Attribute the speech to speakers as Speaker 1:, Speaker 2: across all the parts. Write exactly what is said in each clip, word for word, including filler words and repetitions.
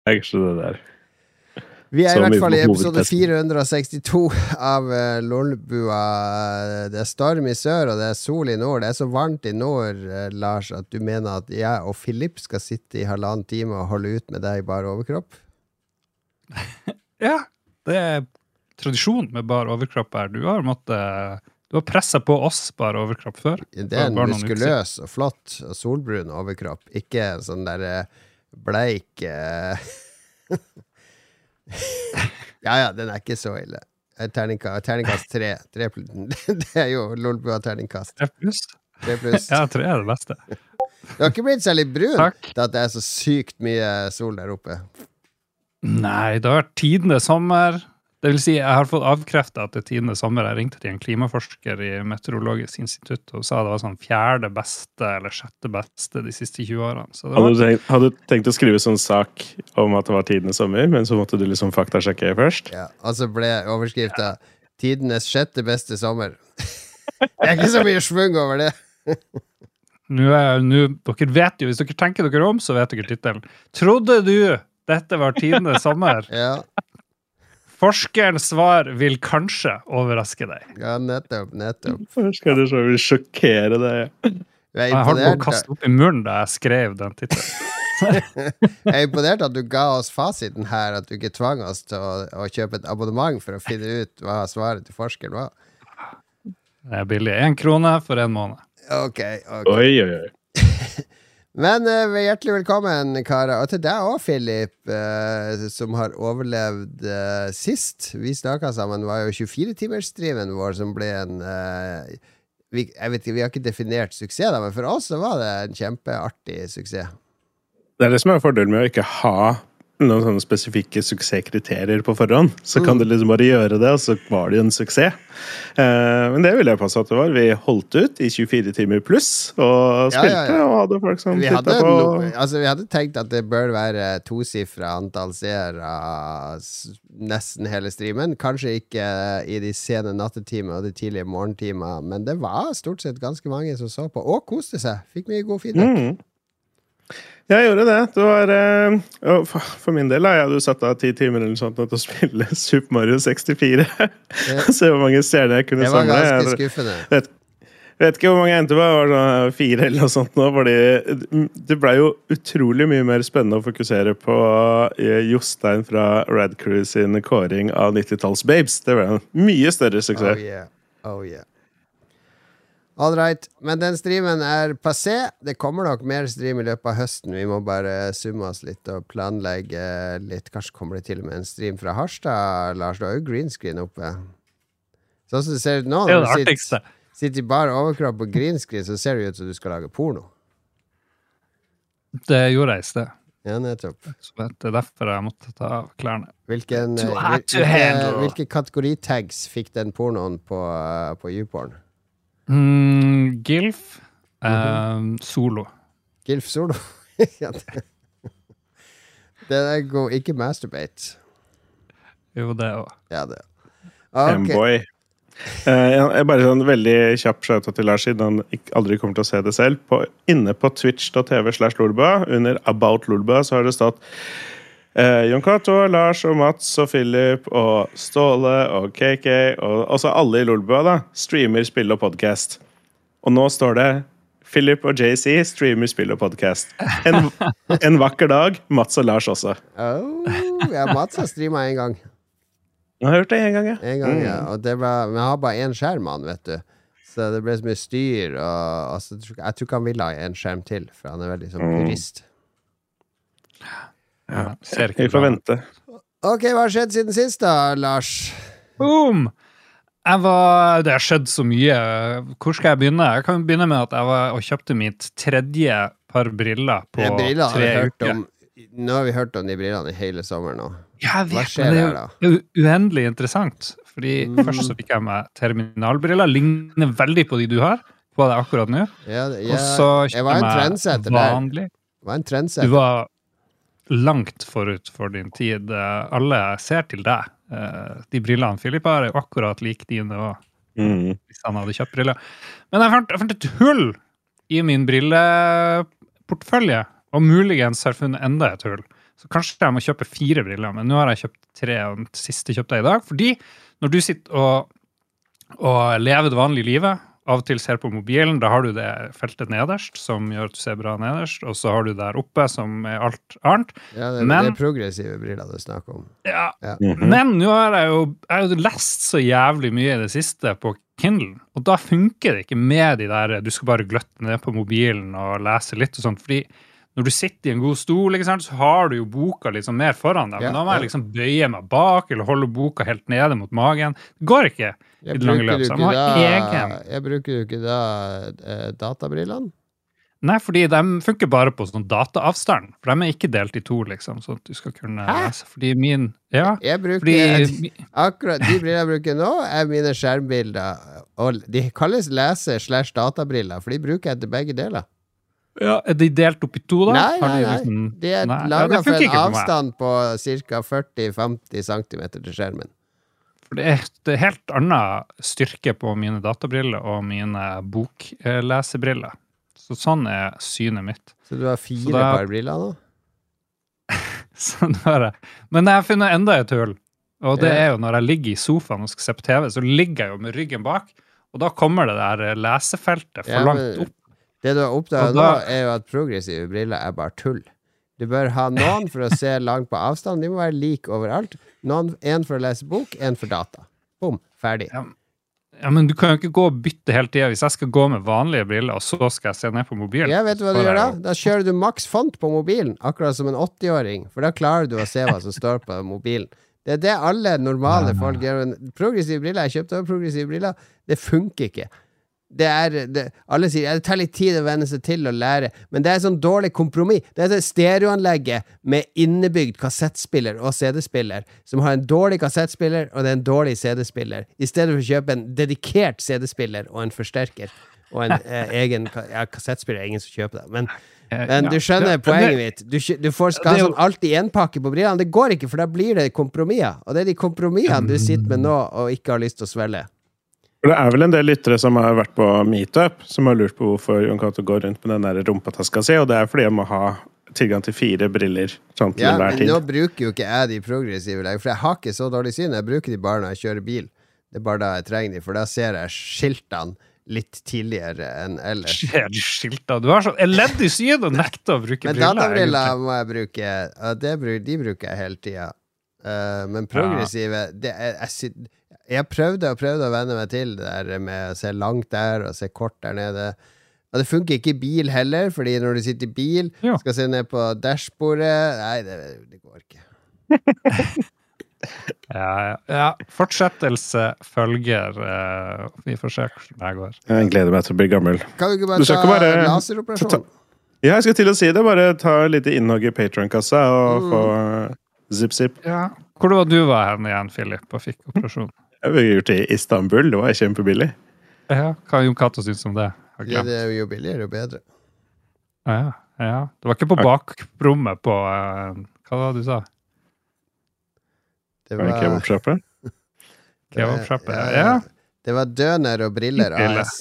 Speaker 1: er ikke det der.
Speaker 2: Vi er
Speaker 1: Så
Speaker 2: i hvert
Speaker 1: mye
Speaker 2: fall i
Speaker 1: på
Speaker 2: episode
Speaker 1: hovedtesten.
Speaker 2: fire hundre sekstito av uh, Lolbua. Det er storm i sør, og det er sol i nord. Det er så varmt i nord, uh, Lars, at du mener at jeg og Philip skal sitte i halvannen time og holde ut med deg i bare overkropp?
Speaker 3: Ja, det er tradisjon med bare overkropp her. Du har måttet... Du har presset på oss bare overkropp før.
Speaker 2: Det er en muskuløs og flott og solbrun overkropp. Ikke en sånn der uh, bleik... Uh, ja, ja, den er ikke så ille. Terningkast, terningkast tre. tre. Det er jo Lolbua terningkast.
Speaker 3: Tre pluss.
Speaker 2: Tre pluss.
Speaker 3: Ja, tre er det beste.
Speaker 2: Du har ikke blitt særlig brun
Speaker 3: Takk.
Speaker 2: til at det er så sykt mye sol der oppe.
Speaker 3: Nei, det har vært tidende sommer. Det vil si, jeg har fått avkreftet at det er tidende sommer. Jeg ringte til en klimaforsker i Meteorologisk institutt og sa det var sånn fjerde beste eller sjette beste de siste tjue årene. Så det
Speaker 1: Hadde
Speaker 3: var...
Speaker 1: du tenkt, hadde du tenkt å skrive sånn sak om at det var tidende sommer, men så måtte du liksom faktasjekke først?
Speaker 2: Ja, og så ble overskrifta tidenes sjette beste sommer. Det er ikke så mye svung over det.
Speaker 3: Nå er, nå, dere vet jo, hvis dere tenker dere om, så vet dere titelen. Trodde du dette var tidende sommer?
Speaker 2: Ja,
Speaker 3: Forskerens svar vil kanskje overraske deg.
Speaker 2: ja nettopp, nettopp.
Speaker 1: Først skal du så vil sjokkere deg.
Speaker 2: Jeg er
Speaker 3: Jeg holdt på å
Speaker 2: imponert,
Speaker 3: kaste opp i munnen da jeg skrev den titelen.
Speaker 2: jeg er imponert at du ga oss fasiten her, at du ikke tvang oss til å, å kjøpe et abonnement for å finne ut hva svaret til forskeren var.
Speaker 3: Det er billig. En krone for en måned.
Speaker 2: Ok, ok.
Speaker 1: Oi, oi, oi.
Speaker 2: Men uh, hjertelig velkommen, karer. Og til deg også, Philip, uh, som har overlevd uh, sist. Vi snakket sammen, det var jo tjuefire-timers-streamen vår som ble en... Uh, vi, jeg vet ikke, vi har ikke definert suksess da, men for oss så var det en kjempeartig suksess.
Speaker 1: Det er det som er fordelen med å ikke ha noen sånne spesifikke suksesskriterier på forhånd. Så kan
Speaker 2: Mm.
Speaker 1: du liksom bare gjøre det, og så var det jo en suksess. Eh, men det vil jeg passe at det var. Vi holdt ut i tjuefire timer pluss, og
Speaker 2: Ja,
Speaker 1: spilte,
Speaker 2: ja, ja.
Speaker 1: og hadde folk som
Speaker 2: Vi hadde,
Speaker 1: tittet på.
Speaker 2: no, altså, vi hadde tenkt at det bør være tosifret antall seere s- nesten hele streamen. Kanskje ikke i de sene nattetimer og de tidlige morgentimer, men det var stort sett ganske mange som så på, og koste seg. Fikk mye god feedback.
Speaker 1: Mm. Jeg gjorde det. Det var eh, og for, for min del har jeg jo satt av ti timer eller sånt til å spille Super Mario sekstifire. Se hvor mange stjerner jeg kunne
Speaker 2: Det var
Speaker 1: samle.
Speaker 2: ganske
Speaker 1: Jeg
Speaker 2: skuffende.
Speaker 1: vet, vet ikke hvor mange jeg endte på. Det var sånn fire eller noe sånt nå. Fordi det ble jo utrolig mye mer spennende å fokusere på eh, Jostein fra Rad Crew sin kåring av nittitalls babes. Det ble en mye større
Speaker 2: Oh
Speaker 1: suksess.
Speaker 2: yeah, oh yeah. All right, men den streamen er passé. Det kommer nok mer stream i løpet av høsten. Vi må bare summe oss litt og planlegge litt. Kanskje kommer det til og med en stream fra Harstad, Lars. Du har jo green screen oppe. Sånn som det ser ut nå,
Speaker 3: Det er jo
Speaker 2: når
Speaker 3: det
Speaker 2: du
Speaker 3: artigste.
Speaker 2: sitter, sitter i bare overkropp på green screen, så ser det ut som du skal lage porno.
Speaker 3: Det gjorde jeg i sted.
Speaker 2: Ja, nettopp.
Speaker 3: Så det er derfor jeg måtte ta av klærne.
Speaker 2: Hvilken,
Speaker 3: To
Speaker 2: eh,
Speaker 3: have to
Speaker 2: hvilke,
Speaker 3: handle.
Speaker 2: hvilke kategoritags fikk den pornoen på, eh, på YouPorn?
Speaker 3: Mm, Gilf. eh, solo.
Speaker 2: Gilf Solo. Ja, det- Den er god. Ikke masturbate.
Speaker 3: Jo, det òg.
Speaker 2: Ja, det. Ok.
Speaker 1: M-boy. Eh, jeg bare sånn veldig kjapp shout-out til Lars, siden han ikke- aldri kommer til å se det selv. På, inne på twitch.tv slash Lolbua, under About Lolbua, så har det stått eh, Jon Cato, Lars og Mats og Philip og Ståle og K K, og også alle i Lolbua da, streamer, spill og podcast. Og nå står det Philip og J C streamer, spill og podcast. En, en vakker dag, Mats og Lars også.
Speaker 2: Oh, ja, Mats har streamet en gang.
Speaker 1: Jeg har hørt det en gang, ja.
Speaker 2: En gang, ja. Og det var, men han har bare én skjerm, han, vet du. Så det ble så mye styr. Og, altså, jeg tror ikke- jeg tror ikke han ville ha en skjerm til, for han er veldig sånn purist.
Speaker 3: Ja, ser ikke
Speaker 1: Vi får
Speaker 3: bra.
Speaker 1: vente.
Speaker 2: Ok, hva har skjedd siden sist, da, Lars?
Speaker 3: Boom! Jeg var, det har skjedd så mye. Hvor skal jeg begynne? Jeg kan begynne med at jeg var og kjøpte mitt tredje par briller på
Speaker 2: De brillene har vi
Speaker 3: tre
Speaker 2: hørt
Speaker 3: uker.
Speaker 2: om. Nå har vi hørt om de brillene i hele sommeren nå.
Speaker 3: Ja, jeg
Speaker 2: Hva
Speaker 3: vet,
Speaker 2: skjer
Speaker 3: men det
Speaker 2: der,
Speaker 3: er
Speaker 2: da?
Speaker 3: jo u- uendelig interessant. Fordi
Speaker 2: Mm.
Speaker 3: først så fikk jeg meg terminalbriller. Ligner veldig på de du har. På det akkurat nå.
Speaker 2: Ja, det-
Speaker 3: Og så
Speaker 2: jeg, jeg var en
Speaker 3: kjøpte jeg
Speaker 2: trendsetter
Speaker 3: meg
Speaker 2: der.
Speaker 3: vanlig.
Speaker 2: Jeg var en
Speaker 3: Du
Speaker 2: trendsetter.
Speaker 3: var langt forut for din tid. Eh, Alle ser til deg. Eh, De brillene Philip har, er jo akkurat lik dine også,
Speaker 1: Mm.
Speaker 3: hvis han hadde kjøpt briller. Men jeg fant, jeg fant et hull i min brilleportfølje, og muligens har funnet enda et hull. Så kanskje jeg må kjøpe fire briller, men nå har jeg kjøpt tre, og den siste kjøpte jeg i dag. Fordi når du sitter og, og lever det vanlige livet, av og til ser på mobilen, da har du det feltet nederst, som gjør at du ser bra nederst, og så har du der oppe, som er alt annet.
Speaker 2: Ja, det,
Speaker 3: men,
Speaker 2: det er progressive briller du snakker om.
Speaker 3: Ja,
Speaker 2: ja.
Speaker 1: Mm-hmm.
Speaker 3: men nå har jeg jo, jeg har jo lest så jævlig mye i det siste på Kindle, og da funker det ikke med de der, du skal bare gløtte ned på mobilen og lese litt og sånt, fordi når du sitter i en god stol, ikke sant, så har du jo boka liksom mer foran deg, men ja, da må jeg liksom bøye meg bak, eller holde boka helt nede mot magen. Det går ikke i det lange løp, så jeg må ha egen.
Speaker 2: Jeg bruker jo ikke da eh, databrillene.
Speaker 3: Nei, fordi de funker bare på sånn dataavstand, for de er ikke delt i to, liksom, så at du skal kunne Hæ? lese. Fordi min, ja.
Speaker 2: Jeg bruker,
Speaker 3: fordi,
Speaker 2: akkurat de brillene jeg bruker nå, er mine skjermbilder, og de kalles lese slash databriller, for de bruker jeg til begge deler.
Speaker 3: Ja, er de delt opp i to da?
Speaker 2: Nei, nei,
Speaker 3: de
Speaker 2: nei.
Speaker 3: liksom,
Speaker 2: De er
Speaker 3: nei.
Speaker 2: laget
Speaker 3: Ja,
Speaker 2: for en avstand på cirka førti til femti centimeter til skjermen.
Speaker 3: For det er, det er helt annen styrke på mine databriller og mine boklesebriller. Så sånn er synet mitt.
Speaker 2: Så du har fire
Speaker 3: da,
Speaker 2: par briller nå?
Speaker 3: Sånn er det. Men jeg har funnet enda et hull. Og det er jo når jeg ligger i sofaen og skal se på T V, så ligger jeg jo med ryggen bak, og da kommer det der lesefeltet for
Speaker 2: ja, men,
Speaker 3: langt opp.
Speaker 2: Det du har oppdaget
Speaker 3: da,
Speaker 2: nå, er jo at progressive briller er bare tull. Du bør ha noen for å se langt på avstand. De må være like overalt. Noen, en for å lese bok, en for data. Bom, ferdig.
Speaker 3: Ja, ja, men du kan jo ikke gå og bytte hele tiden. Hvis jeg skal gå med vanlige briller, og så skal jeg se ned på mobilen.
Speaker 2: Ja, vet du hva du gjør da? Da kjører du maks font på mobilen, akkurat som en åtti-åring. For da klarer du å se hva som står på mobilen. Det er det alle normale folk gjør. Progressive briller, jeg kjøpte også progressive briller. Det funker ikke. Det er, det, alle sier, ja, det tar litt tid å venne seg til å lære, men det er sånn dårlig kompromiss. Det er et stereoanlegget med innebygd kassettspiller og C D-spiller, som har en dårlig kassettspiller og det er en dårlig C D-spiller, i stedet for å kjøpe en dedikert C D-spiller og en forsterker, og en eh, egen, ja, kassettspiller er ingen som kjøper det, men, men du skjønner poenget mitt. Du, du får skal sånn alltid enpakke på brillene. Det går ikke, for da blir det kompromisser, og det er de kompromissene du sitter med nå og ikke har lyst til å svelge.
Speaker 1: Det er vel en del lyttere som har vært på Meetup, som har lurt på hvorfor Jon Cato går rundt med den der rumpataska si, og det er fordi jeg må ha tilgang til fire briller sånn til
Speaker 2: ja,
Speaker 1: hver tid.
Speaker 2: Ja, men nå bruker jo ikke jeg de progressive lenger, for jeg har ikke så dårlig syn. Jeg bruker de bare når jeg kjører bil. Det er bare da jeg trenger de, for da ser jeg skiltene litt tidligere enn ellers.
Speaker 3: Skiltene? Du har så elendig syn og nekter å bruke
Speaker 2: men
Speaker 3: briller.
Speaker 2: Men databriller må jeg bruke, det, de bruker jeg hele tiden. Uh, men progressive, ja. det er, jeg Jeg prøvde og prøvde å venne meg til det der med å se langt der og se kort der nede. Og det funker ikke i bil heller, fordi når du sitter i bil, ja. skal se ned på dashbordet. Nei, det, det går ikke.
Speaker 3: ja, ja, ja. Fortsettelse følger. Uh, vi får se hvordan det går.
Speaker 1: Jeg gleder meg til å bli gammel.
Speaker 2: Kan du ikke bare du ta bare, laseroperasjon? Ta,
Speaker 1: ja, jeg skal til å si det. Bare ta litt innhogg i Patreon-kassa og mm. få zip-zip.
Speaker 3: Ja. Hvor var du var hen igjen, Philip, og fikk operasjon?
Speaker 1: Jeg har gjort det i Istanbul, det var kjempebillig.
Speaker 3: Ja, hva Jon Cato synes om det?
Speaker 2: Ja, det er jo billigere og bedre.
Speaker 3: Ja, ja. Det var ikke på bakrommet på, uh, hva var det du sa?
Speaker 2: Det var...
Speaker 1: Kebabsjappe?
Speaker 3: Kebabsjappe, ja,
Speaker 2: ja. Det var døner og briller A S.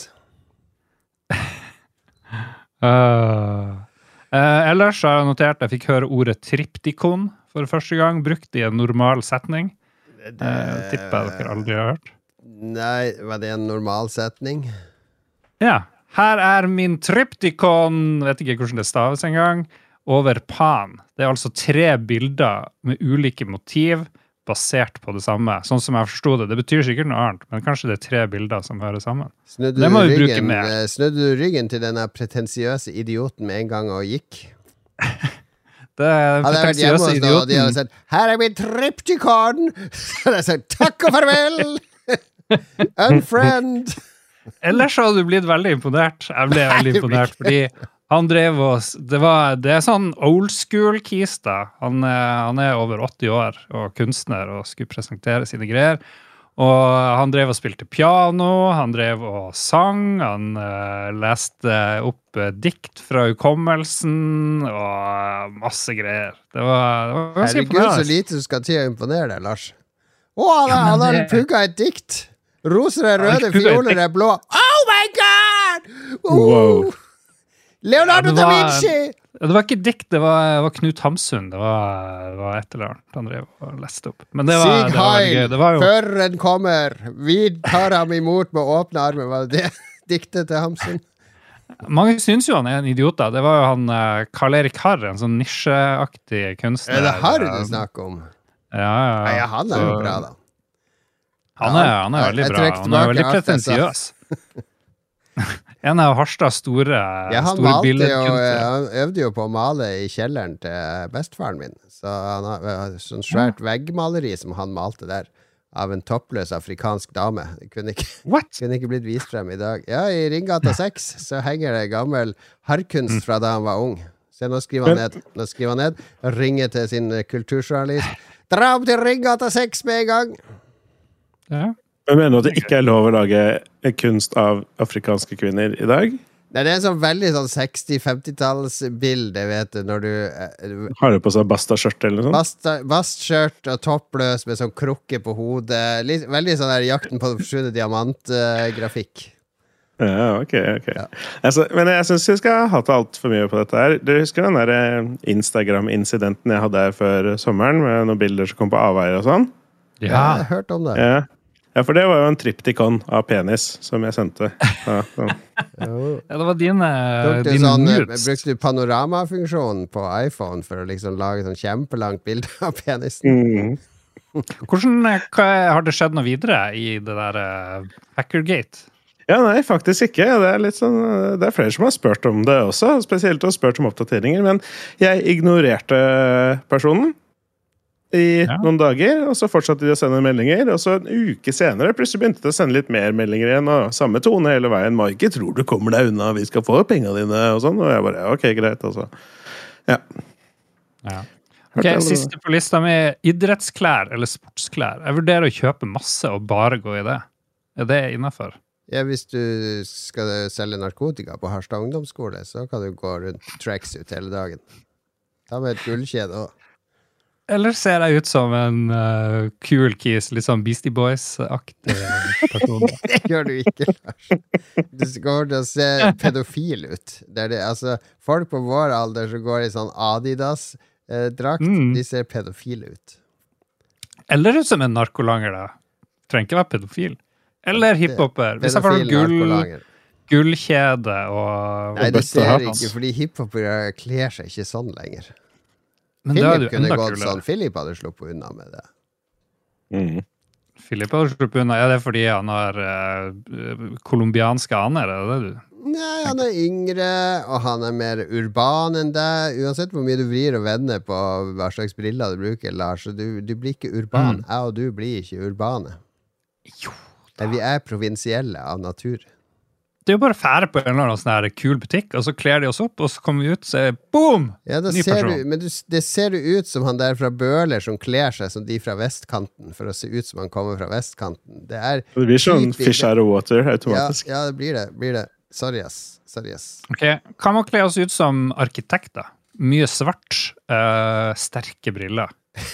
Speaker 3: uh, uh, ellers har jeg notert, jeg fikk høre ordet triptikon for første gang, brukt i en normal setning. Det uh, tipper jeg dere aldri har hørt.
Speaker 2: Nei, var det en normal setning?
Speaker 3: Ja, her er min triptikon, vet ikke hvordan det staves en gang, over pan. Det er altså tre bilder med ulike motiv basert på det samme. Sånn som jeg forstod det. Det betyr sikkert noe annet, men kanskje det er tre bilder som hører sammen.
Speaker 2: Snudde det må vi bruke mer. Snudde du ryggen til denne pretensiøse idioten med en gang og gikk?
Speaker 3: Det er
Speaker 2: hadde jeg vært hjemme hos noen, og de hadde sagt, her er min triptikon! Så hadde jeg sagt, takk og farvel! Unfriend!
Speaker 3: Ellers hadde du blitt veldig imponert. Jeg ble veldig imponert, fordi han drev og, det, var, det er sånn old school keys da. Han, han er over åtti år og kunstner og skulle presentere sine greier. Og han drev og spilte piano, han drev og sang, han uh, leste opp uh, dikt fra hukommelsen, og masse greier. Det var, det var ganske
Speaker 2: imponerende. Herregud, så lite du skal til å imponere deg, Lars. Å, han, ja, han har det... pugget et dikt! Roser er røde, fioler er blå. Oh my god! Oh!
Speaker 1: Wow.
Speaker 2: Leonardo
Speaker 3: ja, var...
Speaker 2: da Vinci!
Speaker 3: Det var ikke dikt, det var, det var Knut Hamsun. Det var, det var et eller annet han drev og leste opp. Men det var,
Speaker 2: Sig
Speaker 3: det var veldig gøy.
Speaker 2: heil,
Speaker 3: Det var jo,
Speaker 2: føren kommer. Vi tar ham imot med åpne armer. Var det det diktet til Hamsun?
Speaker 3: mange syns jo han er en idiot. Da. Det var jo han eh, Karl-Erik Harr, en sånn nisjeaktig kunstner.
Speaker 2: Er det Harr du snakker om?
Speaker 3: Ja, ja, ja.
Speaker 2: Nei, ja, han er jo
Speaker 3: Så-
Speaker 2: bra, da.
Speaker 3: Han er, han er veldig
Speaker 2: Jeg
Speaker 3: bra.
Speaker 2: trekker
Speaker 3: Han er veldig
Speaker 2: tilbake alt jeg sa.
Speaker 3: pretensiøs. En av Harstads store,
Speaker 2: Ja, han,
Speaker 3: store
Speaker 2: malte jo,
Speaker 3: billedkunstnere.
Speaker 2: han øvde jo på å male i kjelleren til bestefaren min. Så han har har sånn svært veggmaleri som han malte der, av en toppløs afrikansk dame. Det kunne ikke,
Speaker 3: What?
Speaker 2: kunne ikke blitt vist frem i dag. Ja, i Ringgata seks så henger det gammel harrkunst fra da han var ung. Se, nå skriver han ned. Nå skriver han ned. Ringer til sin kulturjournalist. Dra opp til Ringgata seks med en gang!
Speaker 3: Ja.
Speaker 1: Jeg mener at det ikke er lov å lage kunst av afrikanske kvinner i dag.
Speaker 2: Nei, det er en sånn veldig sånn seksti-femtitallsbilde, vet du, når du eh,
Speaker 1: Har du på seg basta-skjørt eller noe sånt?
Speaker 2: Basta- Bastskjørt og toppløs med sånn krukke på hodet. Litt, veldig sånn der Jakten på den forsvunne diamant-grafikk.
Speaker 1: Ja, ok, ok.
Speaker 2: Ja.
Speaker 1: Altså, men jeg synes jeg skal hate alt for mye på dette her. Du husker den der eh, Instagram-incidenten jeg hadde her før sommeren, med noen bilder som kom på avveier og sånn?
Speaker 2: Ja,
Speaker 3: Ja.
Speaker 2: jeg har hørt om det.
Speaker 1: Ja. ja, for det var jo en triptikon av penis som jeg sendte. Ja, sånn.
Speaker 2: Jo.
Speaker 3: Ja, det var dine,
Speaker 2: Tok du
Speaker 3: dine
Speaker 2: sånn, eh,
Speaker 3: nudes.
Speaker 2: brukte du panoramafunksjonen på iPhone for å liksom lage sånn kjempelangt bilde av penisen?
Speaker 1: Mm.
Speaker 3: Hvordan eh, hva, har det skjedd noe videre i det der eh, Hackergate?
Speaker 1: Ja, nei, faktisk ikke. Det er, litt sånn, det er flere som har spurt om det også, spesielt har spurt om oppdateringer, men jeg ignorerte personen i
Speaker 3: Ja.
Speaker 1: noen dager, og så fortsatte de å sende meldinger, og så en uke senere plutselig begynte de å sende litt mer meldinger igjen, og samme tone hele veien. Marke, tror du kommer deg unna, vi skal få pengene dine, og sånn, og jeg bare, ok, greit, altså. Ja.
Speaker 3: Ja. Ok, Siste på lista med idrettsklær eller sportsklær. Jeg vurderer å kjøpe masse og bare gå i det. Er det innenfor?
Speaker 2: Ja, hvis du skal selge narkotika på Harstad ungdomsskole, så kan du gå rundt tracksuit hele dagen. Ta med et gullkjede også.
Speaker 3: Eller ser jeg ut som en uh, cool kis, litt sånn Beastie Boys-aktig person?
Speaker 2: Det gjør du ikke, Lars. Du kommer til å se pedofil ut. Det er det, altså, folk på vår alder som går i sånn Adidas-drakt,
Speaker 3: Mm.
Speaker 2: de ser pedofile ut.
Speaker 3: Eller ut som en narkolanger, da. Trenger ikke være pedofil. Eller hiphoper. Hvis jeg får
Speaker 2: Pedofil
Speaker 3: gull,
Speaker 2: narkolanger.
Speaker 3: gullkjede og
Speaker 2: Nei,
Speaker 3: og
Speaker 2: du
Speaker 3: bøtte
Speaker 2: ser
Speaker 3: hatt
Speaker 2: ikke,
Speaker 3: hans.
Speaker 2: fordi hiphopere kler seg ikke sånn lenger.
Speaker 3: Men da er det
Speaker 2: Philip
Speaker 3: jo
Speaker 2: kunne
Speaker 3: enda
Speaker 2: gått
Speaker 3: kulere.
Speaker 2: sånn. Philip hadde sluppet unna med det.
Speaker 1: Mm.
Speaker 3: Philip har sluppet unna. Ja, det er fordi han har uh, colombianske aner, er det det du?
Speaker 2: Nei, han er yngre, og han er mer urban enn deg. Uansett hvor mye du vrir og vender på hva slags briller du bruker, Lars, så du, du blir ikke urban.
Speaker 3: Mm.
Speaker 2: Jeg og du blir ikke urbane.
Speaker 3: Jo.
Speaker 2: Nei, vi er provinsielle av natur.
Speaker 3: Det er jo bare fære på en eller annen sånn her kul butikk, og så kler de oss opp, og så kommer vi ut, så er boom!
Speaker 2: Ja, da
Speaker 3: Ny
Speaker 2: ser
Speaker 3: person.
Speaker 2: du, men du, det ser jo ut som han der fra Bøler som kler seg som de fra vestkanten, for å se ut som han kommer fra vestkanten. Det er
Speaker 1: Det blir sånn
Speaker 2: typisk-
Speaker 1: fish out of water
Speaker 2: Ja,
Speaker 1: automatisk.
Speaker 2: ja, det blir det. Blir det. Sorry, ass. Sorry, ass.
Speaker 3: Ok, kan man kle oss ut som arkitekter? Mye svart, eh, sterke briller.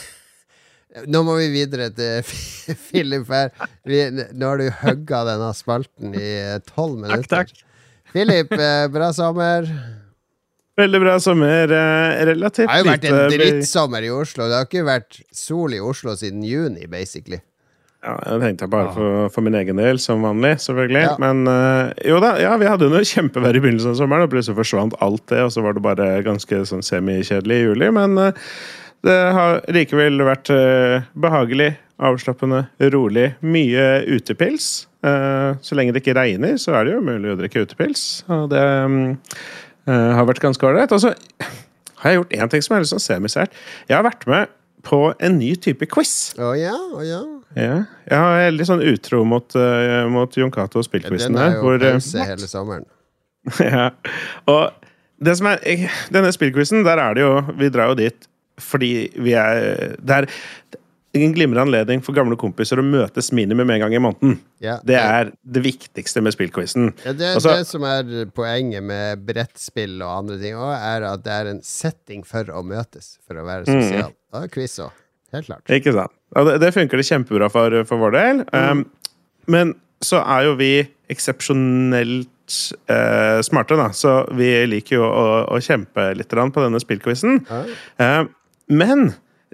Speaker 2: Nå må vi videre til Philip her. Vi, nå har du hugga denne spalten i tolv minutter.
Speaker 3: Takk, takk.
Speaker 2: Philip, eh, bra sommer.
Speaker 1: Veldig bra sommer. eh, Relativt
Speaker 2: Det har jo vært en
Speaker 1: lite-
Speaker 2: drittsommer i Oslo. Det har ikke vært sol i Oslo siden juni, basically.
Speaker 1: Ja, jeg tenkte bare for, for min egen del, som vanlig, selvfølgelig.
Speaker 2: Ja.
Speaker 1: Men eh, jo da, ja, vi hadde jo noe kjempevær i begynnelsen av sommeren, og plutselig forsvant alt det, og så var det bare ganske sånn semikjedelig i juli. Men eh, det har likevel vært eh, behagelig, avslappende, rolig. Mye utepils. Eh, så lenge det ikke regner, så er det jo mulig å drikke utepils. Og det mm, eh, har vært ganske ålreit. Og så har jeg gjort én ting som er litt sånn semisært. Jeg har vært med på en ny type quiz.
Speaker 2: Å ja, å ja.
Speaker 1: Ja, jeg er litt sånn utro mot, uh, mot Jon Cato og
Speaker 2: Den
Speaker 1: spillquizen
Speaker 2: er
Speaker 1: her.
Speaker 2: jo
Speaker 1: Hvor, eh,
Speaker 2: pause hele sommeren.
Speaker 1: ja. Og det som er, jeg, denne spillquizen, der er det jo, vi drar jo dit fordi vi er, det er en glimrende anledning for gamle kompiser å møtes minimum en gang i måneden.
Speaker 2: Ja,
Speaker 1: Det er det viktigste med spillquizen.
Speaker 2: Ja, det,
Speaker 1: Altså-
Speaker 2: det som er poenget med brettspill og andre ting også, er at det er en setting for å møtes, for å være sosial. Og quiz også, helt klart.
Speaker 1: Ikke sant? Og det, det funker det kjempebra for, for vår del. Um, men så er jo vi eksepsjonelt eh, smarte, da. Så vi liker jo å, å kjempe litt på denne spillquizen.
Speaker 2: Ja.
Speaker 1: Eh, men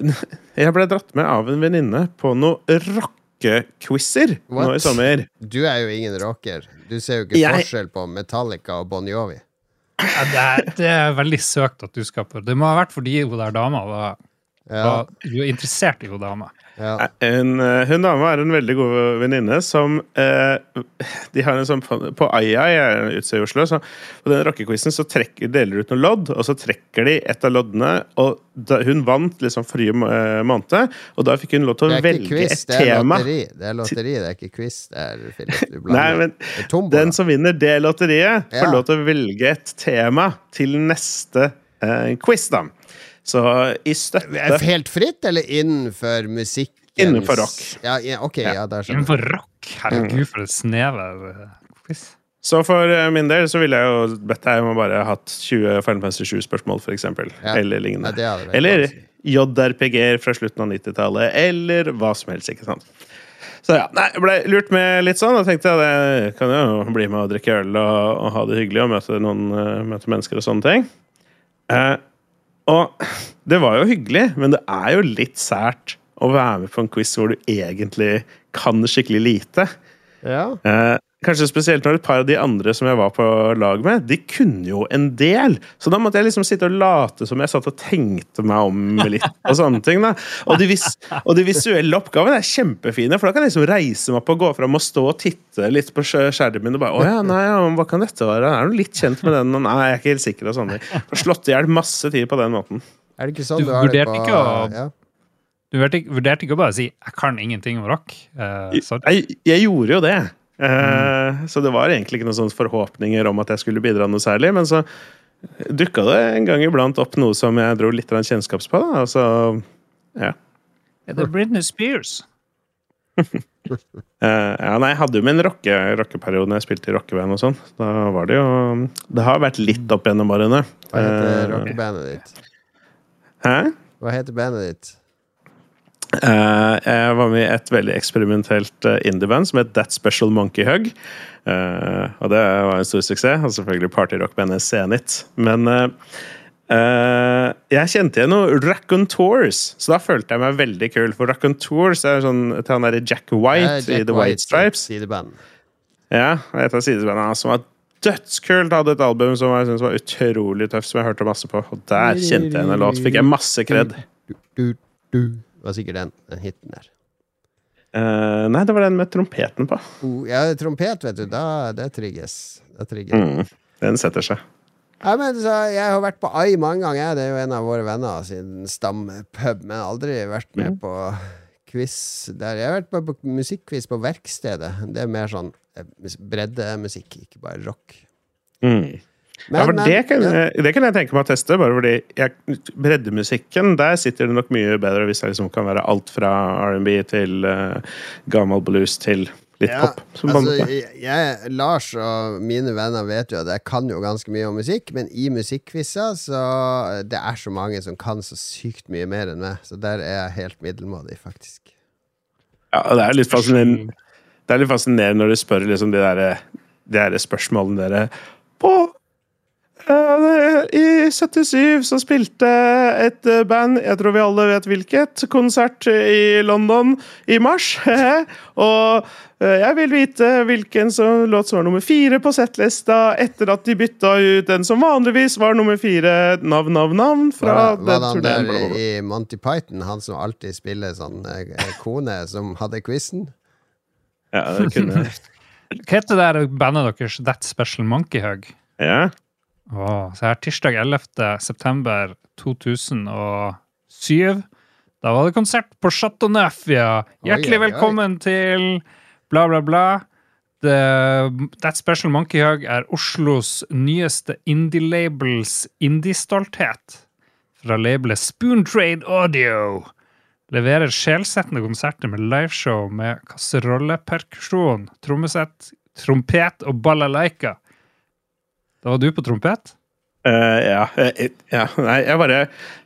Speaker 1: jeg ble dratt med av en venninne på noe rockequizer nå i sommer.
Speaker 2: Du er jo ingen rocker. Du ser jo ikke
Speaker 1: Jeg...
Speaker 2: forskjell på Metallica og Bon Jovi.
Speaker 3: Ja, det, er, det er veldig søkt at du skal på. Det må ha vært fordi hun der dama var,
Speaker 2: Ja.
Speaker 3: var du er interessert i hun dama.
Speaker 2: Ja.
Speaker 1: Hun, hun dama er en veldig god venninne som eh, de har en sånn på I I ute i Oslo, så på den rockequizen så trekker, deler de ut noen lodd, og så trekker de et av loddene, og da, hun vant liksom forrige uh, måned, og da fikk hun lov til å velge
Speaker 2: quiz,
Speaker 1: et
Speaker 2: det er
Speaker 1: tema.
Speaker 2: lotteri. Det er lotteri, det er ikke quiz. Det er, Philip, du
Speaker 1: Nei, men
Speaker 2: det er tombola.
Speaker 1: den som vinner det lotteriet får
Speaker 2: Ja.
Speaker 1: lov til å velge et tema til neste uh, quiz, da. Så i støtte
Speaker 2: Helt fritt, eller innenfor musikk?
Speaker 1: Innenfor rock.
Speaker 2: Ja, ja, ok, ja, da skjønner jeg.
Speaker 3: Innenfor rock? Herregud, for et snever uh, quiz.
Speaker 1: Så for min del så ville jeg jo bedt deg om å bare ha hatt tjue Final Fantasy sju-spørsmål, for eksempel.
Speaker 2: Ja.
Speaker 1: Eller lignende.
Speaker 2: Ja, det hadde vært
Speaker 1: Eller
Speaker 2: vanskelig.
Speaker 1: J R P G-er fra slutten av nittitallet, eller hva som helst, ikke sant? Så ja, nei, jeg ble lurt med litt sånn, og tenkte at jeg kan jo bli med og drikke øl og, og ha det hyggelig og møte noen uh, møte mennesker og sånne ting. Uh, og det var jo hyggelig, men det er jo litt sært å være med på en quiz hvor du egentlig kan skikkelig lite.
Speaker 2: Ja.
Speaker 1: Eh, kanskje spesielt når et par av de andre som jeg var på lag med, de kunne jo en del. Så da måtte jeg liksom sitte og late som jeg satt og tenkte meg om litt og sånne ting. Da. Og, de vis og de visuelle oppgavene er kjempefine, for da kan jeg liksom reise meg opp og gå frem og stå og titte litt på skjermen og bare, åja, nei, ja, hva kan dette være? Er du litt kjent med den? Nei, jeg er ikke helt sikker og sånne ting. Jeg har slått i hjel masse tid på den måten.
Speaker 2: Er det ikke sånn
Speaker 3: Du
Speaker 2: du, har det
Speaker 3: vurderte
Speaker 2: på
Speaker 3: ikke å-
Speaker 2: ja.
Speaker 3: Du vurderte ikke, vurderte ikke å bare si 'jeg kan ingenting om rock'? Uh,
Speaker 1: Jeg, jeg gjorde jo det. Eh, så det var egentlig ikke noen sånne forhåpninger om at jeg skulle bidra noe særlig, men så dukka det en gang iblant opp noe som jeg dro litt av en kjennskaps på, da, og så, ja.
Speaker 3: Er det Britney Spears?
Speaker 1: Eh, ja, nei, jeg hadde jo min rocke, rockeperiode når jeg spilte i rockeband og sånn. Da var det jo Det har vært litt opp gjennom årene.
Speaker 2: Hva heter
Speaker 1: Eh,
Speaker 2: rockebandet ditt?
Speaker 1: Hæ?
Speaker 2: Hva heter bandet ditt?
Speaker 1: Eh, jeg var med i et veldig eksperimentelt uh, indieband som het That Special Monkey Hug. Eh, og det var en stor suksess. Og selvfølgelig partyrockbandet Zenit. Men eh, eh, jeg kjente igjen noe Raconteurs, så da følte jeg meg veldig kul. For Raconteurs er sånn til han der Jack White
Speaker 2: Eh, Jack
Speaker 1: i The White Stripes.
Speaker 2: Sideband.
Speaker 1: Ja, et av sidebandene som var dødskult. Hadde et album som jeg synes var utrolig tøft, som jeg hørte masse på. Og der kjente jeg en låt. Fikk jeg masse kred.
Speaker 2: Du, du, du. Det var sikkert den, den hitten der.
Speaker 1: Eh, nei, det var den med trompeten på.
Speaker 2: Oh, ja, trompet, vet du. Da, det trigges. Det trigges.
Speaker 1: Mm, den setter seg.
Speaker 2: Ja, men så, jeg har vært på A I mange ganger. Det er jo en av våre venner sin stampub, men aldri vært med på quiz der. Jeg har vært med på musikkquiz på verkstedet. Det er mer sånn eh, breddemusikk, ikke bare rock.
Speaker 1: Mm.
Speaker 2: Men,
Speaker 1: Ja, for
Speaker 2: men,
Speaker 1: det kan,
Speaker 2: ja.
Speaker 1: det kan jeg tenke meg å teste, bare fordi jeg, breddemusikken, der sitter det nok mye bedre hvis det liksom kan være alt fra R and B til uh, gammel blues til litt
Speaker 2: Ja,
Speaker 1: pop. Som på en
Speaker 2: altså,
Speaker 1: måte.
Speaker 2: jeg, jeg, Lars og mine venner vet jo at jeg kan jo ganske mye om musikk, men i musikkquizer så det er så mange som kan så sykt mye mer enn meg, så der er jeg helt middelmådig, faktisk.
Speaker 1: Ja, og det er litt fascinerende, det er litt fascinerende når du spør liksom de der, de der spørsmålene dere på Uh, I syttisju så spilte et uh, band, jeg tror vi alle vet hvilket, konsert i London i mars. Og uh, jeg vil vite hvilken som, låt som var nummer fire på settlista etter at de bytta ut den som vanligvis var nummer fire, navn, navn, navn. Fra
Speaker 2: Var, var han
Speaker 1: den
Speaker 2: der
Speaker 1: turneen.
Speaker 2: i Monty Python, han som alltid spiller sånn eh, kone som hadde quizen?
Speaker 1: Ja, det kunne jeg.
Speaker 3: Hva heter det der bandet deres, That Special Monkey Hug?
Speaker 1: Ja.
Speaker 3: Åh, så her tirsdag ellevte september to tusen og syv. Da var det konsert på Chateau Neuf, ja. Hjertelig
Speaker 2: Oi, oi, oi.
Speaker 3: velkommen til bla bla bla. The, That Special Monkey Hug er Oslos nyeste indie-labels indie-stolthet. Fra labelet Spoon Trade Audio. Leverer sjelsettende konserter med liveshow med kasserolleperkusjon, trommesett, trompet og balalaika. Da var du på trompet?
Speaker 1: Uh, ja, uh, ja. Nei, jeg bare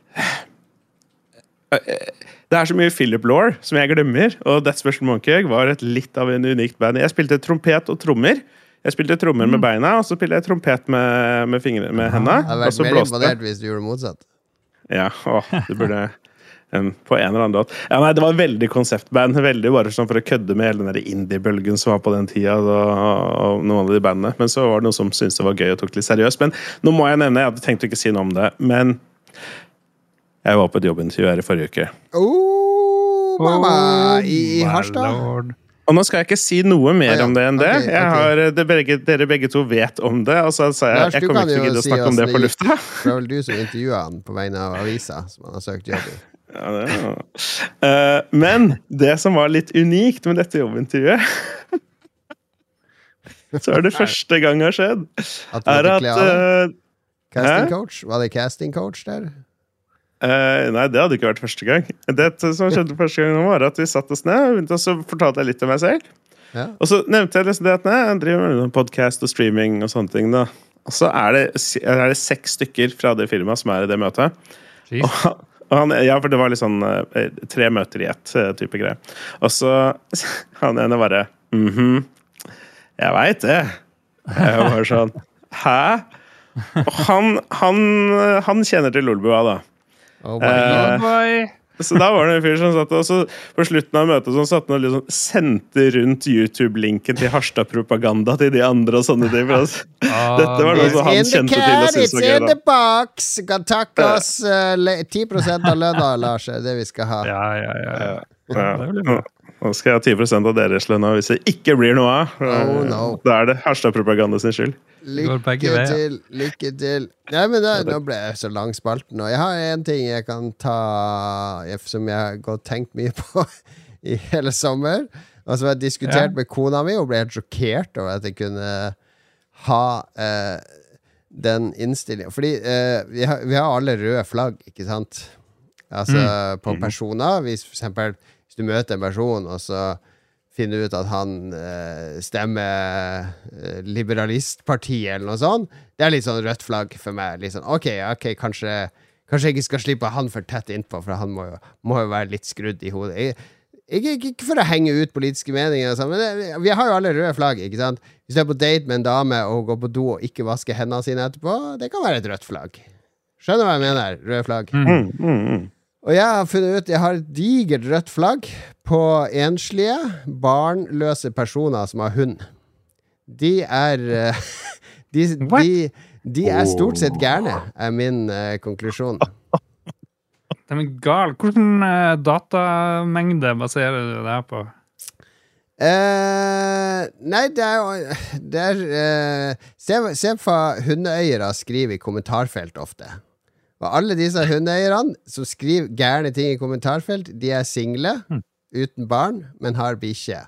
Speaker 1: uh, Det er så mye Philip Law som jeg glemmer, og That Special Monkey var et litt av en unikt band. Jeg spilte trompet og trommer. Jeg spilte trommer med beina, og så spilte jeg trompet med, med fingrene, med hendene.
Speaker 2: Det hadde vært veldig imponert hvis du gjorde motsatt.
Speaker 1: Ja, åh, det burde um, på en eller annen låt. Ja, nei, det var veldig konseptband, veldig bare sånn for å kødde med hele den der indie-bølgen som var på den tida, og, og noen av de bandene. Men så var det noen som syntes det var gøy og tok det litt seriøst. Men nå må jeg nevne, jeg hadde tenkt å ikke si noe om det, men jeg var på et jobbintervju her i forrige uke.
Speaker 2: Oh, mamma! I, i Harstad?
Speaker 1: Og nå skal jeg ikke si noe mer
Speaker 2: ah, ja.
Speaker 1: om det enn det.
Speaker 2: Okay,
Speaker 1: jeg
Speaker 2: okay.
Speaker 1: har, det begge, dere begge to vet om det, og så sa jeg
Speaker 2: Lars,
Speaker 1: jeg kommer ikke til å gidde å
Speaker 2: si
Speaker 1: snakke om det på lufta.
Speaker 2: Det var vel du som intervjuet han på vegne av avisa, som han har søkt jobb i.
Speaker 1: Ja, det er. Uh, men det som var litt unikt med dette jobbintervjuet, så er det første gang har skjedd,
Speaker 2: at
Speaker 1: er at uh,
Speaker 2: Casting coach? Var det casting coach der?
Speaker 1: Uh, nei, det hadde ikke vært første gang. Det som skjedde første gang var at vi satt oss ned, og så fortalte jeg litt om meg selv. Ja. Og så nevnte jeg liksom det at nei, jeg driver med podcast og streaming og sånne ting da. Og så er det, er det seks stykker fra det firmaet som er i det møtet. Og, og han, ja, for det var litt sånn uh, tre møter i ett uh, type greie. Og så han ene bare mhm, jeg vet det. Jeg var bare sånn, hæ? Og han, han, han kjenner til Lolbua da.
Speaker 2: Oh my God.
Speaker 1: Uh, så da var det en fyr som satt, og så på slutten av møtet så satt han og liksom sendte rundt YouTube-linken til Harstad-propaganda til de andre og sånne ting. Altså. Ah, dette var noe som han kjente til og syntes var gøy.
Speaker 2: It's in the box! Kan takke oss uh, ti prosent av lønna, Lars, det vi skal ha.
Speaker 3: Ja, ja, ja. ja.
Speaker 1: ja. ja. Nå skal jeg ha ti prosent av deres lønna hvis det ikke blir noe av.
Speaker 2: Oh, no.
Speaker 1: Da er det Harstad-propaganda sin skyld.
Speaker 2: Lykke til, lykke til. Nei, men da, nå ble jeg så lang spalten, og jeg har en ting jeg kan ta som jeg har gått tenkt mye på i hele sommer, og som jeg har diskutert ja. med kona mi, og ble helt sjokkert over at jeg kunne ha eh, den innstillingen. Fordi eh, vi, har, vi har alle røde flagg, ikke sant? Altså mm. på personer, hvis for eksempel hvis du møter en person, og så finner ut at han eh, stemmer eh, liberalistpartiet eller noe sånt. Det er litt sånn rødt flagg for meg. Litt sånn, ok, ok, kanskje, kanskje jeg ikke skal slippe han for tett innpå, for han må jo, må jo være litt skrudd i hodet. Jeg, jeg, ikke for å henge ut politiske meninger, og sånt, men det, vi har jo alle røde flagg, ikke sant? Hvis du er på date med en dame og går på do og ikke vasker hendene sine etterpå, det kan være et rødt flagg. Skjønner hva jeg mener? Røde flagg.
Speaker 1: Mm, mm, mm.
Speaker 2: Og jeg har funnet ut, jeg har et digert rødt flagg på enslige, barnløse personer som har hund. De er de, de, de er stort sett gærne, er min uh, konklusjon.
Speaker 3: De er gal. Hvordan uh, datamengde baserer du det her på?
Speaker 2: Uh, nei, det er jo det er, uh, se, se hva hundeeiere skriver i kommentarfelt ofte. Og alle disse hundeeierne som skriver gærne ting i kommentarfelt, de er single, mm. uten barn, men har bikkje.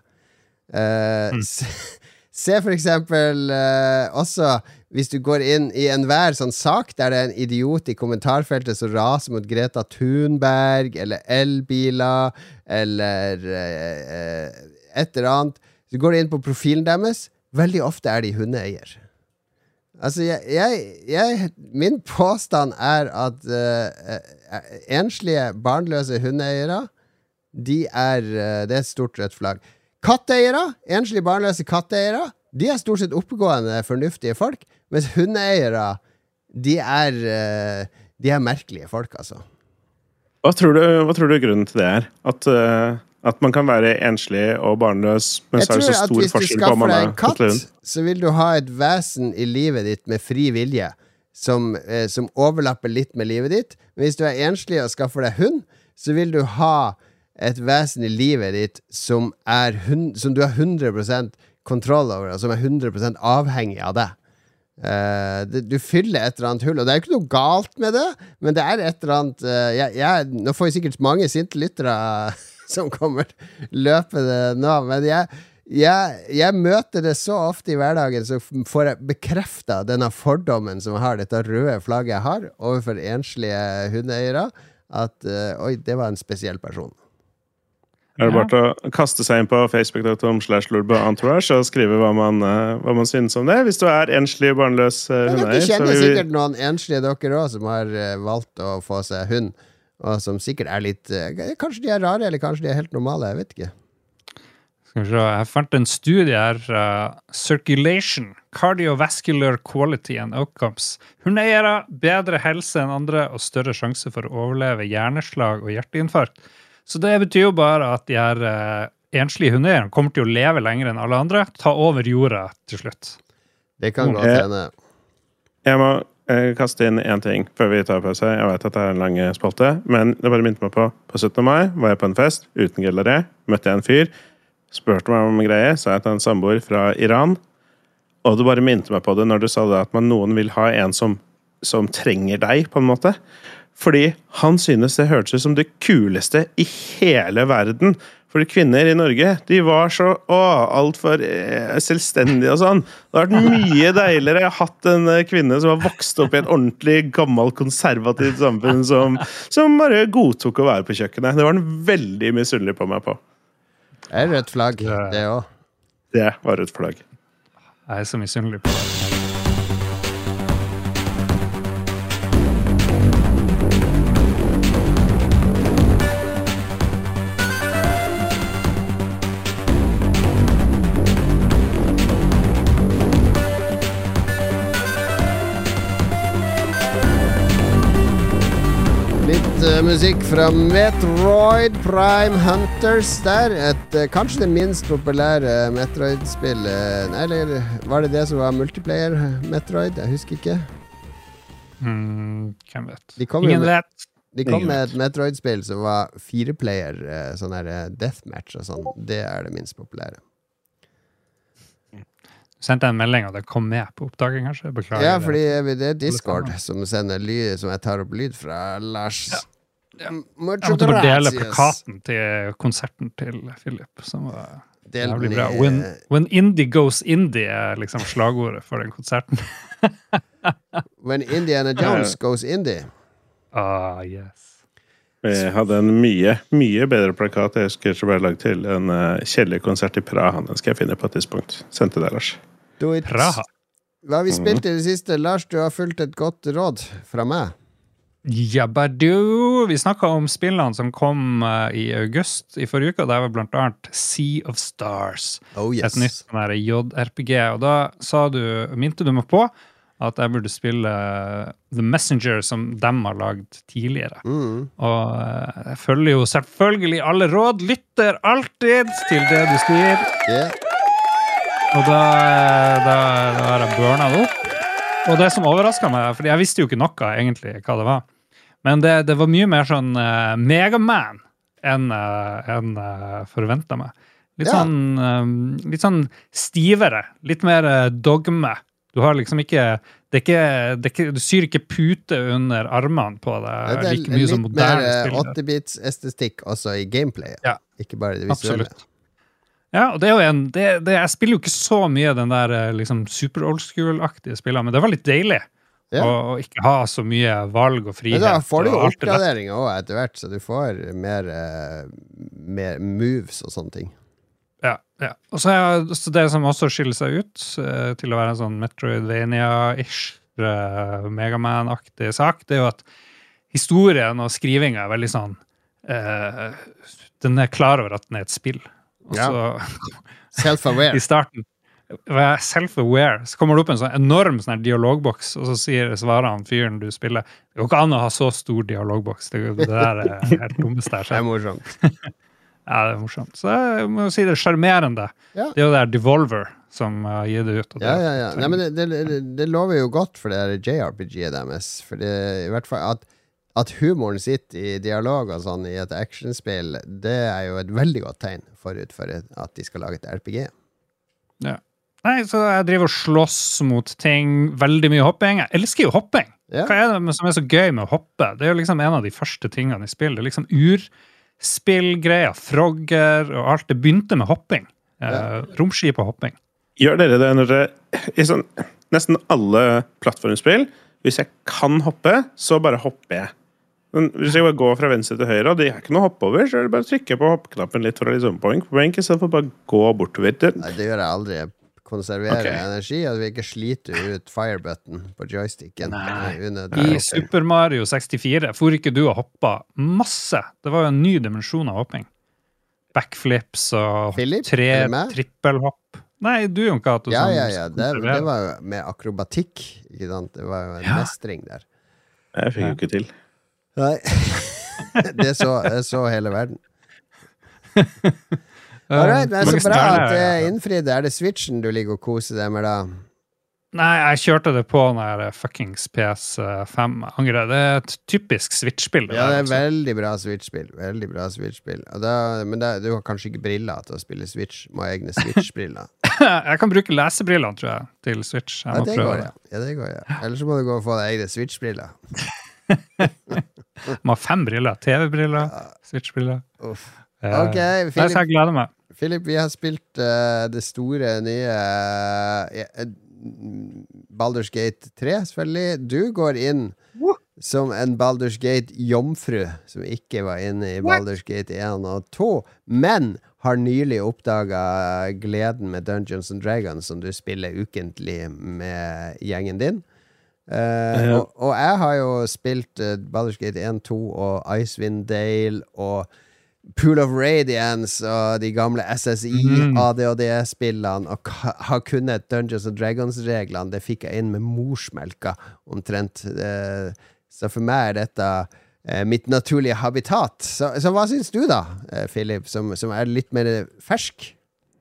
Speaker 2: Uh, mm. se, se for eksempel uh, også hvis du går inn i enhver sånn sak der det er en idiot i kommentarfeltet som raser mot Greta Thunberg, eller elbiler, eller uh, uh, et eller annet. Så går du inn på profilen deres, veldig ofte er de hundeeier. Altså, jeg, jeg, jeg min påstand er at uh, enslige, barnløse hundeeiere, de er, uh, det er et stort rødt flagg. Katteeiere, enslige, barnløse katteeiere, de er stort sett oppegående, fornuftige folk, mens hundeeiere, de er, uh, de er merkelige folk, altså.
Speaker 1: Hva tror du, hva tror du grunnen til det er? At... Uh At man kan være enslig og barnløs, men så er det så stor forskjell på om man er
Speaker 2: katt, så vil du ha et vesen i livet ditt med fri vilje, som, eh, som overlapper litt med livet ditt. Men hvis du er enslig og skaffer deg hund, så vil du ha et vesen i livet ditt som, er hund, som du har hundre prosent kontroll over, og som er hundre prosent avhengig av deg. Uh, det, du fyller et eller annet hull, og det er jo ikke noe galt med det, men det er et eller annet uh, jeg, jeg, nå får jeg sikkert mange sinte lyttere som kommer løpende nå, men jeg, jeg, jeg møter det så ofte i hverdagen, så får jeg bekreftet denne fordommen som jeg har, dette røde flagget jeg har overfor enslige hundeeiere, at uh, oi, det var en spesiell person.
Speaker 1: Er det bare til å kaste seg inn på facebook punktum com slash lolbua entourage og skrive hva man, hva man synes om det, hvis du er enslig barnløs uh, hundeeier.
Speaker 2: Dere kjenner vi... sikkert noen enslige dere også som har uh, valgt å få seg hund, og som sikkert er litt uh, kanskje de er rare, eller kanskje de er helt normale, jeg vet ikke.
Speaker 3: Skal vi se, jeg fant en studie her, uh, Circulation, Cardiovascular Quality and Outcomes. Hundeeiere, bedre helse enn andre og større sjanse for å overleve hjerneslag og hjerteinfarkt. Så det betyr jo bare at de her uh, enslige hundeeierne kommer til å leve lenger enn alle andre, ta over jorda til slutt.
Speaker 2: Det kan godt hende.
Speaker 1: Jeg må eh, kaste inn en ting før vi tar pause. Jeg vet at det er en lang spalte, men det bare minte meg på på syttende mai var jeg på en fest uten gellaré, møtte jeg en fyr, spurte meg om en greie, sa jeg til en samboer fra Iran, og du bare minte meg på det når du sa det at man, noen vil ha en som, som trenger deg, på en måte. Fordi han synes det hørtes ut som det kuleste i hele verden. For kvinner i Norge, de var så å, alt for eh, selvstendige og sånn. Det har vært mye deiligere. Jeg har hatt en kvinne som har vokst opp i et ordentlig gammel konservativt samfunn som, som bare godtok å være på kjøkkenet. Det var han veldig misunnelig på meg på.
Speaker 2: Det er rødt flagg, det også.
Speaker 1: Det var rødt flagg.
Speaker 3: Jeg er så misunnelig på det.
Speaker 2: Musikk fra Metroid Prime Hunters der, et, kanskje det minst populære Metroid-spill, eller var det det som var multiplayer Metroid? Jeg husker ikke.
Speaker 3: Mm, hvem vet?
Speaker 2: De kom
Speaker 3: Ingen
Speaker 2: med,
Speaker 3: vet.
Speaker 2: De kom med et Metroid-spill som var fireplayer, sånn her deathmatch og sånn. Det er det minst populære.
Speaker 3: Du sendte en melding og det kom med på oppdagen, kanskje? Beklager.
Speaker 2: Ja, fordi det er Discord som sender lyd, som jeg tar opp lyd fra Lars.
Speaker 3: Ja. Jeg måtte bare dele plakaten til konserten til Philip, som var jævlig bra. When, when indie goes indie er liksom slagordet for den konserten.
Speaker 2: When Indiana Jones goes indie.
Speaker 3: Ah, yes.
Speaker 1: Vi hadde en mye, mye bedre plakat jeg husker som ble lagd til en uh, kjedelig konsert i Praha. Den skal jeg finne på et tidspunkt. Sendte deg, Lars.
Speaker 3: Praha?
Speaker 2: Hva har vi spilt i det siste? Lars, du har fulgt et godt råd fra meg.
Speaker 3: Jabadu! Vi snakket om spillene som kom uh, i august i forrige uke, og det var blant annet Sea of Stars.
Speaker 2: Oh, yes.
Speaker 3: Et nytt sånn her J R P G, og da sa du, minte du meg på at jeg burde spille uh, The Messenger som dem har lagd tidligere.
Speaker 2: Mm.
Speaker 3: Og uh, jeg følger jo selvfølgelig alle råd, lytter alltid til det du sier.
Speaker 2: Yeah.
Speaker 3: Og da, da, da har jeg burnet det opp. Og det som overrasket meg, for jeg visste jo ikke noe egentlig hva det var, men det, det var mye mer sånn uh, Mega Man enn uh, en, uh, forventet meg. Litt,
Speaker 2: Ja.
Speaker 3: sånn, um, litt sånn stivere, litt mer uh, dogme. Du har liksom ikke, det er ikke, det er ikke du syr ikke pute under armene på det,
Speaker 2: Det er
Speaker 3: like mye som
Speaker 2: litt
Speaker 3: moderne
Speaker 2: mer
Speaker 3: spillere.
Speaker 2: åtte-bits-estetikk også i gameplayet.
Speaker 3: Ja.
Speaker 2: Ikke bare det visuelle.
Speaker 3: Absolutt. Ja, og det er jo en, det, det, jeg spiller jo ikke så mye den der eh, liksom super old school-aktige spillene, men det var litt deilig
Speaker 2: Ja.
Speaker 3: å, å ikke ha så mye valg og
Speaker 2: Men
Speaker 3: frihet.
Speaker 2: da får du jo
Speaker 3: og alt det der.
Speaker 2: oppgraderinger også etter hvert, så du får mer, eh, mer moves og sånne ting.
Speaker 3: Ja, ja. Og så, er, så det som også skiller seg ut eh, til å være en sånn Metroidvania-ish, eh, Mega Man-aktig sak, det er jo at historien og skrivingen er veldig sånn eh, den er klar over at den er et spill. Og
Speaker 2: Ja.
Speaker 3: så
Speaker 2: Self-aware.
Speaker 3: i starten var jeg self-aware, så kommer det opp en sånn enorm sånn her dialogboks, og så sier, svarer han fyren du spiller, det går ikke an å ha så stor dialogboks, det, det der er helt dummest der.
Speaker 2: Det er morsomt.
Speaker 3: Ja, det er morsomt. Så jeg må jo si det er charmerende.
Speaker 2: Ja.
Speaker 3: Det er jo det der Devolver som har gitt det ut. Og det,
Speaker 2: Ja, ja, ja. Nei, men det, det, det lover jo godt for det der J R P G-et deres. For det, i hvert fall at, at humoren sitter i dialog og sånn i et actionspill, det er jo et veldig godt tegn forut for at de skal lage et R P G.
Speaker 3: Ja. Nei, så jeg driver og slåss mot ting, veldig mye hopping. Jeg elsker jo hopping.
Speaker 2: Ja.
Speaker 3: Hva er det som er så gøy med å hoppe? Det er jo liksom en av de første tingene i spill. Det er liksom urspillgreier, frogger og alt. Det begynte med hopping.
Speaker 2: Ja.
Speaker 3: Eh, romskip og hopping.
Speaker 1: Gjør dere det når dere i sånn, nesten alle plattformspill, hvis jeg kan hoppe, så bare hopper jeg. Men hvis jeg bare går fra venstre til høyre, og det er ikke noe hoppe over, så er det bare å trykke på hoppknappen litt for å liksom poeng på poeng, i stedet for bare gå bortover. Det,
Speaker 2: Nei, det gjør jeg aldri. Konservere
Speaker 1: Ok.
Speaker 2: energi, og vi ikke sliter ut fire-button på joysticken.
Speaker 3: Nei.
Speaker 2: Unødvendig.
Speaker 3: I Super Mario sekstifire får ikke du å hoppe masse. Det var jo en ny dimensjon av hopping. backflips og
Speaker 2: Philip,
Speaker 3: tre
Speaker 2: er du med?
Speaker 3: trippelhopp. Nei, du, Jon Cato.
Speaker 2: Ja,
Speaker 3: som
Speaker 2: ja, ja. Det,
Speaker 3: kontrollerer.
Speaker 2: det var jo med akrobatikk, ikke sant? Det var jo en
Speaker 3: Ja.
Speaker 2: mestring der.
Speaker 1: Jeg fikk jo ikke til.
Speaker 2: Nei. det, så, det så hele verden.
Speaker 3: Eh,
Speaker 2: Alright, men så
Speaker 3: mange
Speaker 2: bra at
Speaker 3: stjerner,
Speaker 2: det
Speaker 3: ja.
Speaker 2: er innfridd. Er det Switchen du ligger og koser deg med, da?
Speaker 3: Nei, jeg kjørte det på den her fuckings P S fem. Angrer. Det er et typisk Switch-spill.
Speaker 2: Ja, det er
Speaker 3: altså.
Speaker 2: veldig bra Switch-spill. Veldig bra Switch-spill. Og da, men da, du har kanskje ikke briller til å spille Switch. Må ha egne Switch-briller.
Speaker 3: Jeg kan bruke lesebrillene, tror jeg, til Switch. Jeg
Speaker 2: Ja,
Speaker 3: må
Speaker 2: det
Speaker 3: prøve
Speaker 2: går, ja. ja, det går, ja. Ellers så må du gå og få deg egne Switch-briller.
Speaker 3: Må ha fem briller. T V-briller, Switch-briller.
Speaker 2: Uff.
Speaker 3: Eh,
Speaker 2: Ok,
Speaker 3: Nei, så
Speaker 2: Philip,
Speaker 3: jeg gleder meg.
Speaker 2: Philip, vi har spilt eh, det store nye uh, Baldur's Gate tre, selvfølgelig. Du går inn som en Baldur's Gate-jomfru, som ikke var inne i Baldur's Gate én og to, men har nylig oppdaga gleden med Dungeons and Dragons, som du spiller ukentlig med gjengen din. Eh,
Speaker 1: Ja.
Speaker 2: og, og jeg har jo spilt uh, Baldur's Gate én, to og Icewind Dale og Pool of Radiance og de gamle S S I,
Speaker 3: Mhm.
Speaker 2: A D og D-spillene, og ka- har kunnet Dungeons and Dragons-reglene. Det fikk jeg inn med morsmelka, omtrent. Eh, Så for meg er dette eh, mitt naturlige habitat. Så, så hva syns du, da, eh, Philip, som, som er litt mer fersk?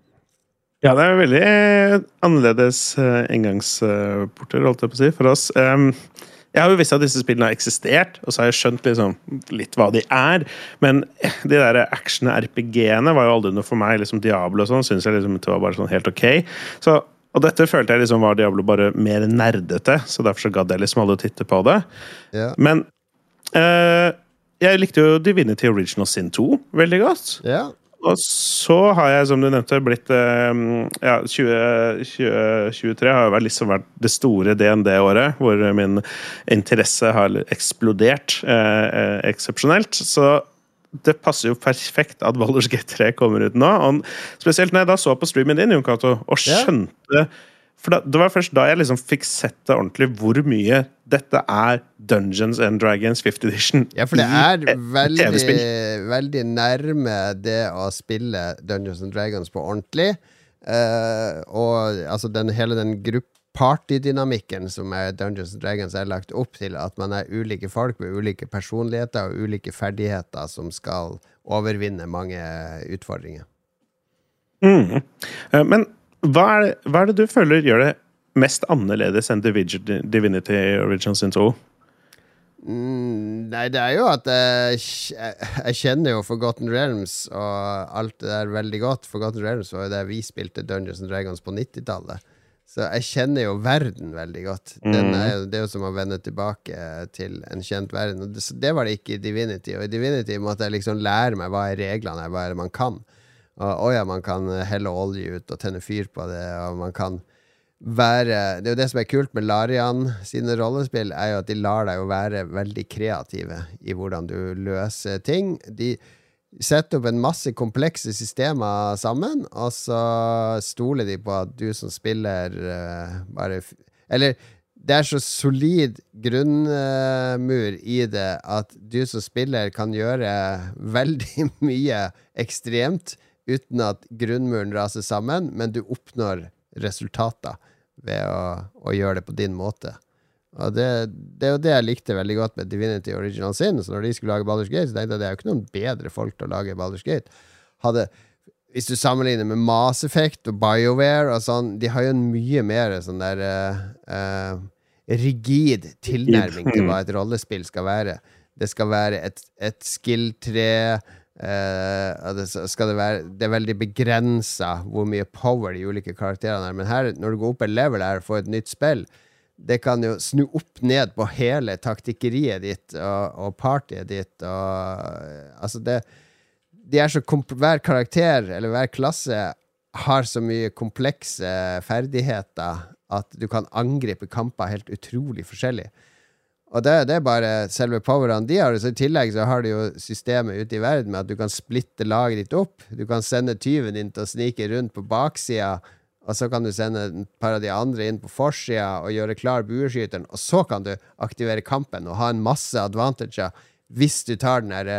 Speaker 1: Ja, det er veldig eh, annerledes eh, inngangsporter, holdt jeg på å si, for oss. Um, jeg har jo visst at disse spillene har eksistert, og så har jeg skjønt liksom, litt hva de er. Men de der action-R P G-ene var jo aldri noe for meg. Liksom Diablo og sånn synes jeg liksom det var bare sånn helt ok. Så, og dette følte jeg liksom var Diablo bare mer nerdete, så derfor så gadd jeg liksom aldri å titte på det.
Speaker 2: Ja.
Speaker 1: Men eh, jeg likte jo Divinity Original Sin to veldig godt.
Speaker 2: Ja.
Speaker 1: Og så har jeg, som du nevnte, blitt eh, ja, tjue tjuetre har jo vært liksom vært det store D N D-året, hvor min interesse har eksplodert eh, eh, eksepsjonelt. Så det passer jo perfekt at Baldur's Gate tre kommer ut nå. Og spesielt når jeg da så på streamen din, Jon Cato, og skjønte For da, det var først da jeg liksom fikk sett det ordentlig, hvor mye dette er Dungeons and Dragons fifth edition.
Speaker 2: Ja, for det er
Speaker 1: i et
Speaker 2: veldig,
Speaker 1: T V-spill.
Speaker 2: veldig nærme det å spille Dungeons and Dragons på ordentlig. Eh, og altså den, hele den grupp partydynamikken som er Dungeons and Dragons er lagt opp til at man er ulike folk med ulike personligheter og ulike ferdigheter som skal overvinne mange utfordringer.
Speaker 1: Mm. Eh, Men hva er, det, hva er det du føler gjør det mest annerledes enn Divi- Divinity Original Sin to?
Speaker 2: Mm, nei, det er jo at jeg, jeg kjenner jo Forgotten Realms og alt det der veldig godt. Forgotten Realms var jo der vi spilte Dungeons and Dragons på nittitallet. Så jeg kjenner jo verden veldig godt. Den er jo, det er jo som å vende tilbake til en kjent verden. Og det, det var det ikke i Divinity. Og i Divinity måtte jeg liksom lære meg hva er reglene er, hva er det man kan. Og, og ja, man kan helle olje ut og tenne fyr på det, og man kan være Det er jo det som er kult med Larian sine rollespill, er jo at de lar deg jo være veldig kreative i hvordan du løser ting. De setter opp en masse komplekse systemer sammen, og så stoler de på at du som spiller uh, bare f Eller det er så solid grunnmur uh, i det at du som spiller kan gjøre veldig mye ekstremt uten at grunnmuren raser sammen, men du oppnår resultater ved å, å gjøre det på din måte. Og det, det er jo det jeg likte veldig godt med Divinity Original Sin. Så når de skulle lage Baldur's Gate, så tenkte jeg det er jo ikke noen bedre folk til å lage Baldur's Gate. Hadde, hvis du sammenligner med Mass Effect og BioWare og sånn, de har jo en mye mer sånn der uh, uh, rigid tilnærming til hva et rollespill skal være. Det skal være et, et skill-tre. Uh, det, skal det, være, det er veldig begrenset hvor mye power de ulike karakterene er. Men her, når du går opp en level her og får et nytt spill, det kan jo snu opp ned på hele taktikkeriet ditt og, og partyet ditt og, altså det de er så hver karakter eller hver klasse har så mye komplekse ferdigheter at du kan angripe kamper helt utrolig forskjellig. Og det, det er bare selve powerne de har. Så i tillegg så har de jo systemet ute i verden med at du kan splitte laget ditt opp. Du kan sende tyven din til å snike rundt på baksida, og så kan du sende et par av de andre inn på forsida og gjøre klar bueskyteren, og så kan du aktivere kampen og ha en masse advantager hvis du tar den der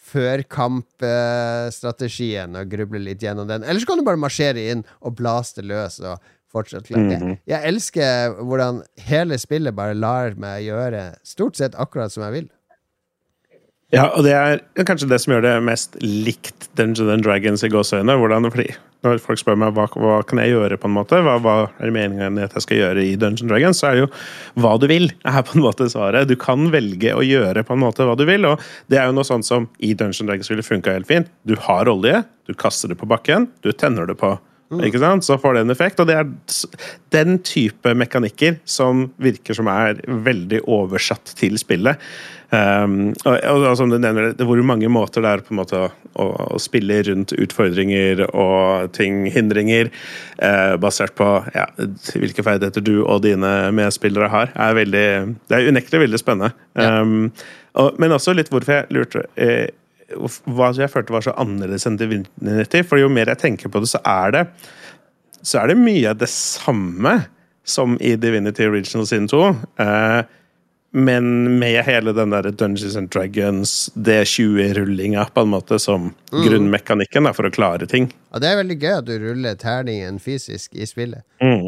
Speaker 2: førkampstrategien og gruble litt gjennom den. Eller så kan du bare marsjere inn og blaste løs og fortsatt klare. Mm-hmm. Jeg, jeg elsker hvordan hele spillet bare lar meg gjøre stort sett akkurat som jeg vil.
Speaker 1: Ja, og det er kanskje det som gjør det mest likt Dungeons and Dragons i gåsøyne. Hvordan, fordi når folk spør meg hva, hva kan jeg gjøre på en måte, hva, hva er meningen at jeg skal gjøre i Dungeons and Dragons, så er det jo hva du vil, er på en måte svaret. Du kan velge å gjøre på en måte hva du vil, og det er jo noe sånt som i Dungeons and Dragons ville funket helt fint. Du har olje, du kaster det på bakken, du tenner det på. Mm. Ikke sant? Så får det en effekt, og det er den type mekanikker som virker som er veldig oversatt til spillet. Um, og, og, og som du nevner, det er hvor mange måter det er på en måte å, å, å spille rundt utfordringer og ting, hindringer, uh, basert på ja, hvilke ferdigheter du og dine medspillere har, er veldig, det er unektelig veldig spennende. Ja. Um, og, men også litt hvorfor jeg lurte uh, hva jeg følte var så annerledes enn Divinity, for jo mer jeg tenker på det, så er det så er det mye av det samme som i Divinity Original Sin to, uh, men med hele den der Dungeons and Dragons D tjue-rullinga på en måte som mm. grunnmekanikken da, for å klare ting.
Speaker 2: Ja, det er veldig gøy at du ruller terningen fysisk i spillet.
Speaker 1: Mm.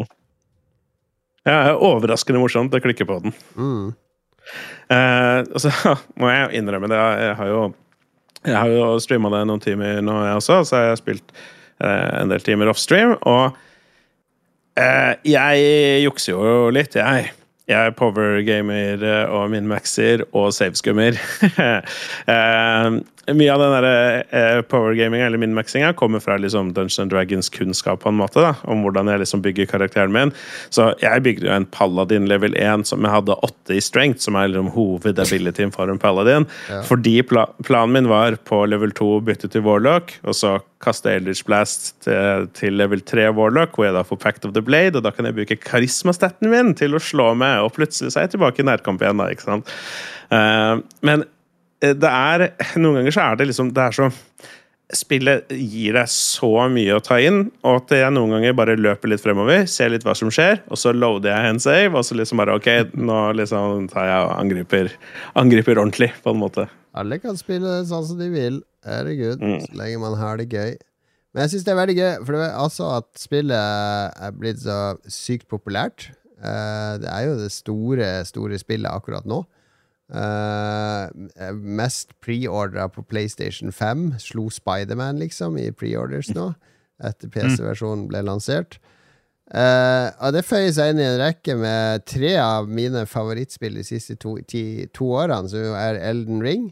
Speaker 1: Ja, det er overraskende morsomt å klikke på den.
Speaker 2: Mm.
Speaker 1: Uh, og så må jeg jo innrømme det, jeg har jo Jeg har jo streamet det noen timer nå jeg også, så har jeg spilt eh, en del timer off-stream, og eh, jeg jukser jo litt, jeg. Jeg er power-gamer og min-maxer og save-skummer. eh, mye av den der eh, power-gamingen eller min-maxinga kommer fra liksom, Dungeons and Dragons kunnskap på en måte, da, om hvordan jeg liksom bygger karakteren min. Så jeg bygde jo en paladin level én som jeg hadde åtte i strength, som er liksom, hovedabilityen for en paladin. Ja. Fordi pla planen min var på level to bytte til Warlock, og så kaste Eldritch Blast til, til level tre Warlock, hvor jeg da får Pact of the Blade, og da kan jeg bruke karismastaten min til å slå meg, og plutselig så er jeg tilbake i nærkamp igjen da, ikke sant? Uh, men det er, noen ganger så er det liksom, det er så, spillet gir deg så mye å ta inn, og at jeg noen ganger bare løper litt fremover, ser litt hva som skjer, og så loader jeg en save, og så liksom bare, ok, nå liksom tar jeg og angriper, angriper ordentlig, på en måte.
Speaker 2: Alle kan spille sånn som de vil, herregud, mm. så lenge man har det gøy. Men jeg synes det er veldig gøy, for det er altså at spillet er blitt så sykt populært. Uh, det er jo det store, store spillet akkurat nå. Uh, mest pre-ordret på PlayStation fem slo Spider-Man liksom i pre-orders nå etter P C-versjonen ble lansert. Uh, og det føyer seg inn i en rekke med tre av mine favorittspill de siste to, ti, to årene, som jo er Elden Ring,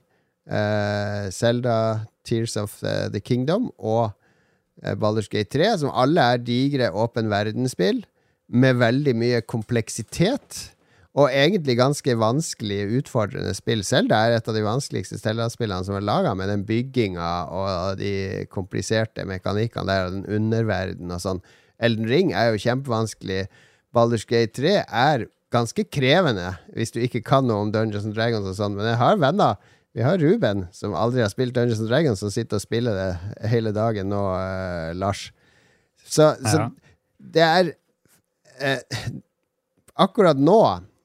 Speaker 2: uh, Zelda Tears of the, the Kingdom og uh, Baldur's Gate tre, som alle er digre åpen verdensspill med veldig mye kompleksitet og egentlig ganske vanskelig utfordrende spill. Zelda er et av de vanskeligste Zelda-spillene som er laget, med den bygginga og de kompliserte mekanikkene der, og den underverden og sånn. Elden Ring er jo kjempevanskelig. Baldur's Gate tre er ganske krevende, hvis du ikke kan noe om Dungeons and Dragons og sånn, men jeg har venner. Vi har Ruben, som aldri har spilt Dungeons and Dragons, som sitter og spiller det hele dagen nå, uh, Lars. Så, ja. så det er uh, akkurat nå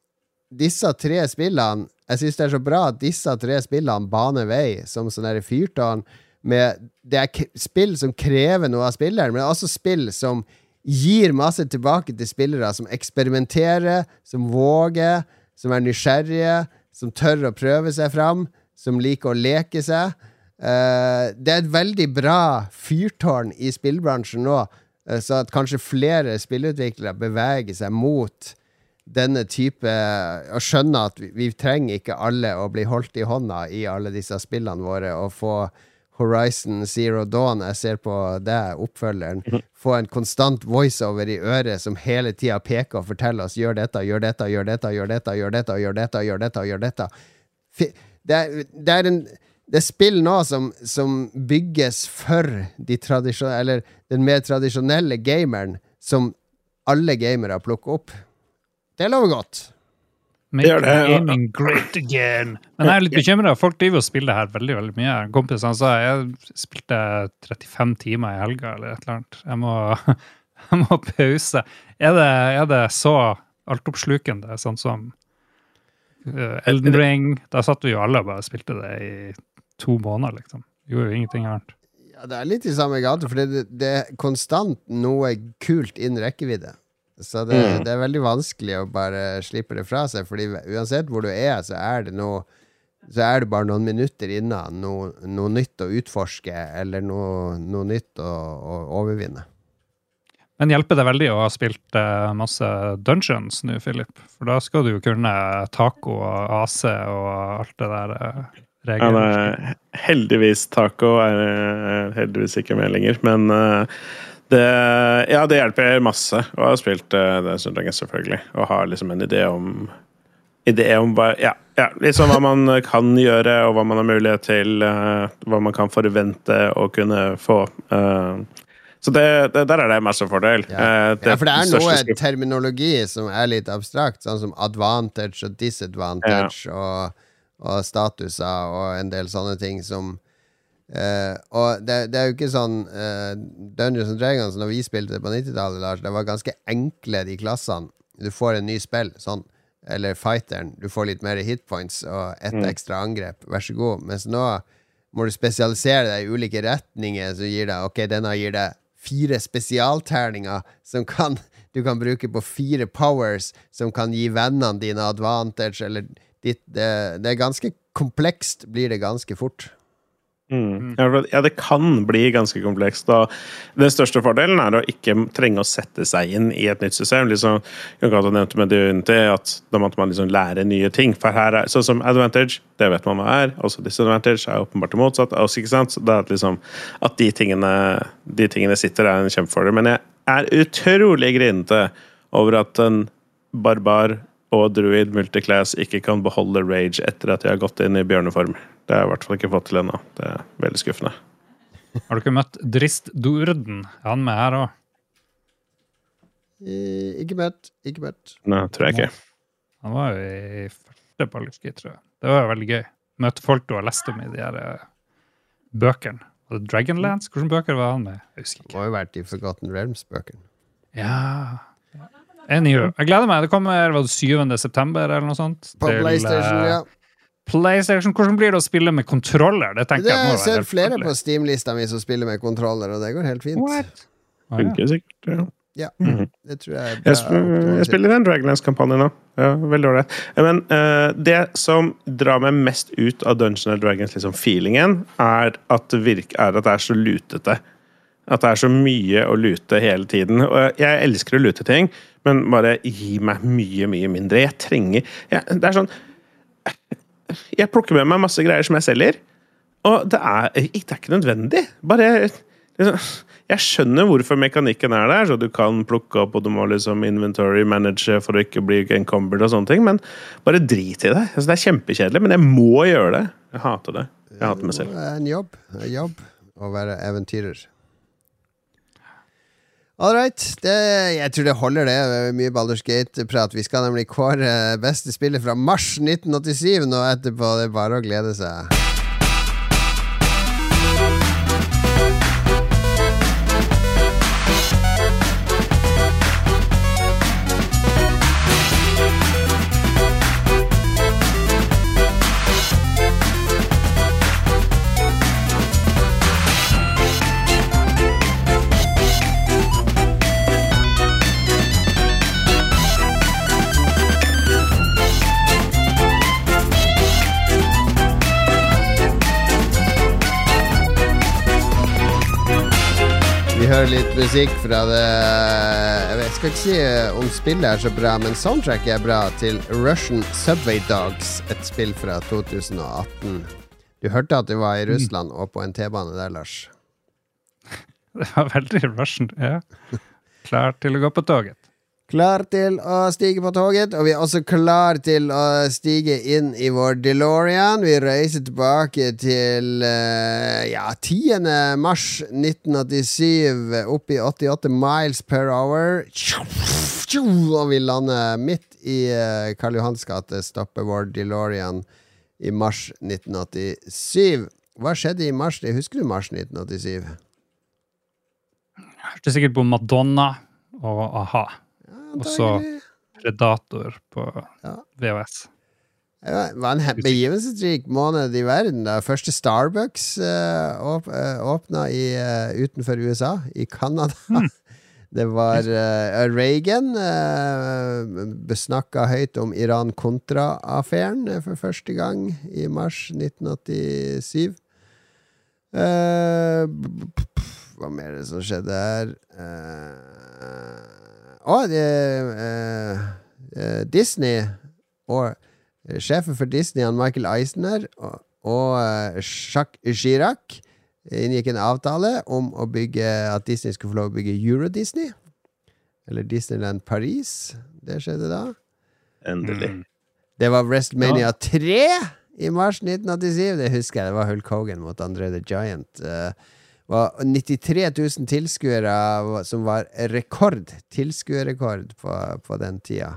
Speaker 2: disse tre spillene, jeg synes det er så bra at disse tre spillene baner vei som sånne der fyrtårn, med, det er spill som krever noe av spilleren, men også spill som gir masse tilbake til spillere, som eksperimenterer, som våger, som er nysgjerrige, som tør å prøve seg fram, som liker å leke seg. Uh, det er et veldig bra fyrtårn i spillbransjen nå, uh, så at kanskje flere spillutviklere beveger seg mot denne type, og skjønne at vi, vi trenger ikke alle å bli holdt i hånda i alle disse spillene våre, og få Horizon Zero Dawn, jeg ser på det, oppfølgeren, mm-hmm. få en konstant voiceover i øret som hele tiden peker og forteller oss, gjør dette, gjør dette, gjør dette, gjør dette, gjør dette, gjør dette, gjør dette, gjør dette. Det er, det er en det er spill nå som, som bygges for de tradisjonelle, eller den mer tradisjonelle gameren, som alle gamere plukker opp. Det lover godt.
Speaker 3: Make gaming great again. Men jeg er litt bekymret. Folk driver og spiller det her veldig, veldig mye. Kompisen sa, jeg spilte trettifem timer i helga, eller et eller annet. Jeg må, jeg må pause. Er det, er det så altoppslukende, sånn som uh, Elden Ring? Da satt vi jo alle og bare spilte det i to måneder, liksom. Gjorde jo ingenting annet.
Speaker 2: Ja, det er litt i samme gate, for det, det er konstant noe kult innen rekkevidde. Så det, mm. det er veldig vanskelig å bare slippe det fra seg, fordi uansett hvor du er, så er det noe så er det bare noen minutter innan noe, noe nytt å utforske, eller noe, noe nytt å, å overvinne.
Speaker 3: Men hjelper det veldig å ha spilt uh, masse dungeons nå, Philip? For da skal du jo kunne taco og A C og alt det der uh, regler.
Speaker 1: Ja, heldigvis taco er uh, heldigvis ikke med lenger, men uh, det, ja, det hjelper masse å ha spilt uh, det selvfølgelig, og ha liksom en idé om idé om bare, ja, ja, liksom hva man kan gjøre, og hva man har mulighet til, uh, hva man kan forvente å kunne få. Uh, så det, det, der er det masse fordel.
Speaker 2: Ja.
Speaker 1: Uh, det,
Speaker 2: ja, for det er noe skrift. Terminologi som er litt abstrakt, sånn som advantage og disadvantage, ja. og, og statuser og en del sånne ting som uh, og det, det er jo ikke sånn uh, Dungeons and Dragons, når vi spilte det på nittitallet, Lars, det var ganske enkle de klassene. Du får en ny spill, sånn eller fighteren, du får litt mer hitpoints og ett mm. ekstra angrep, vær så god. Mens nå må du spesialisere deg i ulike retninger, så gir deg, ok, denne gir deg fire spesialterninger som kan, du kan bruke på fire powers, som kan gi vennene dine advantage, eller ditt, det, det er ganske komplekst, blir det ganske fort.
Speaker 1: Mm. Ja, det kan bli ganske komplekst, og den største fordelen er å ikke trenge å sette seg inn i et nytt system. Liksom, jeg kan nevnte med Divinity at da måtte man liksom lære nye ting, for her er, sånn som advantage, det vet man hva er, også disadvantage er åpenbart det motsatt, også, ikke sant? Det er at, liksom, at de tingene, de tingene sitter er en kjempefordel, men jeg er utrolig grinete over at en barbar og druid multiclass ikke kan beholde rage etter at de har gått inn i bjørneform. Det har jeg i hvert fall ikke fått til ennå. Det er veldig skuffende.
Speaker 3: Har du ikke møtt Drist Durden? Er han med her også?
Speaker 2: Eh, ikke møtt, ikke møtt.
Speaker 1: Nei, tror jeg ikke.
Speaker 3: Han var jo i første ballerski, tror jeg. Det var jo veldig gøy. Møte folk du har lest om i de her uh, bøkene. Var det Dragonlance? Hvordan bøker var han med? Jeg husker ikke.
Speaker 2: Det må jo vært i Forgotten Realms-bøkene.
Speaker 3: Ja... Anywho, jeg gleder meg. Det kommer var det syvende september eller noe sånt.
Speaker 2: På til, PlayStation, ja.
Speaker 3: PlayStation. Hvordan blir det å spille med kontroller? Det tenker
Speaker 2: det
Speaker 3: jeg må
Speaker 2: være ser flere på Steam-lista mi som spiller med kontroller, og det går helt fint.
Speaker 3: What?
Speaker 1: Ah, ja. Funker sikkert, ja.
Speaker 2: Ja, mm-hmm. Det tror jeg er bra.
Speaker 1: Jeg, sp jeg spiller en Dragonlance-kampanje nå. Ja, veldig ålreit. Men uh, det som drar meg mest ut av Dungeons and Dragons, liksom feelingen, er at det, virker, er at det er så lutete. At det er så mye å lute hele tiden. Og jeg elsker å lute ting, men bare gi meg mye, mye mindre. Jeg trenger... Jeg, det er sånn... Jeg plukker med meg masse greier som jeg selger, og det er, det er ikke nødvendig. Bare... Jeg skjønner hvorfor mekanikken er der, så du kan plukke opp, og du må liksom inventory manage for å ikke bli encumbered og sånne ting, men bare drit i det. Altså, det er kjempekjedelig, men jeg må gjøre det. Jeg hater det. Jeg hater meg selv.
Speaker 2: Det er en jobb. En jobb å være eventyrer. All right, det, jeg tror det holder det. Det er mye Baldur's Gate-prat. Vi skal nemlig kåre beste spillet fra mars nitten åttisju, og etterpå det er bare å glede seg. Vi hører litt musikk fra det. Jeg skal ikke si om spillet er så bra, men soundtracket er bra til Russian Subway Dogs, et spill fra to tusen og atten. Du hørte at du var i Russland og på en T-bane der, Lars.
Speaker 3: Det var veldig Russian, ja. Klar til å gå på toget.
Speaker 2: Klar til å stige på toget, og vi er også klar til å stige inn i vår DeLorean. Vi reiser tilbake til uh, ja, tiende mars nitten åttisju, opp i åttiåtte miles per hour. Og vi lander midt i uh, Karl Johans gate, stopper vår DeLorean i mars nitten åttisju. Hva skjedde i mars? Husker du mars nitten åttisju?
Speaker 3: Jeg hørte sikkert på Madonna og A-ha. Og så Predator på ja. V H S.
Speaker 2: Det var en begivenhetsrik måned i verden da. Første Starbucks uh, åp uh, åpnet i, uh, utenfor U S A, i Canada. Mm. Det var uh, Reagan uh, besnakket høyt om Iran-Contra-affæren for første gang i mars nitten åttisyv. Uh, hva mer er det som skjedde her? Å, uh, uh, uh, uh, Disney og sjefen for Disney, Michael Eisner, og, og uh, Jacques Chirac inngikk en avtale om å bygge, at Disney skulle få lov å bygge Euro Disney, eller Disneyland Paris. Det skjedde da.
Speaker 1: Endelig. Mm.
Speaker 2: Det var WrestleMania ja. tre i mars nitten åttisyv. Det husker jeg, det var Hulk Hogan mot Andre the Giant. Det var nittitre tusen tilskuere, som var rekord, tilskuerrekord på, på den tida.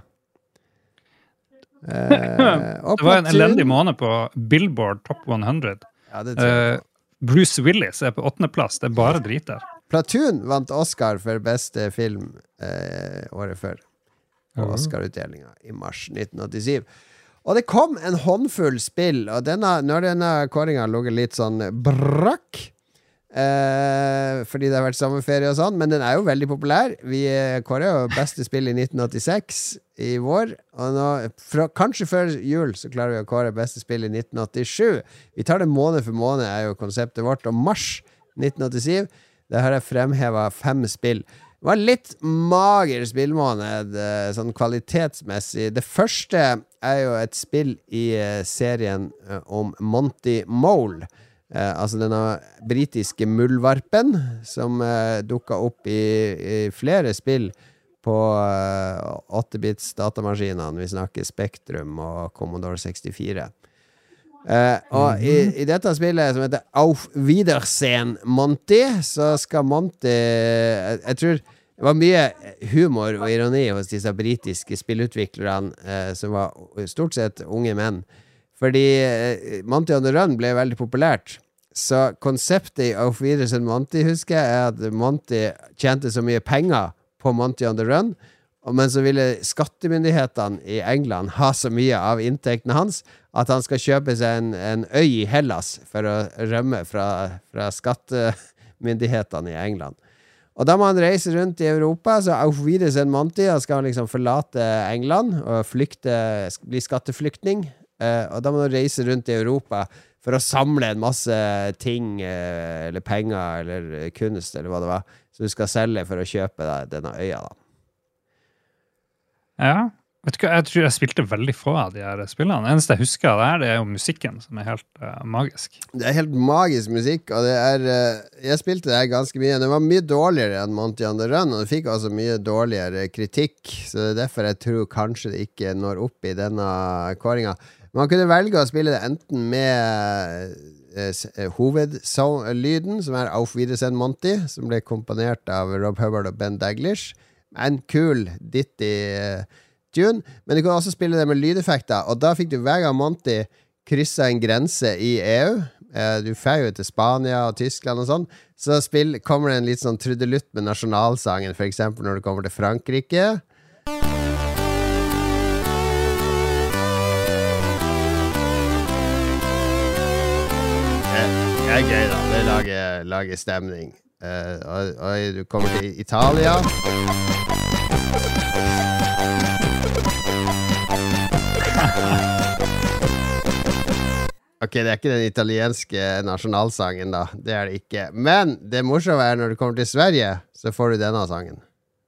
Speaker 3: Uh, det var en elendig måned på Billboard Top hundre.
Speaker 2: Ja, det tror jeg på.
Speaker 3: Bruce Willis er på åttende plass. Det er bare drit der.
Speaker 2: Platoon vant Oscar for beste film eh, året før. På uh-huh. Oscar-utdelingen i mars nitten åttisyv. Og det kom en håndfull spill, og denne, når denne kåringen lå litt sånn brakk, eh, fordi det har vært sommerferie og sånn, men den er jo veldig populær. Vi kårer jo beste spill i nitten åttiseks i vår, og nå, fra, kanskje før jul så klarer vi å kåre beste spill i nitten åttisju. Vi tar det måned for måned, er jo konseptet vårt, og mars nitten åttisyv, det har jeg fremhevet fem spill. Det var litt mager spillmåned, sånn kvalitetsmessig. Det første er jo et spill i serien om Monty Mole, eh, altså denne britiske muldvarpen, som eh, dukket opp i, i flere spill på åtte-bits datamaskinene. Vi snakker Spektrum og Commodore sekstifire. Uh, og i, i dette spillet som heter Auf Wiedersehen Monty, så skal Monty jeg, jeg tror det var mye humor og ironi hos disse britiske spillutviklerne, uh, som var stort sett unge menn, fordi uh, Monty on the Run ble veldig populært. Så konseptet i Auf Wiedersehen Monty, husker jeg, er at Monty tjente så mye penger på Monty on the Run, men så ville skattemyndighetene i England ha så mye av inntektene hans at han skal kjøpe seg en, en øy i Hellas for å rømme fra, fra skattemyndighetene i England. Og da må han reise rundt i Europa, så Auf Wiedersehen Monty, da skal han liksom forlate England og flykte, bli skatteflyktning, og da må han reise rundt i Europa for å samle en masse ting, eller penger, eller kunst, eller hva det var, som du skal selge for å kjøpe da, denne øya da.
Speaker 3: Ja, vet du hva, jeg tror jeg spilte veldig få av de her spillene. Det eneste jeg husker av det her, det er jo musikken som er helt uh, magisk.
Speaker 2: Det er helt magisk musikk, og det er, uh, jeg spilte det her ganske mye. Det var mye dårligere enn Monty on the Run, og det fikk altså mye dårligere kritikk, så det er derfor jeg tror kanskje det ikke når opp i denne kåringen. Man kunne velge å spille det enten med uh, hovedlyden, som er Auf Wiedersehen Monty, som ble komponert av Rob Hubbard og Ben Daglish, en kul ditty uh, tune, men du kan også spille det med lydeffekter, og da fikk du hver gang Monty kryssa en grense i E U, uh, du fer jo til Spania og Tyskland og sånn, så spill, kommer det en litt sånn trudelutt med nasjonalsangen, for eksempel når du kommer til Frankrike. Det er gøy da, det lager, lager stemning. Uh, og, og du kommer til Italia. Ok, det er ikke den italienske nasjonalsangen da, det er det ikke. Men det morsomme er når du kommer til Sverige, så får du denne sangen.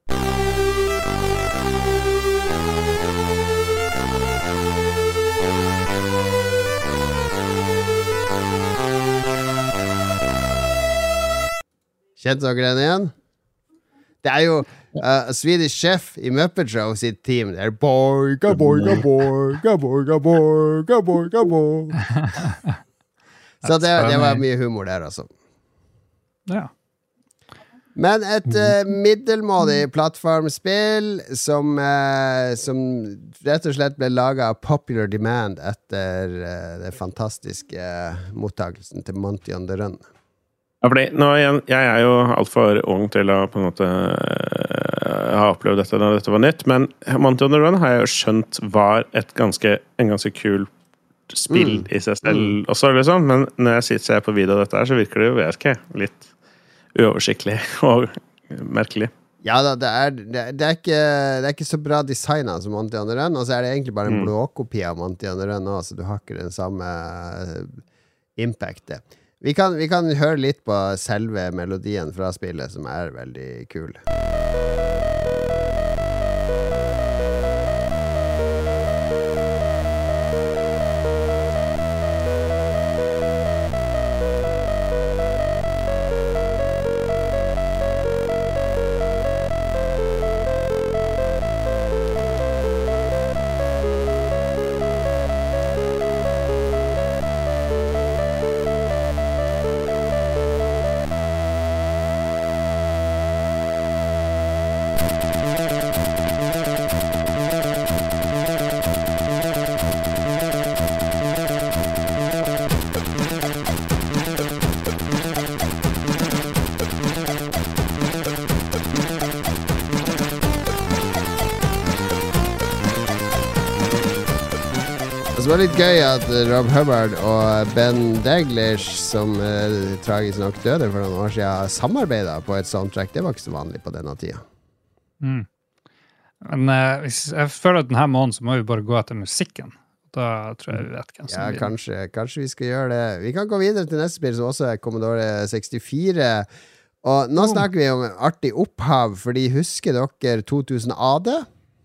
Speaker 2: Kjente dere den igjen? Det er jo uh, Swedish Chef i Muppet Show sitt team. Det er boiga, boiga, boiga, boiga, boiga, boiga, boiga. Så det, det var mye humor der, altså.
Speaker 3: Ja.
Speaker 2: Men et uh, middelmådig plattformspill som, uh, som rett og slett ble laget av Popular Demand etter uh, det fantastiske uh, mottakelsen til Monty on the Run.
Speaker 1: Ja, fordi nå, jeg, jeg er jo alt for ung til å på en måte uh, ha opplevd dette når dette var nytt, men Monty on the Run har jeg jo skjønt var et ganske, en ganske kul spill
Speaker 2: Mm.
Speaker 1: i seg selv
Speaker 2: Mm.
Speaker 1: også, liksom. Men når jeg sitter ser på video av dette her, så virker det jo, jeg vet ikke, litt uoversiktlig og merkelig.
Speaker 2: Ja da, det er, det, det, er ikke, det er ikke så bra designet som Monty on the Run, og så er det egentlig bare en
Speaker 1: Mm.
Speaker 2: blåkopi av Monty on the Run også, så du har ikke den samme eh, impactet. Vi kan, vi kan høre litt på selve melodien fra spillet, som er veldig kul. Det var litt gøy at Rob Hubbard og Ben Daglish, som eh, tragisk nok døde for noen år siden, samarbeidet på et soundtrack. Det var ikke så vanlig på denne tida.
Speaker 3: Mm. Men eh, hvis jeg føler at denne måneden så må vi bare gå etter musikken. Da tror jeg vi vet hvem som
Speaker 2: Ja,
Speaker 3: vinner.
Speaker 2: kanskje, kanskje vi skal gjøre det. Vi kan gå videre til neste spill, som også er Commodore sekstifire. Og nå snakker vi om artig opphav, fordi husker dere to tusen A D?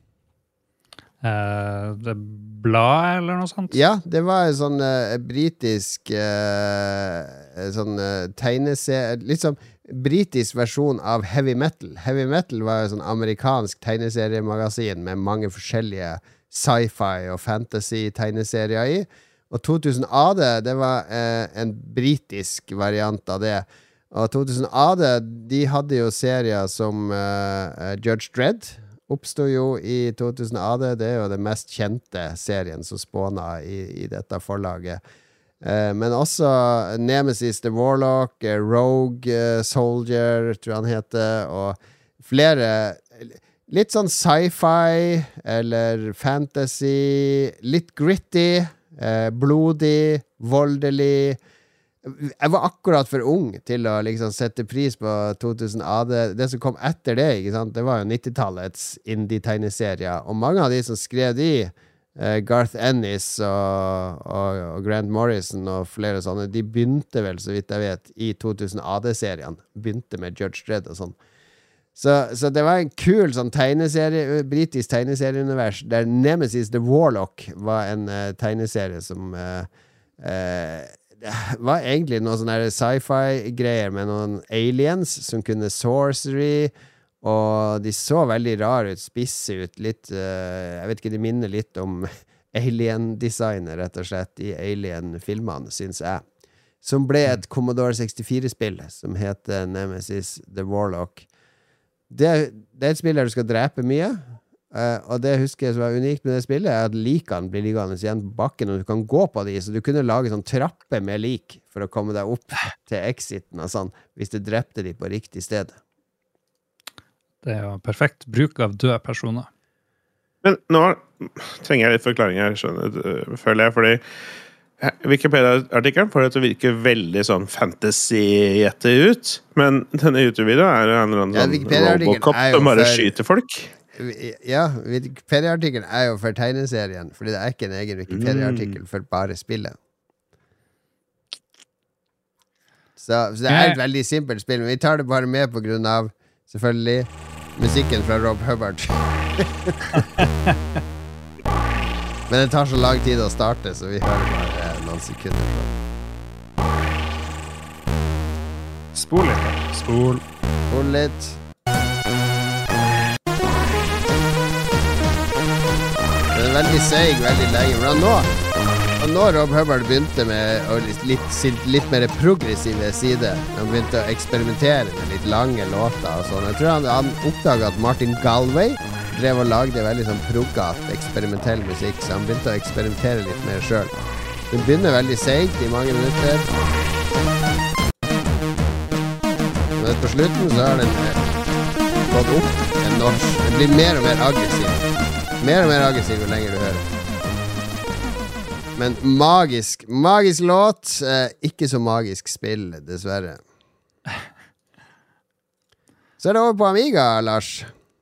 Speaker 3: Eh, det bladet eller noe sånt?
Speaker 2: Ja, det var en sånn uh, britisk uh, sånn uh, tegneserie, litt sånn britisk versjon av Heavy Metal. Heavy Metal var en sånn amerikansk tegneseriemagasin med mange forskjellige sci-fi og fantasy tegneserier i. Og to tusen A D, det var uh, en britisk variant av det. Og to tusen A D, de hadde jo serier som uh, Judge Dredd oppstod jo i to tusen A D. Det er jo den mest kjente serien som spåna i, i dette forlaget. Eh, men også Nemesis the Warlock, eh, Rogue eh, Soldier, tror jeg han heter, og flere litt sånn sci-fi eller fantasy, litt gritty, eh, blodig, voldelig. Jeg var akkurat for ung til å liksom sette pris på to tusen A D. Det som kom etter det, ikke sant? Det var jo nittitallets indie-tegneserier. Og mange av de som skrev de, eh, Garth Ennis og, og, og Grant Morrison og flere sånne, de begynte vel, så vidt jeg vet, i to tusen A D-serien. Begynte med Judge Dredd og sånn. Så, så det var en kul sånn tegneserie, britisk tegneserieunivers, der Nemesis the Warlock var en uh, tegneserie som uh, uh, det var egentlig noen sånne sci-fi-greier med noen aliens som kunne sorcery, og de så veldig rar ut, spisse ut, litt, uh, jeg vet ikke, de minner litt om alien-designer, rett og slett, i alien-filmene, synes jeg. Som ble et Commodore sekstifire-spill, som heter Nemesis the Warlock. Det, det er et spill der du skal drepe mye, Uh, og det husker jeg som var unikt med det spillet, er at likene blir liggende igjen på bakken, og du kan gå på de, så du kunne lage sånn trappe med lik for å komme deg opp til exiten og sånn, hvis du drepte de på riktig sted.
Speaker 3: Det er jo perfekt bruk av døde personer.
Speaker 1: Men nå trenger jeg litt forklaring her, skjønner, føler jeg, fordi Wikipedia-artikkelen får det til å virke veldig sånn fantasy-jette ut, men denne YouTube-videoen er jo en eller annen
Speaker 2: Ja,
Speaker 1: sånn
Speaker 2: Wikipedia-artikkelen
Speaker 1: Robocop
Speaker 2: er jo
Speaker 1: som bare
Speaker 2: for-
Speaker 1: skyter folk.
Speaker 2: Ja, Wikipedia-artikkelen er jo for tegneserien, fordi det er ikke en egen Wikipedia-artikkel for bare spillet. Så, så det er et veldig simpelt spill, men vi tar det bare med på grunn av, selvfølgelig, musikken fra Rob Hubbard. Men det tar så lang tid å starte, så vi hører bare noen sekunder på.
Speaker 3: Spol litt da. Spol.
Speaker 2: Spol litt. Det er veldig seig, veldig lenge. Men nå, og nå Rob Hubbard begynte med litt, litt, litt mer progressive side. Han begynte å eksperimentere med litt lange låter og sånn. Jeg tror han, han oppdaget at Martin Galway drev og lagde veldig sånn proggat, eksperimentell musikk, så han begynte å eksperimentere litt mer selv. Den begynner veldig seigt i mange minutter. Men på slutten så har den gått opp en norsk. Den blir mer og mer aggressiv. Mer og mer aggressiv jo lenger du hører. Men magisk, magisk låt, eh, ikke så magisk spill, dessverre. Så er det over på Amiga, Lars.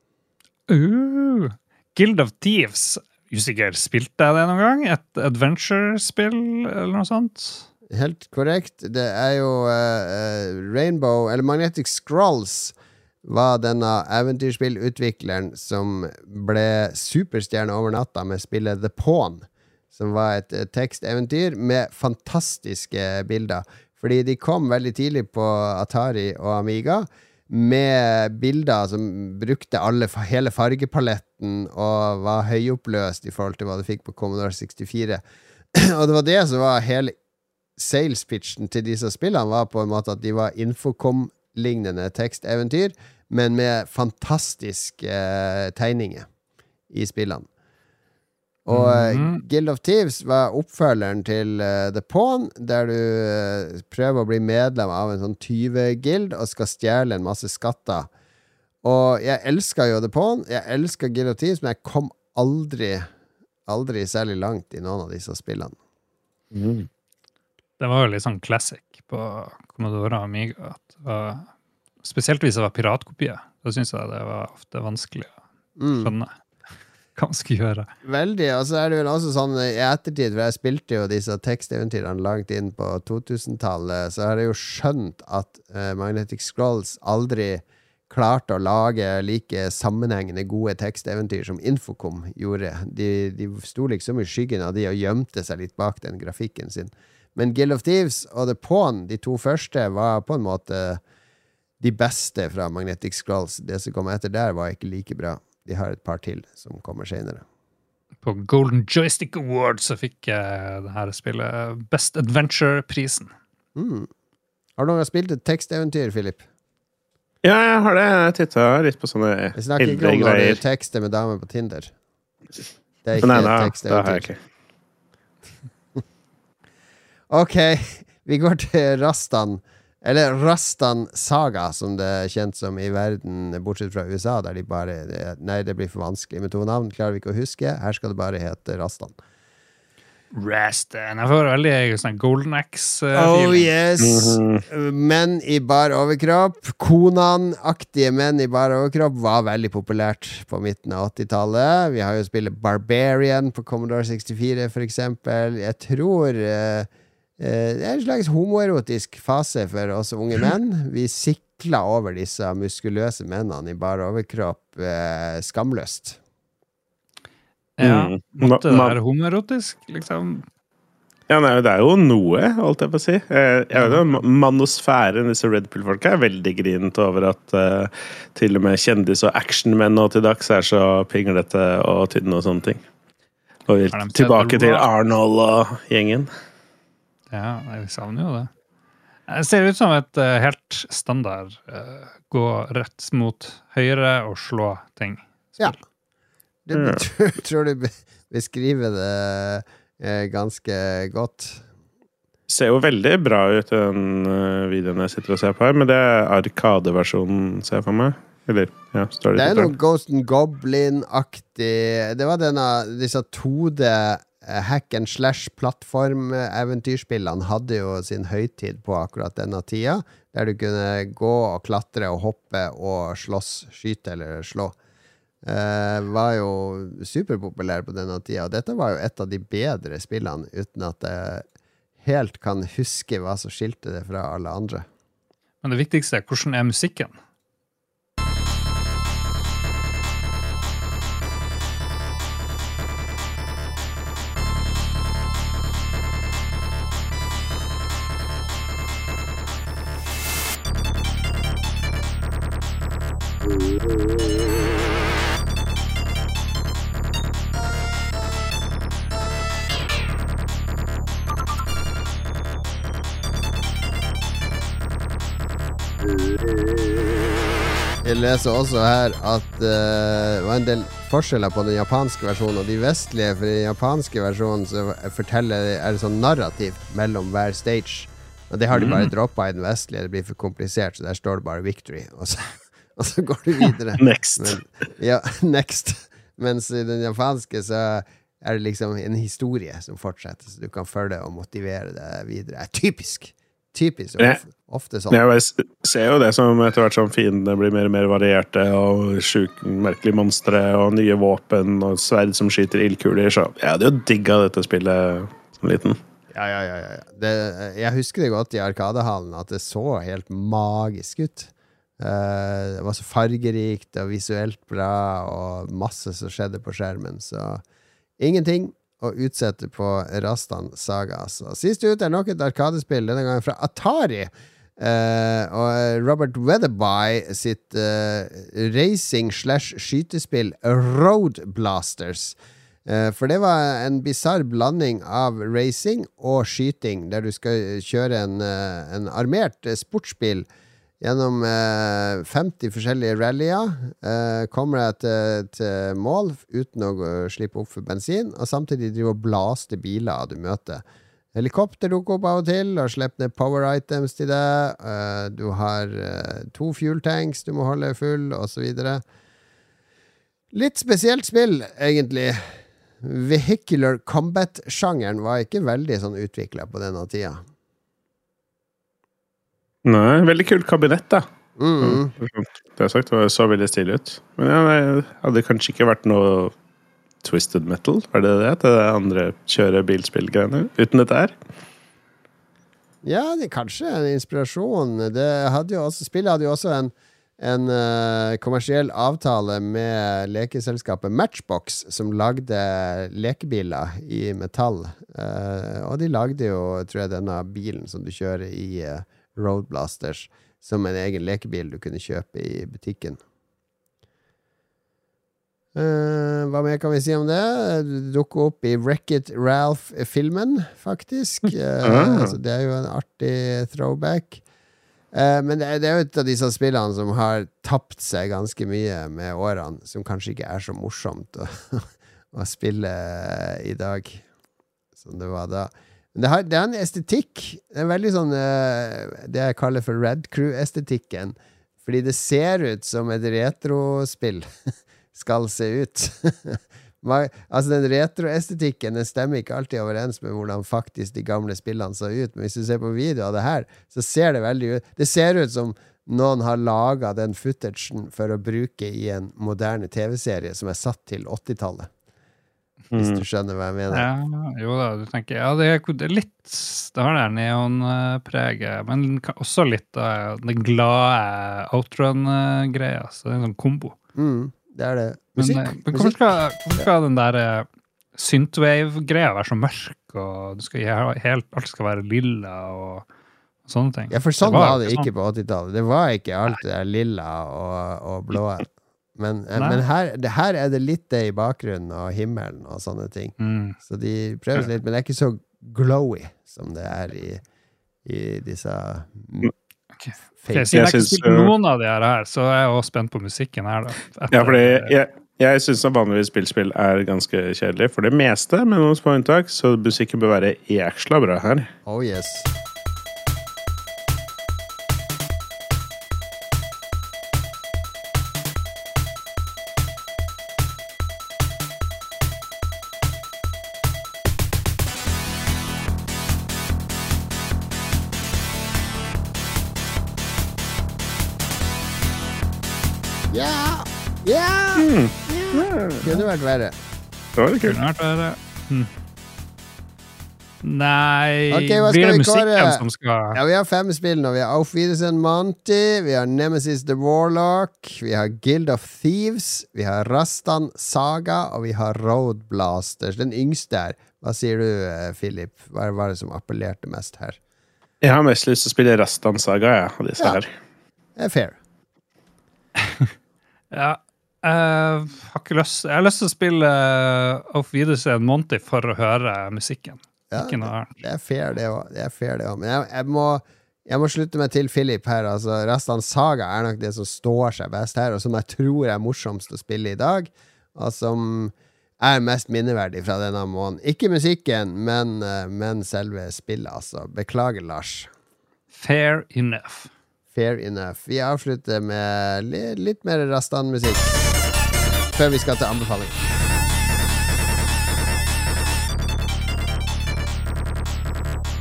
Speaker 3: Uh, Guild of Thieves. Usikker, spilte jeg det noen gang? Et adventure-spill, eller noe sånt?
Speaker 2: Helt korrekt. Det er jo uh, Rainbow, eller Magnetic Scrolls, var denne eventyrspillutvikleren som ble superstjerne over natta med spillet The Pawn, som var et uh, teksteventyr med fantastiske bilder. Fordi de kom veldig tidlig på Atari og Amiga, med bilder som brukte alle, hele fargepaletten og var høyoppløst i forhold til hva du fikk på Commodore sekstifire. Og det var det som var hele sales-pitchen til disse spillene, var på en måte at de var Infocom-lignende teksteventyr, men med fantastiske eh, tegninger i spillene. Og mm-hmm. Guild of Thieves var oppfølgeren til uh, The Pawn, der du uh, prøver å bli medlem av en sånn tyve-guild og skal stjele en masse skatter. Og jeg elsker jo The Pawn, jeg elsker Guild of Thieves, men jeg kom aldri, aldri særlig langt i noen av disse spillene.
Speaker 3: Mm. Det var jo litt sånn classic på Commodore og Amiga, at det var, spesielt hvis det var piratkopier. Da synes jeg det var ofte vanskelig å skjønne. Mm. Hva man skulle gjøre. Veldig,
Speaker 2: og så er det vel også sånn i ettertid, for jeg spilte jo disse teksteventyrene langt inn på to-tusentallet, så har jeg jo skjønt at uh, Magnetic Scrolls aldri klarte å lage like sammenhengende gode teksteventyr som Infocom gjorde. De, de sto liksom i skyggen av de og gjemte seg litt bak den grafikken sin. Men Guild of Thieves og The Pawn, de to første, var på en måte de beste fra Magnetic Scrolls. Det som kom etter der var ikke like bra. De har et par til som kommer senere.
Speaker 3: På Golden Joystick Awards så fikk jeg det her spillet Best Adventure-prisen.
Speaker 2: Mm. Har du noen spilt et teksteventyr, Philip?
Speaker 1: Ja, jeg har det. Jeg tittet litt på sånne eldre greier.
Speaker 2: Jeg snakker ikke om når du tekster med damer på Tinder. Det er ikke
Speaker 1: nei, nei,
Speaker 2: et teksteventyr. Ok, vi går til Rastan. Eller Rastan Saga, som det er kjent som i verden, bortsett fra U S A, der de bare, nei, det blir for vanskelig. Med to navn klarer vi ikke å huske. Her skal det bare hete Rastan.
Speaker 3: Rastan. Jeg får veldig sånn Golden Axe-feeling.
Speaker 2: Oh yes! Mm-hmm. Menn i bar overkropp. Conan-aktige menn i bar overkropp var veldig populært på midten av åttitallet. Vi har jo spillet Barbarian på Commodore sekstifire, for eksempel. Jeg tror... Uh, Det er en slags homoerotisk fase for oss unge menn. Vi sikler over disse muskuløse mennene i bare overkropp eh, skamløst.
Speaker 3: Ja, måtte det være homoerotisk, liksom?
Speaker 1: Ja, nei, det er jo noe, holdt jeg på å si. Jeg vet jo, manosfæren, disse Red Pill-folka, er veldig grint over at uh, til og med kjendis- og actionmenn nå til dags er så pinglete og tynne og sånne ting. Og tilbake til Arnold og gjengen.
Speaker 3: Ja, jeg savner jo det. Det ser ut som et uh, helt standard uh, gå rett mot høyre og slå ting.
Speaker 2: Ja. Det mm. tror, tror du beskriver det uh, ganske godt.
Speaker 1: Ser jo veldig bra ut i den uh, videoen jeg sitter og ser på her, men det er arkadeversjonen, ser jeg for meg. Eller, ja, står det,
Speaker 2: det er noe Ghost and Goblin-aktig. Det var denne, disse to D hack and slash plattform-eventyrspillene hadde jo sin høytid på akkurat denne tida, der du kunne gå og klatre og hoppe og slåss, skyte eller slå. Eh, var jo superpopulær på denne tida, og dette var jo et av de bedre spillene, uten at jeg helt kan huske hva som skilte det fra alle andre.
Speaker 3: Men det viktigste er, hvordan er musikken?
Speaker 2: Jeg leser også her at uh, det var en del forskjeller på den japanske versjonen og de vestlige. For i den japanske versjonen så forteller, er det sånn narrativ mellom hver stage. Og det har de bare droppet i den vestlige. Det blir for komplisert, så der står det bare victory. Og så, og så går du videre.
Speaker 1: Next.
Speaker 2: Men, ja, next. Mens i den japanske så er det liksom en historie som fortsetter, så du kan følge og motivere deg videre. Det er typisk. Typisk, ofte, ofte sånn.
Speaker 1: Jeg ser jo det som etter hvert som fiendene blir mer og mer varierte, og sjuk, merkelige monstre, og nye våpen, og sverd som skyter ildkuler, så jeg hadde jo digget dette spillet som liten.
Speaker 2: Ja, ja, ja. ja. Det, jeg husker det godt i Arkadehallen, at det så helt magisk ut. Uh, det var så fargerikt og visuelt bra, og masse som skjedde på skjermen, så ingenting å utsette på Rastan Saga. Altså. Sist ut er nok et arkadespill, denne gangen fra Atari, uh, og Robert Weatherby sitt uh, racing slash skytespill Road Blasters. Uh, for det var en bizarr blanding av racing og skyting, der du skal kjøre en, uh, en armert uh, sportsbil gjennom uh, femti forskjellige rallyer, uh, kommer jeg til, til mål uten å uh, slippe opp for bensin, og samtidig drive og blaste biler du møter. Helikopter dukker opp av og til, og slipper ned power items til deg. Uh, du har uh, to fuel tanks du må holde full, og så videre. Litt spesielt spill, egentlig. Vehicular combat-sjangeren var ikke veldig sånn utviklet på denne tida.
Speaker 1: Nei, veldig kult kabinett da.
Speaker 2: Mm.
Speaker 1: Det har sagt, det så veldig stilig ut. Men ja, det hadde kanskje ikke vært noe Twisted Metal, var det det? Det andre kjøre bilspillgreiene uten dette her?
Speaker 2: Ja, det er kanskje en inspirasjon. Det hadde jo også, spillet hadde jo også en en uh, kommersiell avtale med lekeselskapet Matchbox, som lagde lekebiler i metall. Uh, og de lagde jo, tror jeg, denne bilen som du kjører i uh, Road Blasters, som en egen lekebil du kunne kjøpe i butikken. Uh, hva mer kan vi si om det? Det dukker opp i Wreck-It Ralph-filmen, faktisk. Uh, altså, det er jo en artig throwback. Uh, men det er, det er jo et av disse spillene som har tapt seg ganske mye med årene, som kanskje ikke er så morsomt å, å spille i dag som det var da. Men det, har, det er en estetikk. Det er veldig sånn uh, det jeg kaller for Red Crew-estetikken, fordi det ser ut som et retrospill skal se ut. Altså den retroestetikken, den stemmer ikke alltid overens med hvordan faktisk de gamle spillene så ut, men hvis du ser på video av det her, så ser det veldig ut. Det ser ut som noen har laget den footagen for å bruke i en moderne tv-serie som er satt til åttitallet. Hvis du skjønner hva jeg mener.
Speaker 3: Ja, jo da, du tenker, ja, det er, det er litt, det har det neonpreget, men også litt av den glade outrun-greia, så det er en sånn kombo.
Speaker 2: Mm. Det er det. Musikk.
Speaker 3: Men, men hvorfor, skal, hvorfor skal den der synthwave-greia være så mørk, og du skal, helt, alt skal være lilla og, og sånne ting?
Speaker 2: Ja, for sånn det var, var det ikke sånn på åttitallet. Det var ikke alt det der lilla og, og blå. Men, men her, det, her er det litt det i bakgrunnen, og himmelen og sånne ting. Mm. Så de prøver litt, men det er ikke så glowy som det er i, i disse...
Speaker 3: Okay. Okay, siden jeg, jeg ikke spiller noen av de her, så er jeg også spent på musikken her da. Etter,
Speaker 1: ja, fordi jeg, jeg synes at vanligvis spillspill er ganske kjedelig for det meste, med noen små unntak, så musikken bør være ekstra bra her.
Speaker 2: Oh yes. Ja! Ja! Mm. Ja! Kunne vært verre.
Speaker 1: Det var det kult.
Speaker 3: Kunne vært verre. Hm. Nei,
Speaker 2: okay,
Speaker 3: blir det musikken som skal...
Speaker 2: Ja, vi har fem spill nå. Vi har Auf Wiedersehen Monty, vi har Nemesis the Warlock, vi har Guild of Thieves, vi har Rastan Saga, og vi har Road Blasters. Den yngste her. Hva sier du, Philip? Hva var det som appellerte mest her?
Speaker 1: Jeg har mest lyst til å spille Rastan Saga, ja, og disse ja. her.
Speaker 2: Det er fair.
Speaker 3: Ja, jeg har ikke lyst Jeg har lyst til å spille Auf Wiedersehen Monty for å høre musikken.
Speaker 2: Ja,
Speaker 3: ikke noe
Speaker 2: det, det er fair det også. Det er fair det også. Men jeg, jeg, må, jeg må slutte meg til Philip her. Altså, Rastan Saga er nok det som står seg best her, og som jeg tror er morsomst å spille i dag, og som er mest minneverdig fra denne måneden. Ikke musikken, men, men selve spillet, altså. Beklager, Lars.
Speaker 3: Fair enough.
Speaker 2: Fair enough. Vi avslutter med li- litt mer Rastan-musikk før vi skal til anbefaling.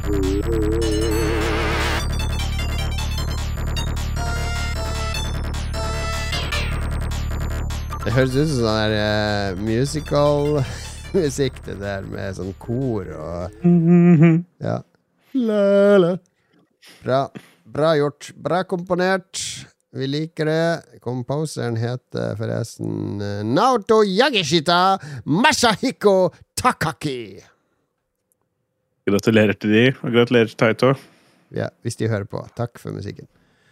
Speaker 2: Det høres ut som sånn der uh, musical-musikk, det der med sånn kor og ja. La, la. Bra. Bra gjort. Bra komponert. Vi liker det. Komposeren heter forresten uh, Naoto Yagishita Masahiko Takaki.
Speaker 1: Gratulerer til de, og gratulerer til Taito.
Speaker 2: Ja, hvis de hører på. Takk for musikken.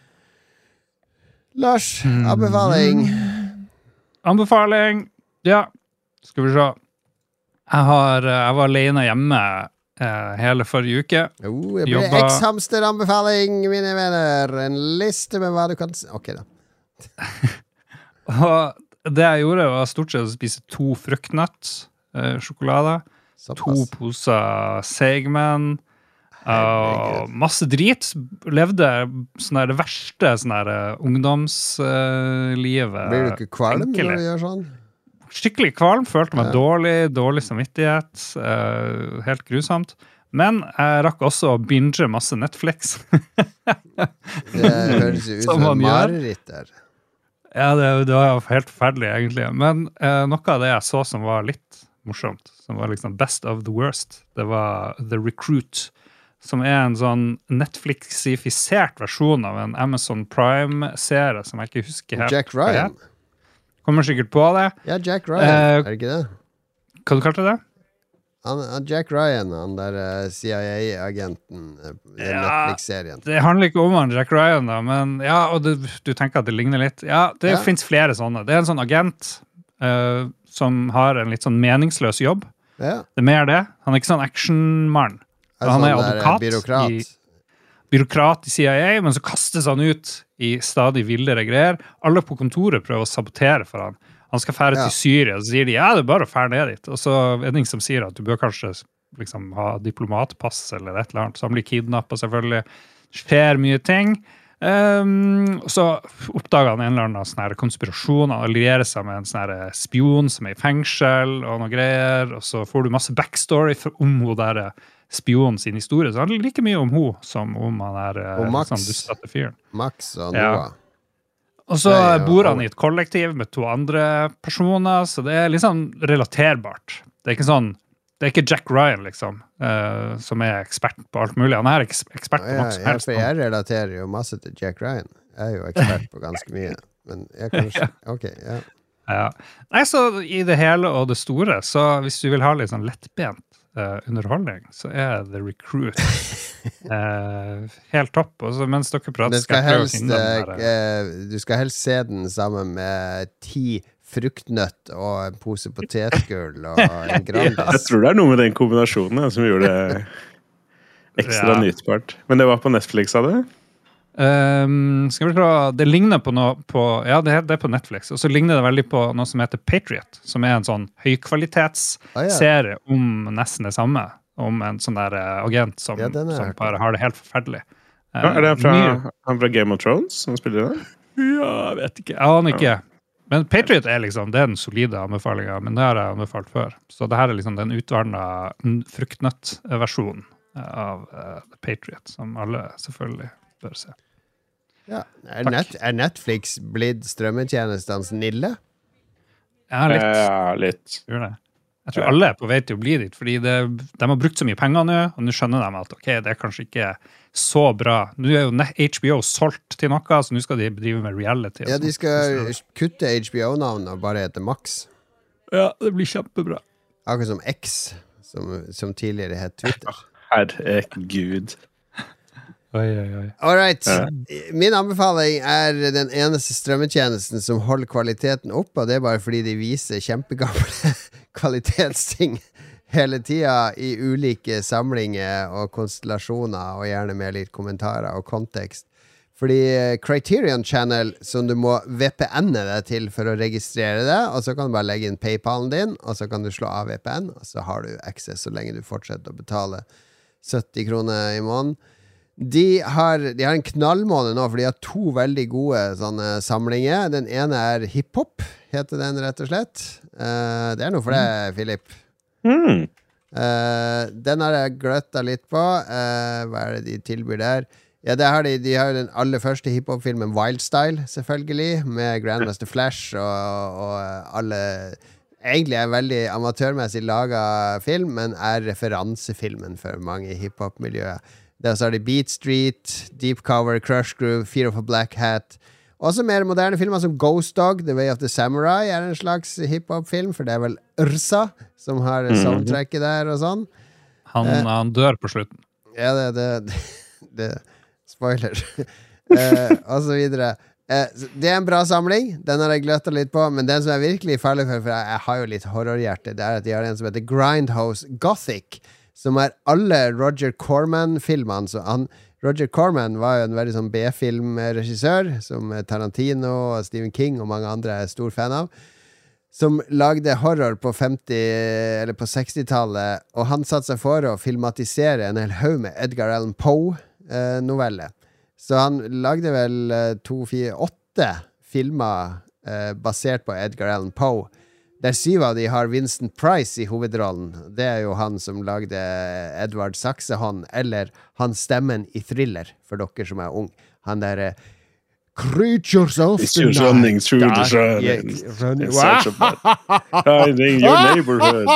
Speaker 2: Lars, anbefaling.
Speaker 3: Anbefaling. Ja, skal vi se. Jeg, har, jeg var alene hjemme eh, hele forrige uke.
Speaker 2: Oh, det blir
Speaker 3: Jobba-
Speaker 2: X-hamster-anbefaling, mine venner. En liste med hva du kan s- Ok, da.
Speaker 3: Og det jeg gjorde, var stort sett å spise to fruktnøtt, eh, sjokolade, to
Speaker 2: Såpass.
Speaker 3: poser Seigmen, og masse drit. Levde sånn der det verste sånn der eh, ungdomslivet.
Speaker 2: Blir du ikke kvalm
Speaker 3: Enkelt.
Speaker 2: når du gjør sånn?
Speaker 3: Skikkelig kvalm, følte meg
Speaker 2: Ja.
Speaker 3: dårlig, dårlig samvittighet, eh, helt grusomt. Men jeg rakk også å binge masse Netflix.
Speaker 2: Det høres jo ut
Speaker 3: Som
Speaker 2: som
Speaker 3: man
Speaker 2: en
Speaker 3: gjør.
Speaker 2: mareritt der.
Speaker 3: Ja, det, det var helt forferdelig, egentlig. Men eh, noe av det jeg så som var litt morsomt, som var liksom best of the worst, det var The Recruit, som er en sånn Netflixifisert versjon av en Amazon Prime-serie som jeg ikke husker helt.
Speaker 2: Jack
Speaker 3: hva
Speaker 2: Ryan.
Speaker 3: het. Kommer sikkert på det.
Speaker 2: Ja, Jack Ryan.
Speaker 3: Eh,
Speaker 2: er det ikke det?
Speaker 3: Hva du kalte det?
Speaker 2: Han, han Jack Ryan, han der uh, C I A-agenten uh, i
Speaker 3: Ja.
Speaker 2: Netflix-serien.
Speaker 3: Det handler ikke om han Jack Ryan, da, men ja, og det, du tenker at det ligner litt. Ja, det
Speaker 2: Ja.
Speaker 3: finnes flere sånne. Det er en sånn agent eh, som har en litt sånn meningsløs jobb.
Speaker 2: Ja.
Speaker 3: Det er mer det. Han er ikke sånn actionmann.
Speaker 2: En
Speaker 3: Han er
Speaker 2: sånn der,
Speaker 3: advokat
Speaker 2: byråkrat.
Speaker 3: i- Byråkrat i C I A, men så kastes han ut i stadig villere greier. Alle på kontoret prøver å sabotere for han. Han skal fære
Speaker 2: Ja.
Speaker 3: til Syria, så sier de ja, det er bare å fære ned dit. Og så er det ingen som sier at du bør kanskje liksom ha diplomatpass eller et eller annet. Så han blir kidnappet selvfølgelig. Det skjer mye ting. Um, og så oppdager han en eller annen sånn her konspirasjon. Han allierer seg med en sånn her spion som er i fengsel og noe greier. Og så får du masse backstory for, om hun der spionen sin historie. Så det handler like mye om hun som om han er eh,
Speaker 2: Og Max.
Speaker 3: sånn dustete fyren.
Speaker 2: Max og
Speaker 3: Ja.
Speaker 2: Noah.
Speaker 3: Og så
Speaker 2: Det er jo-
Speaker 3: bor han i et kollektiv med to andre personer, så det er litt sånn relaterbart. Det er ikke sånn, det er ikke Jack Ryan, liksom, eh, som er ekspert på alt mulig. Han er eks ekspert på
Speaker 2: Ja,
Speaker 3: noe som
Speaker 2: ja,
Speaker 3: helst.
Speaker 2: for jeg relaterer jo masse til Jack Ryan. Jeg er jo ekspert på ganske mye. Men jeg kanskje Ok, ja.
Speaker 3: Ja. Nei, så i det hele og det store, så hvis du vil ha litt sånn lettbent eh, underholdning, så er The Recruit eh, helt topp. Og så mens dere prater,
Speaker 2: Det
Speaker 3: skal
Speaker 2: skal
Speaker 3: jeg prøve å
Speaker 2: helst,
Speaker 3: finne den der, eh,
Speaker 2: eh, du skal helst se den sammen med ti fruktnøtt og en pose potetgull og en Grandis.
Speaker 1: Jeg tror det er noe med den kombinasjonen ja, som gjorde det ekstra
Speaker 3: Ja.
Speaker 1: nytbart. Men det var på Netflix, sa du?
Speaker 3: Um, skal vi prøve, det ligner på noe på, ja, det er, det er på Netflix, og så ligner det veldig på noe som heter Patriot, som er en sånn høykvalitetsserie
Speaker 2: Ah,
Speaker 3: om nesten det samme, om en sånn der eh, agent som,
Speaker 2: Ja, den har jeg
Speaker 3: som
Speaker 2: hørt
Speaker 3: bare har det helt forferdelig.
Speaker 1: Ja, er det han fra,
Speaker 3: Mye-
Speaker 1: han fra Game of Thrones som spiller det?
Speaker 3: Ja, jeg vet ikke. Jeg aner ikke. Men Patriot er liksom, det er den solide anbefalinga, men det har jeg anbefalt før. Så det her er liksom den utvanna fruktnøttversjonen av uh, The Patriot, som alle selvfølgelig bør se.
Speaker 2: Ja. Er,
Speaker 3: Takk.
Speaker 2: net, er Netflix blitt strømmetjenestenes Nille?
Speaker 3: Ja, litt.
Speaker 1: Ja, litt.
Speaker 3: Tror det. Jeg tror alle er på vei til å bli dit, fordi det, de har brukt så mye penger nå, og nå skjønner de at ok, det er kanskje ikke så bra. Nå er jo H B O solgt til noe, så nå skal de drive med reality. og
Speaker 2: Ja, de
Speaker 3: sånt.
Speaker 2: skal kutte H B O-navnet og bare hete Max.
Speaker 3: Ja, det blir kjempebra.
Speaker 2: Akkurat som X, som, som tidligere het Twitter.
Speaker 1: Herregud.
Speaker 3: Oi, oi, oi.
Speaker 2: All right.
Speaker 1: Ja.
Speaker 2: Min anbefaling er den eneste strømmetjenesten som holder kvaliteten oppe, og det er bare fordi de viser kjempegamle kvalitetsting hele tida i ulike samlinger og konstellasjoner, og gjerne med litt kommentarer og kontekst. Fordi Criterion Channel, som du må V P N-e deg til for å registrere det, og så kan du bare legge inn PayPalen din, og så kan du slå av V P N, og så har du access så lenge du fortsetter å betale sytti kroner i måneden. De har, de har en knallmåned nå, for de har to veldig gode sånne samlinger. Den ene er hiphop, heter den rett og slett. Eh, det er noe for deg, Philip.
Speaker 1: Mm.
Speaker 2: Uh, den har jeg gløtta litt på. Uh, hva er det de tilbyr der? Ja, det har de, de har den aller første hiphop-filmen Wild Style, selvfølgelig, med Grandmaster Flash og, og alle. Egentlig er en veldig amatørmessig laget film, men er referansefilmen for mange hiphop-miljøer. Der så har de Beat Street, Deep Cover, Crush Groove, Fear of a Black Hat. Også mer moderne filmer som Ghost Dog, The Way of the Samurai er en slags hiphop-film, for det er vel Ursa som har soundtracket der og sånn.
Speaker 3: Han, eh, han dør på slutten.
Speaker 2: Ja, det, det, det spoiler. eh, og så videre. Eh, det er en bra samling, den har jeg gløttet litt på, men den som er virkelig farlig for, for jeg, jeg har jo litt horrorhjerte, det er at de har en som heter Grindhouse Gothic, som er alle Roger Corman-filmene, så han Roger Corman var jo en veldig sånn B-filmregissør, som Tarantino og Stephen King og mange andre er stor fan av, som lagde horror på femti eller på sekstitallet, og han satte seg for å filmatisere en hel haug med Edgar Allan Poe-noveller. Så han lagde vel to, fire, åtte filmer eh, basert på Edgar Allan Poe, der syv av de har Vincent Price i hovedrollen. Det er jo han som lagde Edward Saxehånd, eller han stemmen i Thriller, for dere som er ung. Han der uh, Creatures of
Speaker 1: It's
Speaker 2: the
Speaker 1: just running
Speaker 2: night.
Speaker 1: through the
Speaker 2: Da-
Speaker 1: sun.
Speaker 2: Yeah,
Speaker 1: and
Speaker 2: running-
Speaker 1: it's such a bad- Hiding your neighborhood.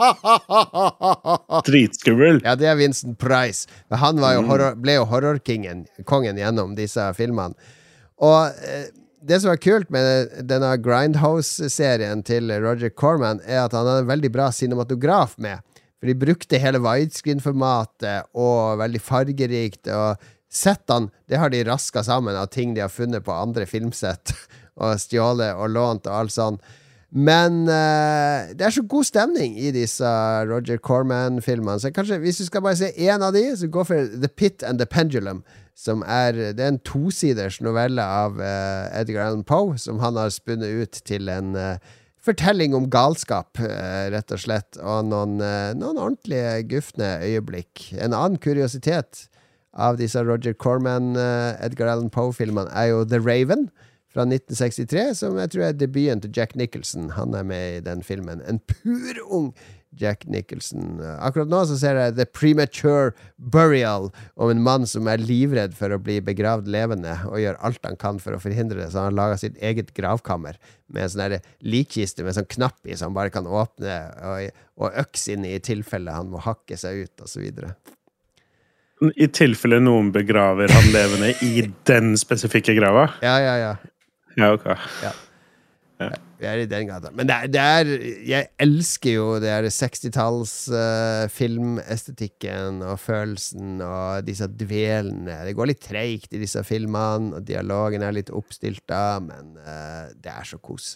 Speaker 1: Dritskummel.
Speaker 2: Ja, det er Vincent Price. Men han var jo horror, ble jo horrorkingen, kongen gjennom disse filmene. Og eh, det som er kult med denne Grindhouse-serien til Roger Corman, er at han har en veldig bra cinematograf med. For de brukte hele widescreen-formatet og veldig fargerikt, og settene, det har de rasket sammen av ting de har funnet på andre filmsett, og stjålet og lånt og alt sånn. Men uh, det er så god stemning i disse Roger Corman-filmene, så kanskje hvis du skal bare se en av de, så gå for The Pit and the Pendulum, som er, det er en tosiders novelle av uh, Edgar Allan Poe, som han har spunnet ut til en uh, fortelling om galskap, uh, rett og slett, og noen, uh, noen ordentlige guftne øyeblikk. En annen kuriositet av disse Roger Corman, uh, Edgar Allan Poe-filmene er jo The Raven fra nitten sekstitre, som jeg tror er debuten til Jack Nicholson. Han er med i den filmen. En pur ung Jack Nicholson. Akkurat nå så ser jeg The Premature Burial, om en mann som er livredd for å bli begravd levende, og gjør alt han kan for å forhindre det, så han har laget sitt eget gravkammer med en sånn der likkiste med sånn knapp i, som han bare kan åpne, og, og øks inn i tilfelle han må hakke seg ut, og så videre.
Speaker 1: I tilfelle noen begraver han levende i den spesifikke grava.
Speaker 2: Ja, ja, ja.
Speaker 1: Ja, ok.
Speaker 2: Ja. Vi er i den gata. Men det er, det er jeg elsker jo det er sekstitalls uh, filmestetikken og følelsen og disse dvelene. Det går litt treigt i disse filmene, og dialogen er litt oppstilta, men uh, det er så kos.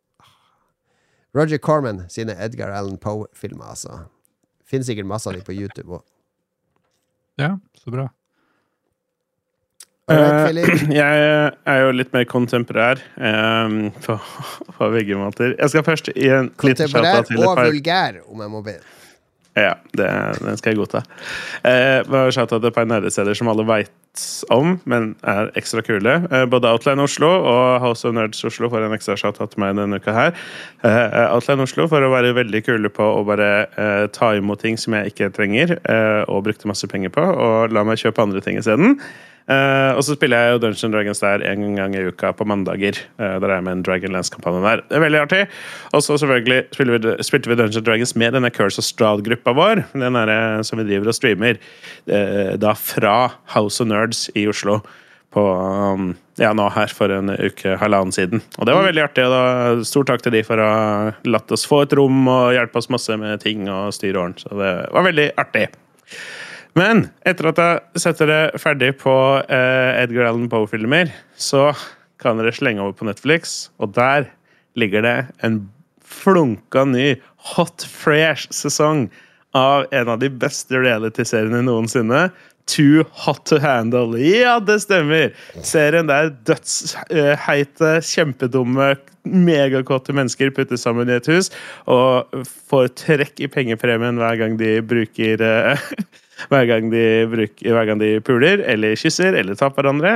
Speaker 2: Roger Corman sine Edgar Allan Poe-filmer, altså. Finnes sikkert masse av de på YouTube også.
Speaker 3: Ja, så bra.
Speaker 2: Alright,
Speaker 1: Uh, jeg er jo litt mer kontemporær um, på, på begge måter. Jeg skal først gi en liten
Speaker 2: Kontemporær
Speaker 1: shout-out til et
Speaker 2: og
Speaker 1: par...
Speaker 2: vulgær, om jeg må be.
Speaker 1: Ja, det, den skal jeg godta. Uh, bare shout-out til et par nerdesteder som alle vet om, men er ekstra kule. Uh, både Outline Oslo og House of Nerds Oslo får en ekstra shout-out til meg denne uka her. Uh, Outline Oslo for å være veldig kule på å bare uh, ta imot ting som jeg ikke trenger, uh, og brukte masse penger på, og la meg kjøpe andre ting i stedet. Uh, og så spiller jeg jo Dungeons and Dragons der en gang i uka på mandager. Uh, der er jeg med en Dragonlance-kampanje der. Det er veldig artig. Og så selvfølgelig spiller vi, spilte vi Dungeons and Dragons med denne Curse of Strahd-gruppa vår. Den der, uh, som vi driver og streamer. Uh, da fra House of Nerds i Oslo. På, um, ja, nå her for en uke, halvannen siden. Og det var veldig artig. Og da, stor takk til de for å ha latt oss få et rom og hjelpe oss masse med ting og styre og ordne. Så det var veldig artig. Men etter at jeg setter det ferdig på eh, Edgar Allan Poe-filmer, så kan dere slenge over på Netflix, og der ligger det en flunka ny hot fresh sesong av en av de beste reality-seriene noensinne, Too Hot to Handle. Ja, det stemmer! Serien der dødsheite, kjempedumme, megakåte mennesker puttes sammen i et hus, og får trekk i pengepremien hver gang de bruker... hver gang de, bruker, hver gang de puler, eller kysser, eller tar hverandre.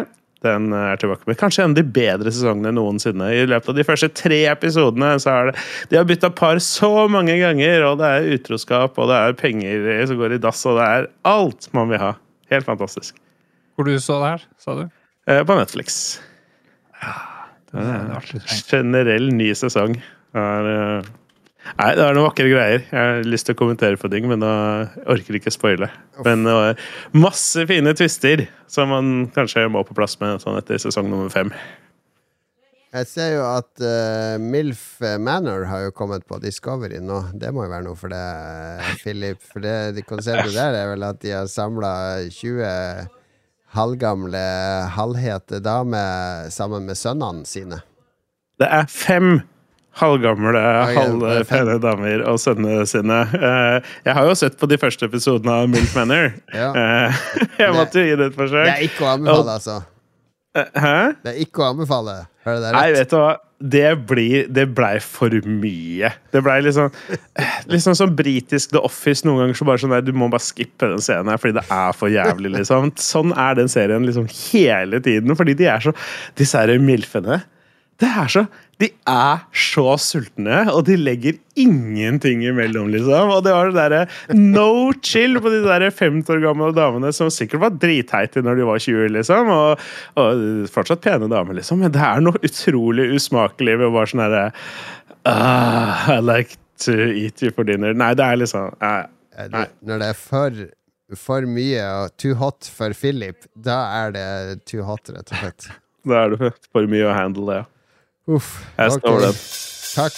Speaker 1: den er tilbake med. Kanskje en av de bedre sesongene noensinne. I løpet av de første tre episodene så er det, de har byttet par så mange ganger, og det er utroskap, og det er penger som går i dass, og det er alt man vil ha. Helt fantastisk.
Speaker 3: Hvor du så det her, sa du?
Speaker 1: Eh, på Netflix.
Speaker 3: Ja, det er artig.
Speaker 1: Generell ny sesong. Det er... Eh, Nei, det er noen vakre greier. Jeg har lyst til å kommentere på ting, men da orker ikke spoile. Men det var masse fine twister som man kanskje må på plass med sånn etter sesong nummer fem.
Speaker 2: Jeg ser jo at uh, Milf Manor har jo kommet på Discovery nå. Det må jo være noe for det, Philip. For det, det konseptet der er vel at de har samlet tjue halvgamle, halvhete damer sammen med sønnene sine.
Speaker 1: Det er fem halvgamle, halvpene damer og sønnene sine. Jeg har jo sett på de første episodene av Milf Manor.
Speaker 2: Ja.
Speaker 1: Jeg måtte jo gi det et forsøk.
Speaker 2: Det er ikke å anbefale, altså.
Speaker 1: Hæ?
Speaker 2: Det er ikke å anbefale. Hører du det rett?
Speaker 1: Nei, vet du hva? Det, blir, det ble for mye. Det ble liksom liksom sånn britisk The Office noen ganger, så bare sånn der, du må bare skippe den scenen her, fordi det er for jævlig, liksom. Sånn er den serien liksom hele tiden, fordi de er så, disse her milfene, det er så, de er så sultne, og de legger ingenting imellom, liksom. Og det var det der no chill på de der femti år gamle damene som sikkert var dritteite når de var tjue, liksom. Og, og fortsatt pene damer, liksom. Men det er noe utrolig usmakelig ved å være sånn der ah, I like to eat you for dinner. Nei, det er liksom eh, nei.
Speaker 2: Når det er for, for mye og too hot for Philip, da er det too hot, rett og slett.
Speaker 1: Da er det for mye å handle det, ja.
Speaker 2: Uff,
Speaker 1: jeg står
Speaker 2: okay.
Speaker 1: den.
Speaker 2: Takk.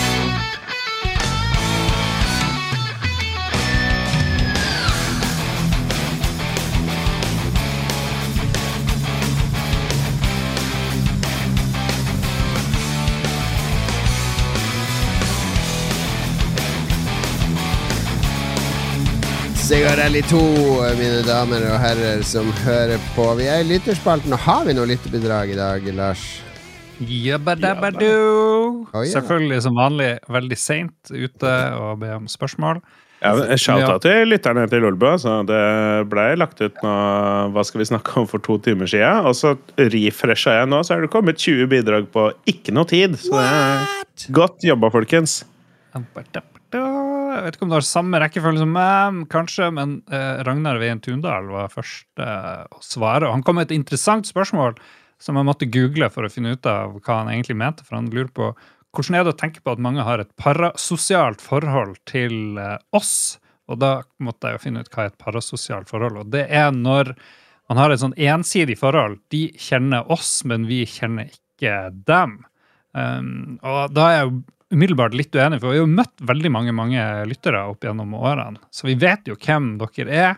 Speaker 2: Sigarelli to, mine damer og herrer som hører på. Vi er i lytterspalten, og har vi noe lytterbidrag i dag, Lars?
Speaker 3: Jabbadabadu.
Speaker 2: Oh, ja.
Speaker 3: Selvfølgelig som vanlig veldig sent ute og be om spørsmål.
Speaker 1: Ja, shout-out til lytterne til Lolbua. Så det ble lagt ut nå, hva skal vi snakke om for to timer siden, og så refreshet jeg nå, så er det kommet tjue bidrag på ikke noe tid. Så det er godt jobba, folkens.
Speaker 3: Jeg vet ikke om det har samme rekkefølge som meg, kanskje, men eh, Ragnar Veien Tundal var først eh, å svare. Og han kom med et interessant spørsmål som jeg måtte google for å finne ut av hva han egentlig mente, for han lurer på hvordan er det å tenke på at mange har et parasosialt forhold til eh, oss, og da måtte jeg jo finne ut hva er et parasosialt forhold, og det er når man har et sånn ensidig forhold. De kjenner oss, men vi kjenner ikke dem. Um, og da er jeg jo umiddelbart litt uenig, for vi har jo møtt veldig mange, mange lyttere opp gjennom årene, så vi vet jo hvem dere er,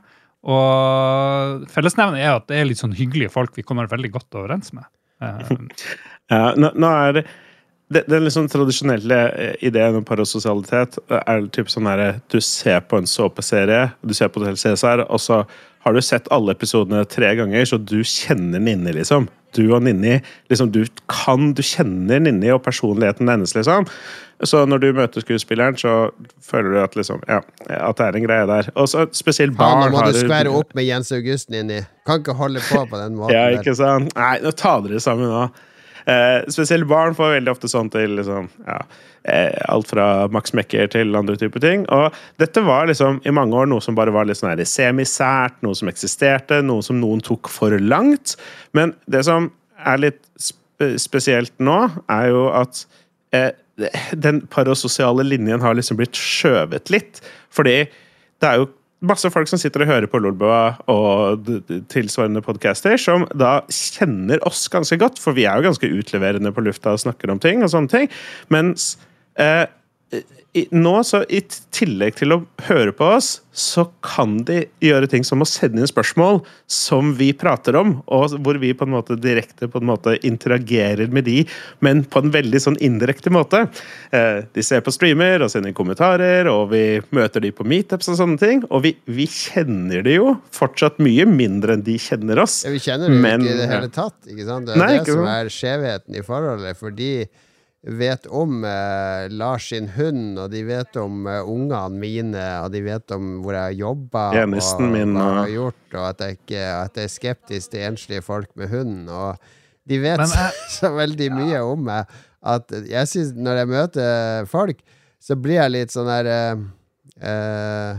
Speaker 3: og fellesnevnet er at det er litt sånn hyggelige folk vi kommer veldig godt overens med. Um,
Speaker 1: ja, nå, nå er det den liksom tradisjonelle ideen om parasosialitet er typ sånn der, du ser på en såpeserie, du ser på Hotel Cæsar, og så har du sett alle episodene tre ganger, så du kjenner Ninni, liksom. Du og Ninni, liksom, du kan, du kjenner Ninni og personligheten hennes, liksom. Så når du møter skuespilleren, så føler du at, liksom, ja, at det er en greie der. Og så spesielt barn...
Speaker 2: Nå må du skvære opp med Jens August, Ninni. Kan ikke holde på på den måten.
Speaker 1: Ja, ikke sant? Nei, nå tar dere sammen nå. Eh, spesielt barn får veldig ofte sånn til liksom, ja, eh, alt fra Max Mekker til andre typer ting, og dette var liksom i mange år noe som bare var litt sånn her semisært, noe som eksisterte, noe som noen tok for langt, men det som er litt spe spesielt nå er jo at eh, den parasosiale linjen har liksom blitt skjøvet litt, fordi det er jo masse folk som sitter og hører på Lolbua og tilsvarende podcaster, som da kjenner oss ganske godt, for vi er jo ganske utleverende på lufta og snakker om ting og sånne ting, mens eh, i, nå så i tillegg til å høre på oss, så kan de gjøre ting som å sende inn spørsmål som vi prater om, og hvor vi på en måte direkte på en måte interagerer med de, men på en veldig sånn indirekte måte. Eh, de ser på streamer og sender kommentarer, og vi møter de på meetups og sånne ting, og vi, vi kjenner de jo fortsatt mye mindre enn de kjenner oss.
Speaker 2: Ja, vi kjenner det jo ikke i det hele tatt, ikke sant? Det er
Speaker 1: Nei,
Speaker 2: det som er skjevheten i forholdet, fordi vet om uh, Lars sin hund, og de vet om uh, ungene mine, og de vet om hvor jeg jobber, og
Speaker 1: min,
Speaker 2: hva jeg har gjort, og at jeg, ikke, at jeg er skeptisk til enslige folk med hund, og de vet jeg, så, så veldig mye ja. om meg, at jeg synes når jeg møter folk, så blir jeg litt sånn der uh, uh,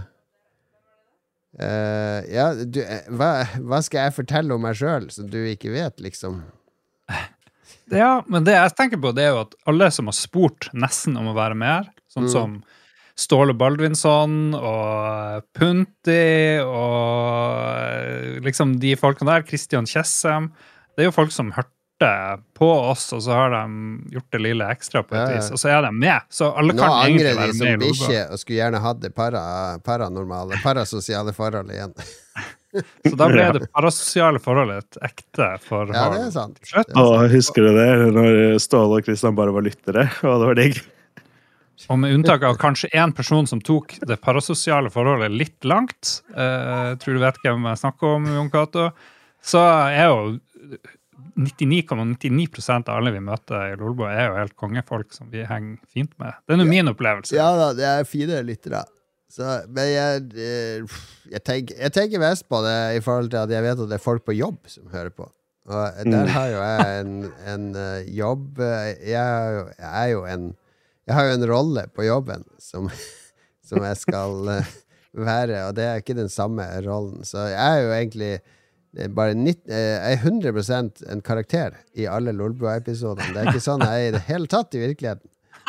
Speaker 2: uh, ja, du, hva, hva skal jeg fortelle om meg selv, som du ikke vet, liksom?
Speaker 3: Ja, men det jeg tenker på, det er jo at alle som har spurt nesten om å være med her, sånn mm. som Ståle Baldvinsson og Punti og liksom de folkene der, Christian Kjessem, det er jo folk som hørte på oss, og så har de gjort det lille ekstra på et vis, og så er de med. Så alle
Speaker 2: Nå
Speaker 3: kan egentlig være med i
Speaker 2: Nå angrer de som bikkje, og skulle gjerne hatt det para, paranormale, parasosiale forhold igjen.
Speaker 3: Så da ble det parasosiale forholdet et ekte forhold.
Speaker 2: Ja, det er sant.
Speaker 1: Det er sant. Åh, husker du det? Når Ståle og Kristian bare var lyttere, og det var digg.
Speaker 3: Og med unntak av kanskje en person som tok det parasosiale forholdet litt langt, eh, tror du vet hvem jeg snakker om, Jon Cato, så er jo nittini komma nittini prosent av alle vi møter i Lolbua er jo helt kongefolk som vi henger fint med. Det er jo min opplevelse.
Speaker 2: Ja da, det er fine lyttere. Så, men jeg, jeg, tenker, jeg tenker mest på det i forhold til at jeg vet at det er folk på jobb som hører på. Og der har jo jeg en, en jobb jeg er, jo, jeg er jo en jeg har jo en rolle på jobben som, som jeg skal være, og det er ikke den samme rollen. Så jeg er jo egentlig bare nitti, jeg er hundre prosent en karakter i alle Lolbua-episodene. Det er ikke sånn jeg er i det hele tatt i virkeligheten.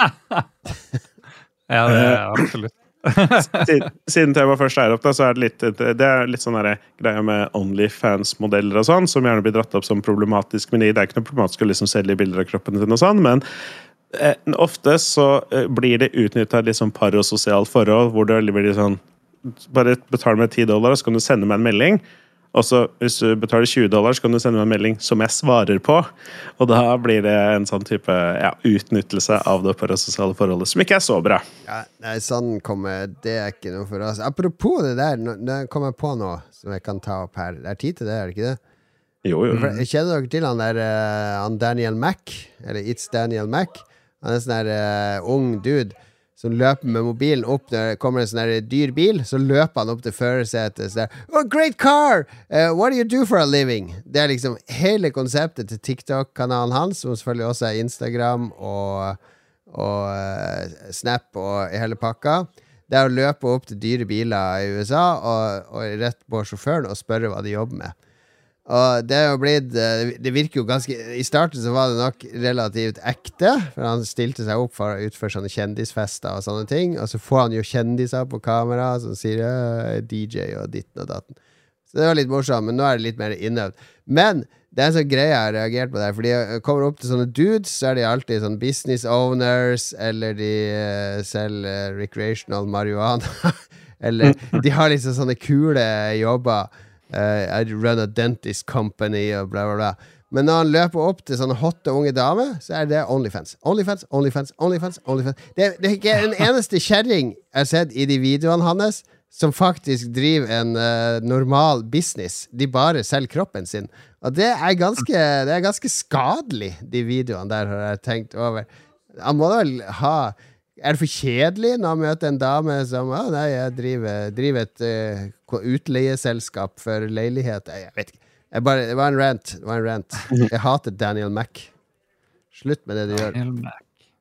Speaker 3: Ja, det er absolutt.
Speaker 1: siden, siden temaet først er opp da, så er det litt, det er litt sånn greia med OnlyFans-modeller og sånn, som gjerne blir dratt opp som problematisk, men det er ikke noe problematisk å liksom selge bilder av kroppen sin og sånn, men eh, ofte så eh, blir det utnyttet litt sånn parasosialt forhold, hvor det blir sånn, bare betal med ti dollar, så kan du sende meg en melding, og så hvis du betaler tjue dollar, så kan du sende meg en melding som jeg svarer på, og da blir det en sånn type ja, utnyttelse av det parasosiale forholdet, som ikke er så bra.
Speaker 2: Ja, nei, sånn kommer, det er ikke noe for oss. Apropos det der, nå kommer jeg på noe som jeg kan ta opp her. Det er tid til det, er det ikke det?
Speaker 1: Jo, jo.
Speaker 2: Kjenner dere til han der, uh, han Daniel Mack, eller It's Daniel Mack? Han er en sånn der uh, ung dude, som løper med mobilen opp når det kommer en sånn her dyr bil, så løper han opp til førersetet så der, oh, great car! Uh, what do you do for a living? Det er liksom hele konseptet til TikTok-kanalen hans, som selvfølgelig også er Instagram og, og uh, Snap og hele pakka. Det er å løpe opp til dyre biler i U S A og, og rett på sjåføren og spørre hva de jobber med. Og det er jo blitt det virker jo ganske i starten så var det nok relativt ekte, for han stilte seg opp for å utføre sånne kjendisfester og sånne ting, og så får han jo kjendiser på kamera som sier ja, D J og ditten og datten, så det var litt morsomt, men nå er det litt mer innøvd. Men det er en sånn greie jeg har reagert på der, fordi jeg kommer opp til sånne dudes, så er de alltid sånn business owners, eller de uh, selger uh, recreational marijuana eller de har liksom sånne kule jobber. Uh, I run a dentist company og bla bla bla. Men når han løper opp til sånne hotte unge damer, så er det OnlyFans. OnlyFans, OnlyFans, OnlyFans, OnlyFans. Det, det er ikke en eneste kjerring jeg har sett i de videoene hans som faktisk driver en uh, normal business. De bare selger kroppen sin. Og det er ganske, det er ganske skadelig, de videoene der har jeg tenkt over. Han må da vel ha Er det for kjedelig når han møter en dame som Å nei, jeg driver, driver et uh, utleieselskap for leilighet. Jeg vet ikke. Jeg bare, det var en rant. Det var en rant. Jeg hater Daniel Mack. Slutt med det du gjør.
Speaker 3: Daniel Mack.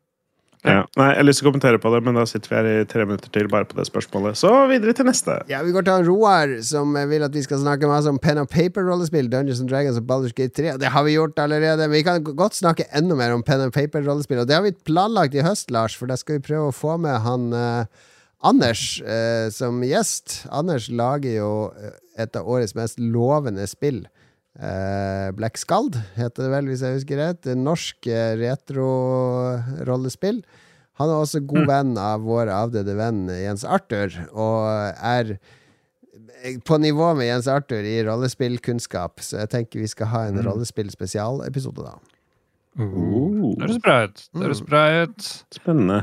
Speaker 1: Ja. Nei, jeg har lyst til å kommentere på det, men da sitter vi her i tre minutter til bare på det spørsmålet. Så videre til neste.
Speaker 2: Ja, vi går til en Roar som vil at vi skal snakke masse om pen and paper-rollespill, Dungeons and Dragons og Baldur's Gate tre. Det har vi gjort allerede, men vi kan godt snakke enda mer om pen and paper-rollespill, og det har vi planlagt i høst, Lars, for da skal vi prøve å få med han uh, Anders uh, som gjest. Anders lager jo et av årets mest lovende spill. Uh, Black Skald heter det vel, hvis jeg husker rett. Norsk uh, retro-rollespill. Han er også god venn av vår avdøde venn Jens Arthur, og er på nivå med Jens Arthur i rollespillkunnskap, så jeg tenker vi skal ha en mm. rollespill-spesialepisode da.
Speaker 3: Uh. Det høres bra ut. Det høres bra ut.
Speaker 1: Spennende.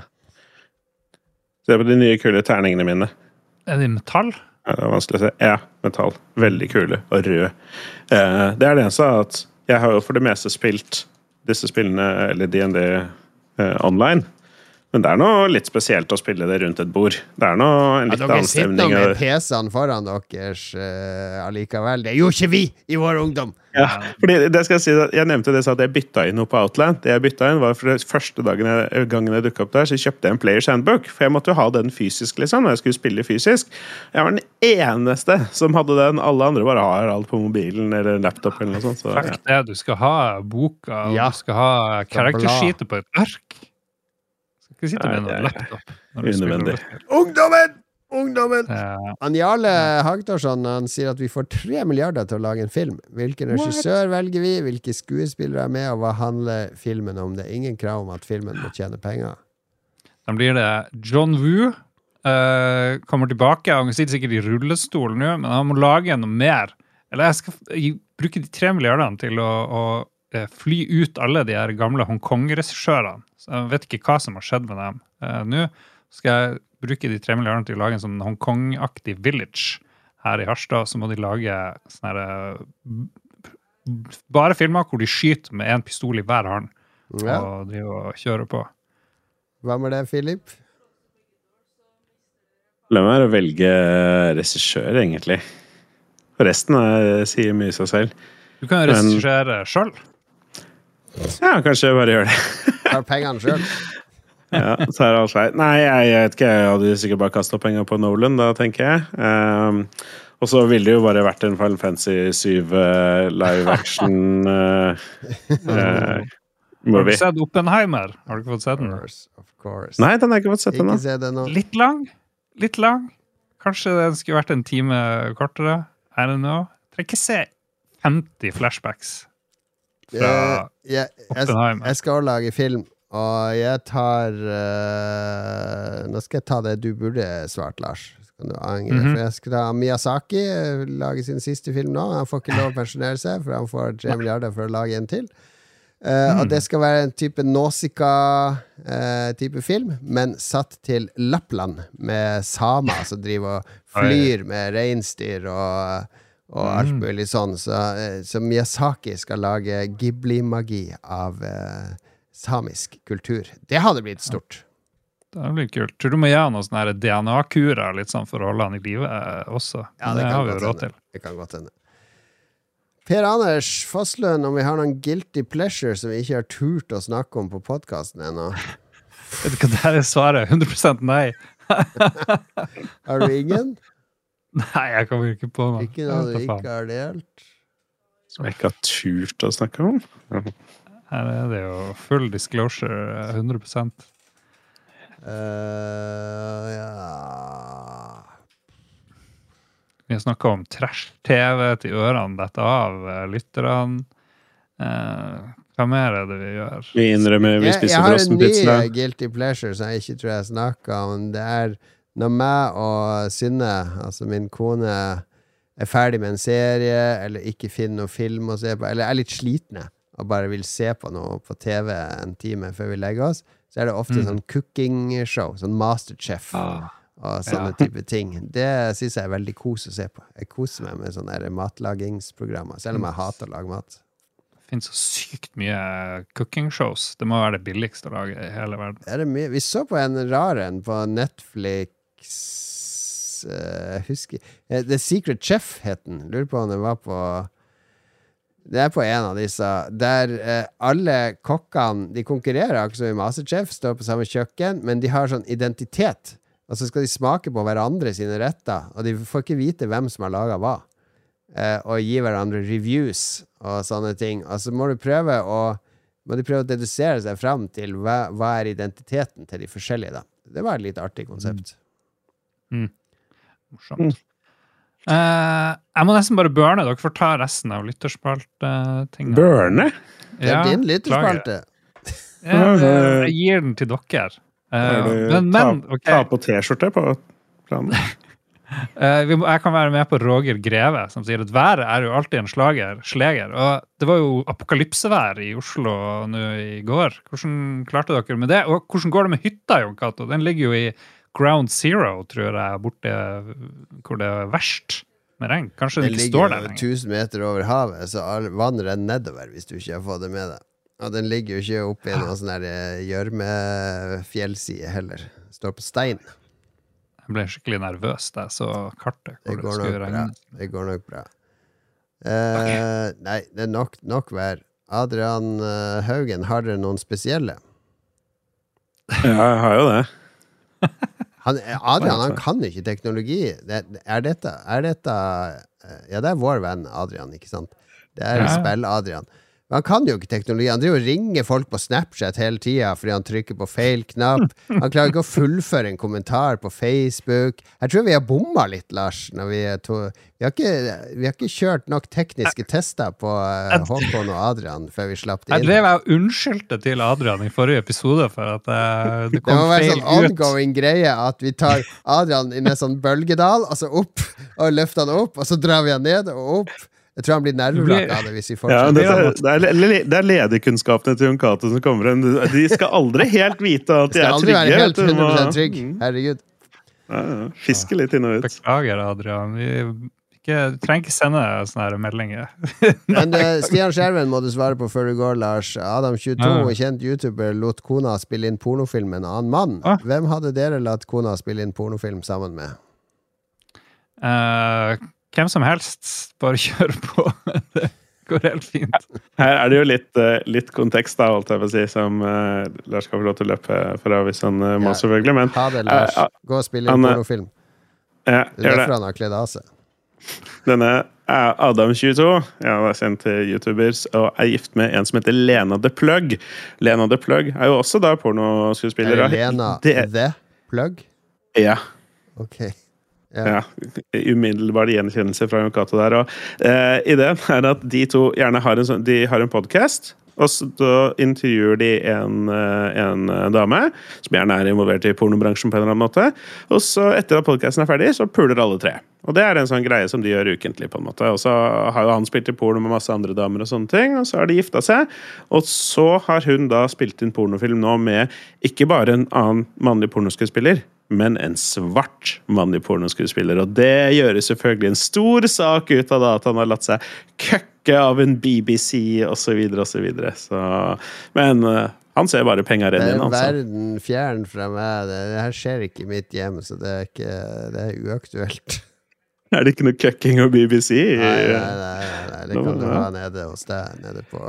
Speaker 1: Se på de nye kule terningene mine.
Speaker 3: Er det metall?
Speaker 1: Ja, det er vanskelig å se. Ja, metall. Veldig kule og røde. Eh, det er det eneste at jeg har jo for det meste spilt disse spillene, eller D and D uh, online. Men det er noe litt spesielt å spille det rundt et bord. Det er noe en litt
Speaker 2: ja,
Speaker 1: annen stemning.
Speaker 2: Dere sitter med P C-en foran deres uh, allikevel. Det gjorde ikke vi i vår ungdom!
Speaker 1: Ja, fordi det skal jeg si, jeg nevnte det så at jeg bytta inn noe på Outland. Det jeg bytta inn var for det første dagen jeg, gangen jeg dukket opp der, så kjøpte jeg en Players Handbook. For jeg måtte jo ha den fysisk, liksom, når jeg skulle spille fysisk. Jeg var den eneste som hadde den. Alle andre bare har alt på mobilen eller laptop eller noe sånt. Så,
Speaker 3: Fakt det, du skal ha boka, og
Speaker 2: Ja.
Speaker 3: du skal ha karaktersheetet på et ark. Du skal sitte med
Speaker 1: Nei,
Speaker 3: en
Speaker 1: det er
Speaker 3: laptop. når du spiller
Speaker 1: unødvendig.
Speaker 3: rollespill.
Speaker 2: Ungdommen! Ungdommen!
Speaker 3: Ja.
Speaker 2: Han Jarle Hagdorsson han sier at vi får tre milliarder til å lage en film. Hvilken regissør velger vi? Hvilke skuespillere er med? Og hva handler filmen om? Det er ingen krav om at filmen må tjene penger.
Speaker 3: Da blir det John Woo. Uh, kommer tilbake. Han sitter sikkert i rullestol nå, men han må lage noe mer. Eller jeg skal jeg bruke de tre milliardene til å, å uh, fly ut alle de her gamle Hongkong-regissørene. Så jeg vet ikke hva som har skjedd med dem. Uh, nå skal jeg bruke de tre milliardene til å lage en sånn Hongkong-aktig village her i Harstad, så må de lage sånne her, bare filmer hvor de skyter med en pistol i hver hånd
Speaker 2: Ja.
Speaker 3: og de og kjører på.
Speaker 2: Hva med det, Philip?
Speaker 1: La meg velge regissør, egentlig. For resten er, sier mye seg selv.
Speaker 3: Du kan jo
Speaker 1: Men-
Speaker 3: regissere selv.
Speaker 1: Ja, kanskje jeg bare gjør det.
Speaker 2: Har pengene selv?
Speaker 1: Ja, så er det alt feil. Nei, jeg, jeg vet ikke, jeg hadde sikkert bare kastet penger på Nolan, da, tenker jeg. Um, og så ville det jo bare vært en Final Fantasy syv uh, live action uh, uh,
Speaker 3: Har
Speaker 1: movie.
Speaker 3: du sett Oppenheimer? Har du ikke fått sett
Speaker 2: Of
Speaker 3: den?
Speaker 2: course, of course.
Speaker 1: Nei, den har jeg ikke fått sett
Speaker 2: Ikke
Speaker 1: ennå.
Speaker 2: se det nå.
Speaker 3: Litt lang. Litt lang. Kanskje den skulle vært en time kortere. I don't know. Jeg trenger ikke se femti flashbacks fra
Speaker 2: Eh, jeg, jeg,
Speaker 3: Oppenheimer.
Speaker 2: jeg skal også lage film, og jeg tar eh, Nå skal jeg ta det du burde svart, Lars. Så kan du angre.
Speaker 3: Mhm.
Speaker 2: For jeg skal ta Miyazaki eh, lage sin siste film nå. Han får ikke lov å pensjonere seg, for han får tre milliarder for å lage en til. Eh, Og det skal være en type Nausicaa-type film, men satt til Lappland, med samer som driver og flyr med reinsdyr og, og alt mulig sånn. Så, eh, så Miyazaki skal lage Ghibli-magi av eh, samisk kultur. Det hadde blitt stort.
Speaker 3: Det blir kult. Tror du må gjøre noen sånne her D N A-kurer litt sånn for å holde han i live eh, også?
Speaker 2: Ja,
Speaker 3: det,
Speaker 2: det kan
Speaker 3: har vi jo
Speaker 2: godt
Speaker 3: råd
Speaker 2: hende.
Speaker 3: til.
Speaker 2: Det kan godt hende. Per Anders Fosslund, om vi har noen guilty pleasure som vi ikke har turt å snakke om på podcasten ennå.
Speaker 3: Vet du hva det er svaret? hundre prosent nei.
Speaker 2: Har du ingen?
Speaker 3: Nei, jeg kommer ikke på noe.
Speaker 2: Ikke noe du
Speaker 3: Jeg vet da
Speaker 2: ikke
Speaker 3: faen.
Speaker 2: har delt?
Speaker 1: Som jeg ikke har turt å snakke om.
Speaker 3: Her er det jo full disclosure, eh, hundre prosent.
Speaker 2: Uh, ja
Speaker 3: Vi har snakket om trash-T V til ørene dette av eh, lytterne. Eh, hva mer er det vi gjør?
Speaker 1: Vi innrømmer vi
Speaker 2: jeg, jeg
Speaker 1: spiser
Speaker 2: har en ny
Speaker 1: frossenpizza.
Speaker 2: eh, guilty pleasure som jeg ikke tror jeg snakket om. Det er når meg og Synne, altså min kone, er ferdig med en serie, eller ikke finner noe film å se på, eller er litt slitne og bare vil se på noe på T V en time før vi legger oss, så er det ofte
Speaker 3: Mm.
Speaker 2: sånn cooking-show, sånn Masterchef
Speaker 3: Ah,
Speaker 2: og sånne
Speaker 3: ja.
Speaker 2: type ting. Det synes jeg er veldig kos å se på. Jeg koser meg med sånne der matlagingsprogrammer, selv om jeg hater å lage mat.
Speaker 3: det finnes så sykt mye cooking shows. Det må være det billigste å lage i hele verden.
Speaker 2: Er det mye? Vi så på en rar en på Netflix. eh, Jeg husker eh, The Secret Chef het den. Lurer på om det var på Det er på en av disse der eh, alle kokkene de konkurrerer, akkurat som i Masterchef, står på samme kjøkken, men de har sånn identitet. Og så skal de smake på hverandre sine retter, og de får ikke vite hvem som har laget hva. Eh, og gi hverandre reviews og sånne ting. Og så må du prøve å må de prøve å dedusere seg fram til hva, hva er identiteten til de forskjellige. Da. Det var et litt artig konsept.
Speaker 3: Morsomt. Eh, jeg må nesten bare burne. Dere får ta resten av lytterspalt-tingene.
Speaker 1: Børne?
Speaker 2: Det er din lytterspalte.
Speaker 3: Ja, det- jeg gir den til dere. Eh,
Speaker 1: Er du-
Speaker 3: men, men,
Speaker 1: ta,
Speaker 3: ok.
Speaker 1: ta på T-skjorte på planen.
Speaker 3: Eh, vi må, jeg kan være med på Roger Greve, som sier at været er jo alltid en slager, sleger. Og det var jo apokalypsevær i Oslo nå i går. Hvordan klarte dere med det? Og hvordan går det med hytta, Jon Cato? Den ligger jo i Ground Zero, tror jeg, borte hvor det er verst med regn. Kanskje den
Speaker 2: Den
Speaker 3: ikke står
Speaker 2: ligger
Speaker 3: der
Speaker 2: jo
Speaker 3: lenger.
Speaker 2: tusen meter over havet, så all, vann renner nedover hvis du ikke har fått det med deg. Ja, den ligger jo ikke oppe i noen sånn der gjørmefjellside heller. Står på stein.
Speaker 3: Jeg ble skikkelig nervøs da jeg så kartet.
Speaker 2: Det
Speaker 3: Hvor det,
Speaker 2: går
Speaker 3: skulle
Speaker 2: nok bra.
Speaker 3: regne.
Speaker 2: Det går nok bra. Eh, nei, det er nok, nok vær. Adrian eh, Haugen, har dere noen spesielle?
Speaker 1: Ja, jeg har jo det.
Speaker 2: Han, Adrian, han kan ikke teknologi. Det, er dette, er dette Ja, det er vår venn Adrian, ikke sant? Det er
Speaker 3: Ja.
Speaker 2: spill-Adrian. Men han kan jo ikke teknologi. Han driver og ringer folk på Snapchat hele tida fordi han trykker på feil knapp. Han klarer ikke å fullføre en kommentar på Facebook. Jeg tror vi har bomma litt, Lars. Når vi, to, vi, har ikke, vi har ikke kjørt nok tekniske tester på uh, Håkon og Adrian før vi slapp det
Speaker 3: Jeg
Speaker 2: inn.
Speaker 3: drev jeg og unnskyldte til Adrian i forrige episode for at eh, det
Speaker 2: Det
Speaker 3: kom
Speaker 2: må være
Speaker 3: feil
Speaker 2: sånn
Speaker 3: ut.
Speaker 2: ongoing greie at vi tar Adrian inn i en sånn bølgedal, og så opp, og løfter han opp, og så drar vi han ned og opp. Jeg tror han blir nervevrak av det hvis vi
Speaker 1: Ja,
Speaker 2: fortsetter.
Speaker 1: det, er, det, er, le- det er lederkunnskapene til Jon Cato som kommer frem. De skal aldri helt vite at
Speaker 2: Det
Speaker 1: de
Speaker 2: skal
Speaker 1: er
Speaker 2: aldri være
Speaker 1: trygge.
Speaker 2: helt
Speaker 1: vet du.
Speaker 2: hundre
Speaker 1: Må-
Speaker 2: prosent trygg.
Speaker 1: Mm.
Speaker 2: Herregud.
Speaker 1: Ja, ja. Fiske litt inn og ut.
Speaker 3: Beklager, Adrian. Vi ikke, trenger ikke sende sånne her meldinger.
Speaker 2: Men uh, Stian Skjerven må du svare på før du går, Lars. Adam tjueto,
Speaker 3: Ja.
Speaker 2: kjent YouTuber, lot kona spille inn pornofilm med en annen mann.
Speaker 3: Ah.
Speaker 2: Hvem hadde dere latt kona spille inn pornofilm sammen med?
Speaker 3: Eh, hvem som helst, bare kjør på. Det går helt fint.
Speaker 1: Her er det jo litt, eh, litt kontekst, da, alt jeg vil si, som eh, Lars skal få lov til å løpe fra hvis han uh, må,
Speaker 2: Ja.
Speaker 1: selvfølgelig. Men
Speaker 2: Ha det, Lars.
Speaker 1: Eh,
Speaker 2: Gå og spille inn
Speaker 1: han, eh,
Speaker 2: pornofilm.
Speaker 1: ja,
Speaker 2: Det er
Speaker 1: gjør det.
Speaker 2: derfor han har kledd av seg.
Speaker 1: Denne er Adam tjueto. Ja, det er sendt til YouTubers, og er gift med en som heter Lena The Plug. Lena The Plug er jo også da pornoskuespiller.
Speaker 2: Er det Lena
Speaker 1: Det-
Speaker 2: The Plug?
Speaker 1: Ja.
Speaker 2: Ok. Ja.
Speaker 1: Ja, umiddelbar gjenkjennelse fra Jon Cato der. Og, eh, ideen er at de to gjerne har en, sånn, de har en podcast, og så da intervjuer de en, eh, en dame som gjerne er involvert i pornobransjen på en eller annen måte. Og så etter at podcasten er ferdig, så puler alle tre. Og det er en sånn greie som de gjør ukentlig, på en måte. Og så har jo han spilt i porno med masse andre damer og sånne ting, og så har de gifta seg. Og så har hun da spilt inn pornofilm nå med ikke bare en annen mannlig pornoskuespiller, men en svart mannlig pornoskuespiller. Og det gjøres selvfølgelig en stor sak ut av da, at han har latt seg køkke av en B B C, og så videre, og så videre. Så, men uh, han ser bare penger
Speaker 2: Det
Speaker 1: renne
Speaker 2: er
Speaker 1: inn, altså.
Speaker 2: verden fjern fra meg. Det, det her skjer ikke i mitt hjem, så det er, ikke, det er uaktuelt.
Speaker 1: Er det ikke noe køkking og B B C? i-
Speaker 2: Nei, nei, nei, nei, nei. Det kan du ha nede hos deg, nede på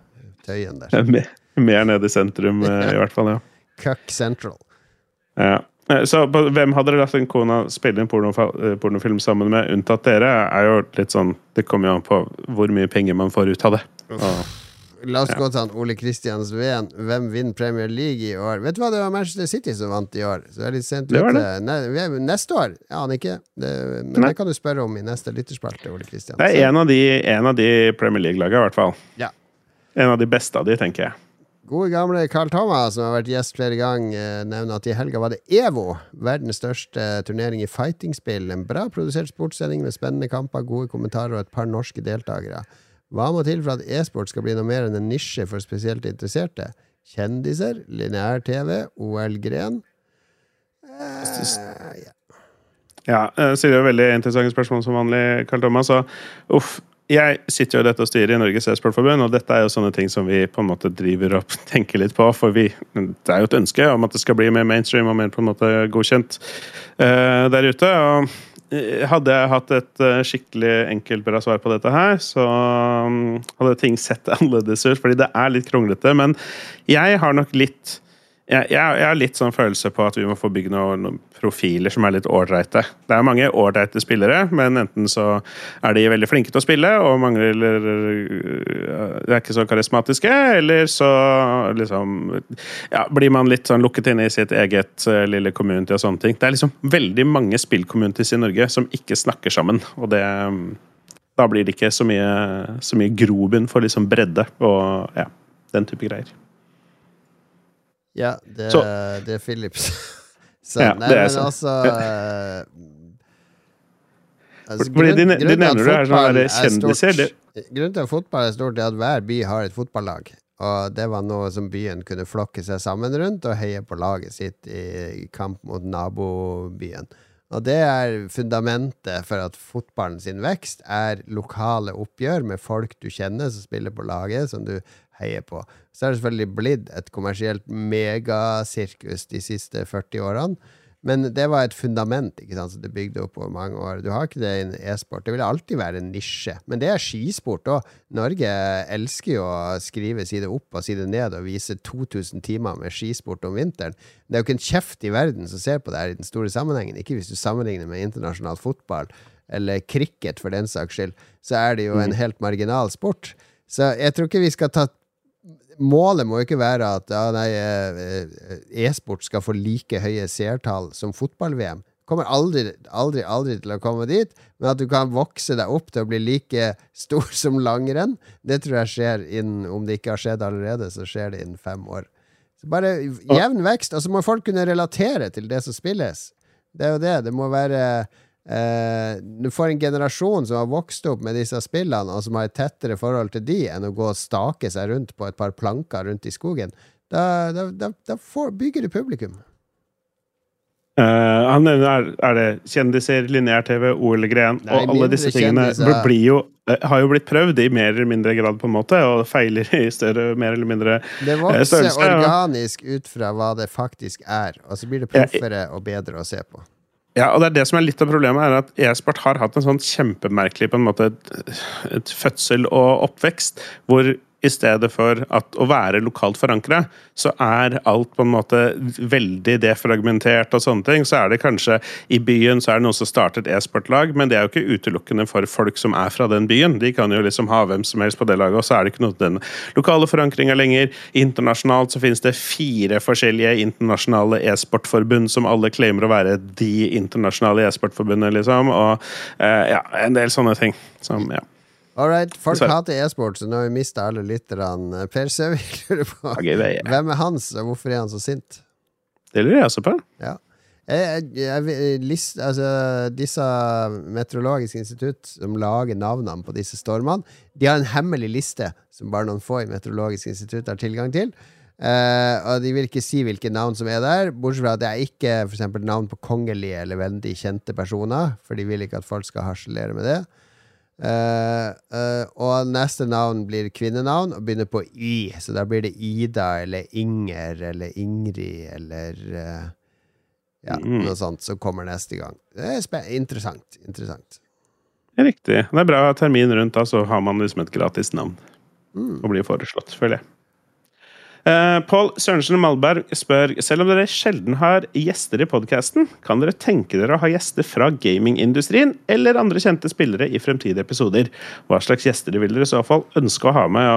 Speaker 2: Tøyen der.
Speaker 1: Mer, mer nede i sentrum, eh, i hvert fall, ja.
Speaker 2: Cuck Central.
Speaker 1: Ja. Så på- hvem hadde dere latt en kona spille en porno, pornofilm sammen med, unntatt dere? Er jo litt sånn, det kommer jo an på hvor mye penger man får ut av det. Og,
Speaker 2: La oss gå til han Ole Kristian Sveen. Hvem vinner Premier League i år? Vet du hva, det var Manchester City som vant i år. Så det er litt sent
Speaker 1: Det var
Speaker 2: ute. Ne- vi er- Neste år? Ja, han ikke. Det, men
Speaker 1: Nei.
Speaker 2: det kan du spørre om i neste lytterspalte, Ole Kristian.
Speaker 1: det er en av de, en av de Premier League-lagene, i hvert fall.
Speaker 2: Ja.
Speaker 1: En av de beste av de, tenker jeg.
Speaker 2: Gode gamle Carl Thomas, som har vært gjest flere ganger, nevner at i helga var det EVO, verdens største turnering i fightingspill. En bra produsert sportssending med spennende kamper, gode kommentarer og et par norske deltakere. Hva må til for at e-sport skal bli noe mer enn en nisje for spesielt interesserte? Kjendiser, lineær-T V, O L-gren? Eh, ja.
Speaker 1: Ja, jeg stiller jo veldig interessante spørsmål som vanlig, Karl Thomas. Så, uff, jeg sitter jo i dette og styrer i Norges e-sportforbund, og dette er jo sånne ting som vi på en måte driver og tenker litt på, for vi, det er jo et ønske om at det skal bli mer mainstream og mer på en måte godkjent uh, der ute. Og hadde jeg hatt et uh, skikkelig enkelt bra svar på dette her, så um, hadde ting sett annerledes ut, fordi det er litt kronglete, men jeg har nok litt Jeg, jeg, jeg har litt sånn følelse på at vi må få bygge noen, noen profiler som er litt ålreite. Det er mange ålreite spillere, men enten så er de veldig flinke til å spille og mangler De er ikke så karismatiske, eller så liksom ja, blir man litt sånn lukket inne i sitt eget uh, lille community og sånne ting. Det er liksom veldig mange spillcommunities i Norge som ikke snakker sammen, og det da blir det ikke så mye, så mye grobunn for liksom bredde og ja, den type greier.
Speaker 2: Ja, det,
Speaker 1: Så-
Speaker 2: det er Philips. Så,
Speaker 1: Ja,
Speaker 2: nei,
Speaker 1: det er
Speaker 2: men
Speaker 1: sant.
Speaker 2: altså, eh, altså
Speaker 1: Fordi de- de
Speaker 2: grunnen til at
Speaker 1: nevner det her sånn
Speaker 2: fotball
Speaker 1: der
Speaker 2: er
Speaker 1: kjendiser,
Speaker 2: stort- Grunnen til at fotball er stort, er at hver by har et fotballag. Og det var noe som byen kunne flokke seg sammen rundt og heie på laget sitt i, i kamp mot nabobyen. Og det er fundamentet for at fotballen sin vekst er lokale oppgjør med folk du kjenner som spiller på laget, som du heier på. Så er det selvfølgelig blitt et kommersielt megasirkus de siste førti årene. Men det var et fundament, ikke sant, så det bygde opp over mange år. Du har ikke det i en e-sport. Det vil alltid være en nisje. Men det er skisport også. Norge elsker jo å skrive side opp og side ned og vise to tusen timer med skisport om vinteren. Det er jo ikke en kjeft i verden som ser på det her i den store sammenhengen. Ikke hvis du sammenligner med internasjonal fotball eller cricket for den saks skyld. Så er det jo en helt marginal sport. Så jeg tror ikke vi skal ta målet må jo ikke være at ja, nei, e-sport skal få like høye seertall som fotball-V M. Kommer aldri, aldri, aldri til å komme dit, men at du kan vokse deg opp til å bli like stor som langrenn, det tror jeg skjer innen, om det ikke har skjedd allerede, så skjer det innen fem år. Så bare jevn vekst, og så må folk kunne relatere til det som spilles. Det er jo det, det må være Eh, du får en generasjon som har vokst opp med disse spillene og som har et tettere forhold til de enn å gå og stake seg rundt på et par planker rundt i skogen. Da, da, da, da får, bygger du publikum.
Speaker 1: Uh, han er, er det kjendiser, lineær-TV, O L-gren og alle disse tingene blir jo, har jo blitt prøvd i mer eller mindre grad på en måte, og feiler i større, mer eller mindre
Speaker 2: det vokser størrelse, organisk ut fra hva det faktisk er, og så blir det proffere og bedre å se på.
Speaker 1: Ja, og det er det som er litt av problemet, er at e-sport har hatt en sånn kjempemerkelig på en måte et, et fødsel og oppvekst, hvor i stedet for at å være lokalt forankret, så er alt på en måte veldig defragmentert og sånne ting. Så er det kanskje i byen så er det noen som startet e-sportlag, men det er jo ikke utelukkende for folk som er fra den byen. De kan jo liksom ha hvem som helst på det laget, og så er det ikke noe den lokale forankringen lenger. Internasjonalt så finnes det fire forskjellige internasjonale e-sportforbund som alle claimer å være de internasjonale e-sportforbundene, liksom, og eh, ja, en del sånne ting som, ja.
Speaker 2: Alright, folk hater e-sport, så nå har vi mistet alle lytterne. Per Søvik lurer på okay, hvem er Hans, og hvorfor er han så sint?
Speaker 1: Det lurer jeg også på.
Speaker 2: Ja. Jeg, jeg, jeg, list, altså, disse meteorologiske institutt som lager navnene på disse stormene, de har en hemmelig liste som bare noen få i meteorologiske institutt har tilgang til. Uh, og de vil ikke si hvilke navn som er der, bortsett fra at det er ikke for eksempel navn på kongelige eller veldig kjente personer, for de vil ikke at folk skal harselere med det. Uh, uh, og neste navn blir kvinnenavn og begynner på Y, så da blir det Ida eller Inger eller Ingrid eller uh, ja, mm. noe sånt som kommer neste gang. Det er interessant, interessant.
Speaker 1: Det er riktig. Det er bra termin rundt da, så har man liksom et gratis navn mm. og blir foreslått, føler jeg. Uh, Paul Sørensen Malberg spør, selv om dere sjelden har gjester i podcasten, kan dere tenke dere å ha gjester fra gamingindustrien eller andre kjente spillere i fremtidige episoder? Hva slags gjester vil dere i så fall ønske å ha med,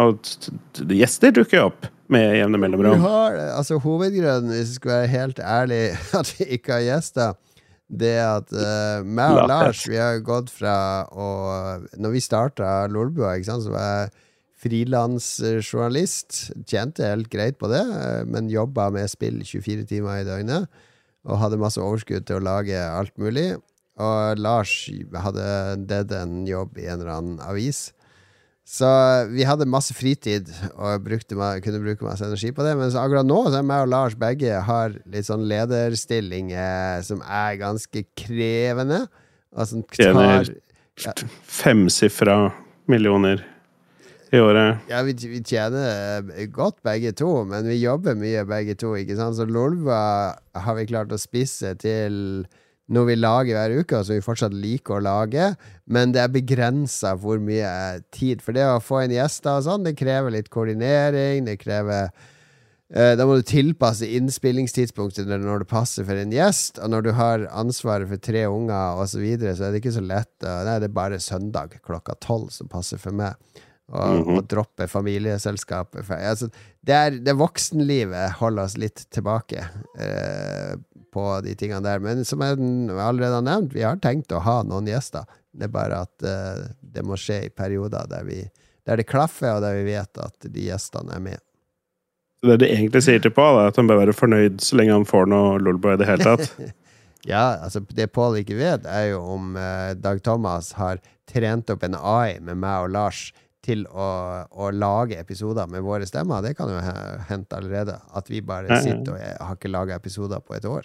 Speaker 1: og gjester dukker opp med jevne mellomrom?
Speaker 2: Vi har, altså hovedgrunnen, hvis jeg skal være helt ærlig, at vi ikke har gjester, det er at uh, meg og Lars, vi har gått fra å, når vi startet Lolbua, ikke sant, så var jeg frilansjournalist, tjente helt greit på det, men jobbet med spill tjuefire timer i døgnet, og hadde masse overskudd til å lage alt mulig, og Lars hadde dead en jobb i en eller annen avis, så vi hadde masse fritid, og brukte, kunne bruke masse energi på det, men så akkurat nå, så er meg og Lars begge har litt sånn lederstilling eh, som er ganske krevende, og som tar
Speaker 1: ja, femsifra millioner i året.
Speaker 2: Ja, vi, vi tjener godt begge to, men vi jobber mye begge to, ikke sant? Så Lolva har vi klart å spisse til noe vi lager hver uke, som vi fortsatt liker å lage, men det er begrenset hvor mye tid, for det å få inn gjester og sånn, det krever litt koordinering, det krever eh, da må du tilpasse innspillingstidspunktet når det passer for en gjest, og når du har ansvaret for tre unger og så videre, så er det ikke så lett, nei, det er bare søndag klokka tolv som passer for meg. Og, mm-hmm. og droppe familieselskapet. Altså, det, er, det voksenlivet holder oss litt tilbake eh, på de tingene der. Men som jeg allerede har nevnt, vi har tenkt å ha noen gjester. Det er bare at eh, det må skje i perioder der, vi, der det klaffer, og der vi vet at de gjestene er med.
Speaker 1: Det du egentlig sier til Paul, er at han bør være fornøyd så lenge han får noe Lolbua i det hele tatt.
Speaker 2: Ja, altså det Paul ikke vet, er jo om eh, Dag Thomas har trent opp en A I med meg og Lars til å, å lage episoder med våre stemmer. Det kan jo hente allerede, at vi bare sitter og jeg har ikke laget episoder på et år.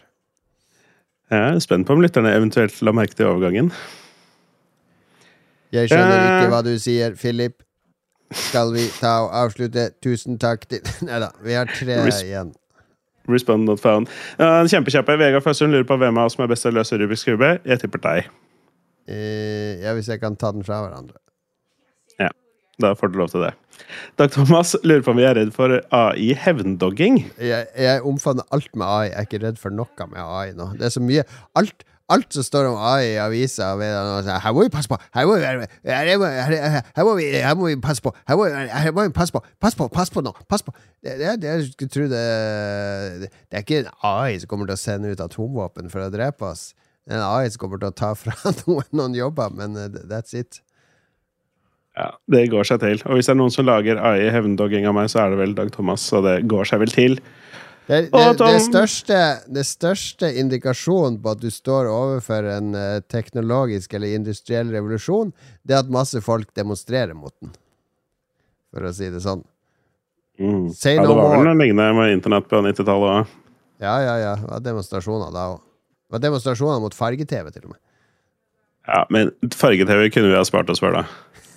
Speaker 1: Jeg er spent på om lytterne eventuelt la merke til overgangen.
Speaker 2: Jeg skjønner ikke hva du sier, Philip. skal vi ta og avslutte. Tusen takk til Neida, vi har tre
Speaker 1: Res
Speaker 2: igjen.
Speaker 1: Respond not found. Uh, en kjempekjappe. Vegard Føssund lurer på hvem av oss som er best til å løse Rubiks kube. Jeg tipper deg.
Speaker 2: Uh, ja, hvis jeg kan ta den fra hverandre.
Speaker 1: Ja, da får du lov til det. Dag Thomas lurer på om vi er redd for A I-hevndogging.
Speaker 2: Jeg, jeg omfavner alt med A I. Jeg er ikke redd for noe med A I nå. Det er så mye. Alt Alt som står om A I i avisa, her må vi passe på, her må vi, her, her, her må vi, her må vi passe på, her må, her må vi passe på, pass på, pass på nå, pass på. Det, det, det, jeg skulle tro det, det, det er ikke en A I som kommer til å sende ut atomvåpen for å drepe oss. Det er en A I som kommer til å ta fra noen, noen jobber, men that's it.
Speaker 1: Ja, det går seg til. Og hvis det er noen som lager A I-hevndogging av meg, så er det vel Dag Thomas, så det går seg vel til.
Speaker 2: Det, det, det, største, det største indikasjonen på at du står overfor en uh, teknologisk eller industriell revolusjon, det er at masse folk demonstrerer mot den. For å si det sånn.
Speaker 1: Mm.
Speaker 2: Say
Speaker 1: ja,
Speaker 2: no
Speaker 1: det var vel
Speaker 2: more.
Speaker 1: noe lignende med internett på nittitallet.
Speaker 2: Ja, ja, ja. Det var demonstrasjoner da også. Det var demonstrasjoner mot farge-T V til og med.
Speaker 1: Ja, men farge-T V kunne vi ha spart oss for da.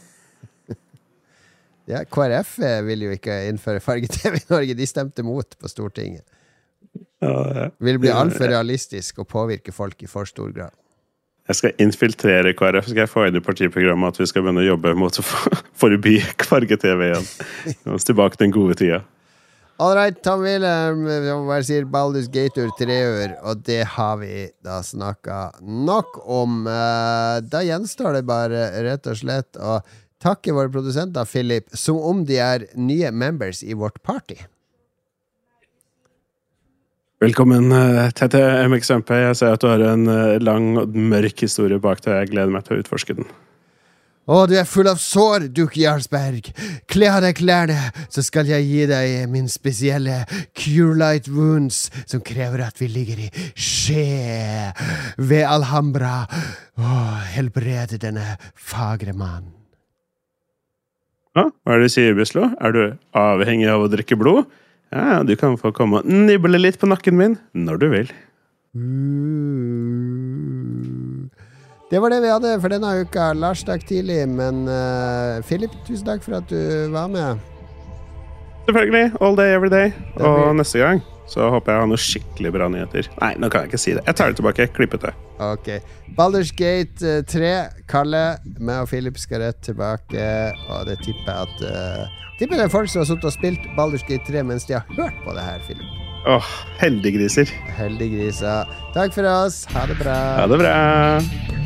Speaker 2: Ja, K R F vil jo ikke innføre farge-T V i Norge. De stemte mot på Stortinget.
Speaker 1: Ja, ja.
Speaker 2: Vil bli altfor realistisk og påvirke folk i for stor grad.
Speaker 1: Jeg skal infiltrere K R F. Skal jeg få inn i partiprogrammet at vi skal begynne å jobbe mot å forby farge-T V igjen. Vi skal tilbake til den gode tida.
Speaker 2: All right, Tom Wilhelm, hva sier Baldur's Gate-ur tre-ur, og det har vi da snakket nok om. Da gjenstår det bare rett og slett å takke våre produsenter, Philip, som om de er nye members i vårt party.
Speaker 1: Velkommen til M X M P. Jeg ser at du har en lang og mørk historie bak deg. Jeg gleder meg til å utforske den.
Speaker 2: Å, du er full av sår, Duke Jarlsberg. Kle av deg klærne, så skal jeg gi deg min spesielle Cure Light Wounds, som krever at vi ligger i skje ved Alhambra. Å, helbrede denne fagre mann.
Speaker 1: Ja, hva er det du sier, Buslo? Er du avhengig av å drikke blod? Ja, du kan få komme og nibble litt på nakken min når du vil.
Speaker 2: Det var det vi hadde for denne uka. Lars, takk tidlig, men uh, Philip, tusen takk for at du var med.
Speaker 1: Selvfølgelig, all day, every day. Og
Speaker 2: blir...
Speaker 1: neste gang så håper jeg har noe skikkelig bra nyheter. Nei, nå kan jeg ikke si det. Jeg tar det tilbake, klippet det.
Speaker 2: Ok. Baldur's Gate tre, Kalle, meg og Philip skal rett tilbake, og det tipper jeg at uh, tipper det er folk som har suttet og spilt Baldur's Gate tre mens de har hørt på det her, Philip.
Speaker 1: Åh, heldiggriser.
Speaker 2: Heldiggriser. Takk for oss. Ha det bra.
Speaker 1: Ha det bra.